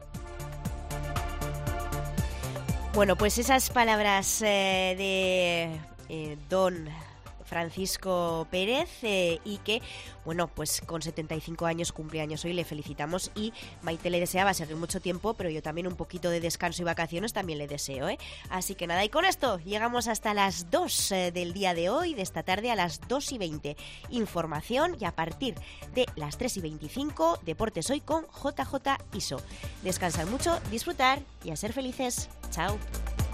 [SPEAKER 4] Bueno, pues esas palabras eh, de eh, don Francisco Pérez, eh, y que, bueno, pues con setenta y cinco años, cumpleaños hoy, le felicitamos, y Maite le deseaba seguir mucho tiempo, pero yo también un poquito de descanso y vacaciones también le deseo, ¿eh? Así que nada, y con esto llegamos hasta las dos eh, del día de hoy, de esta tarde a las dos y veinte. Información, y a partir de las tres y veinticinco, Deportes Hoy con J J Iso. Descansar mucho, disfrutar y a ser felices. Chao.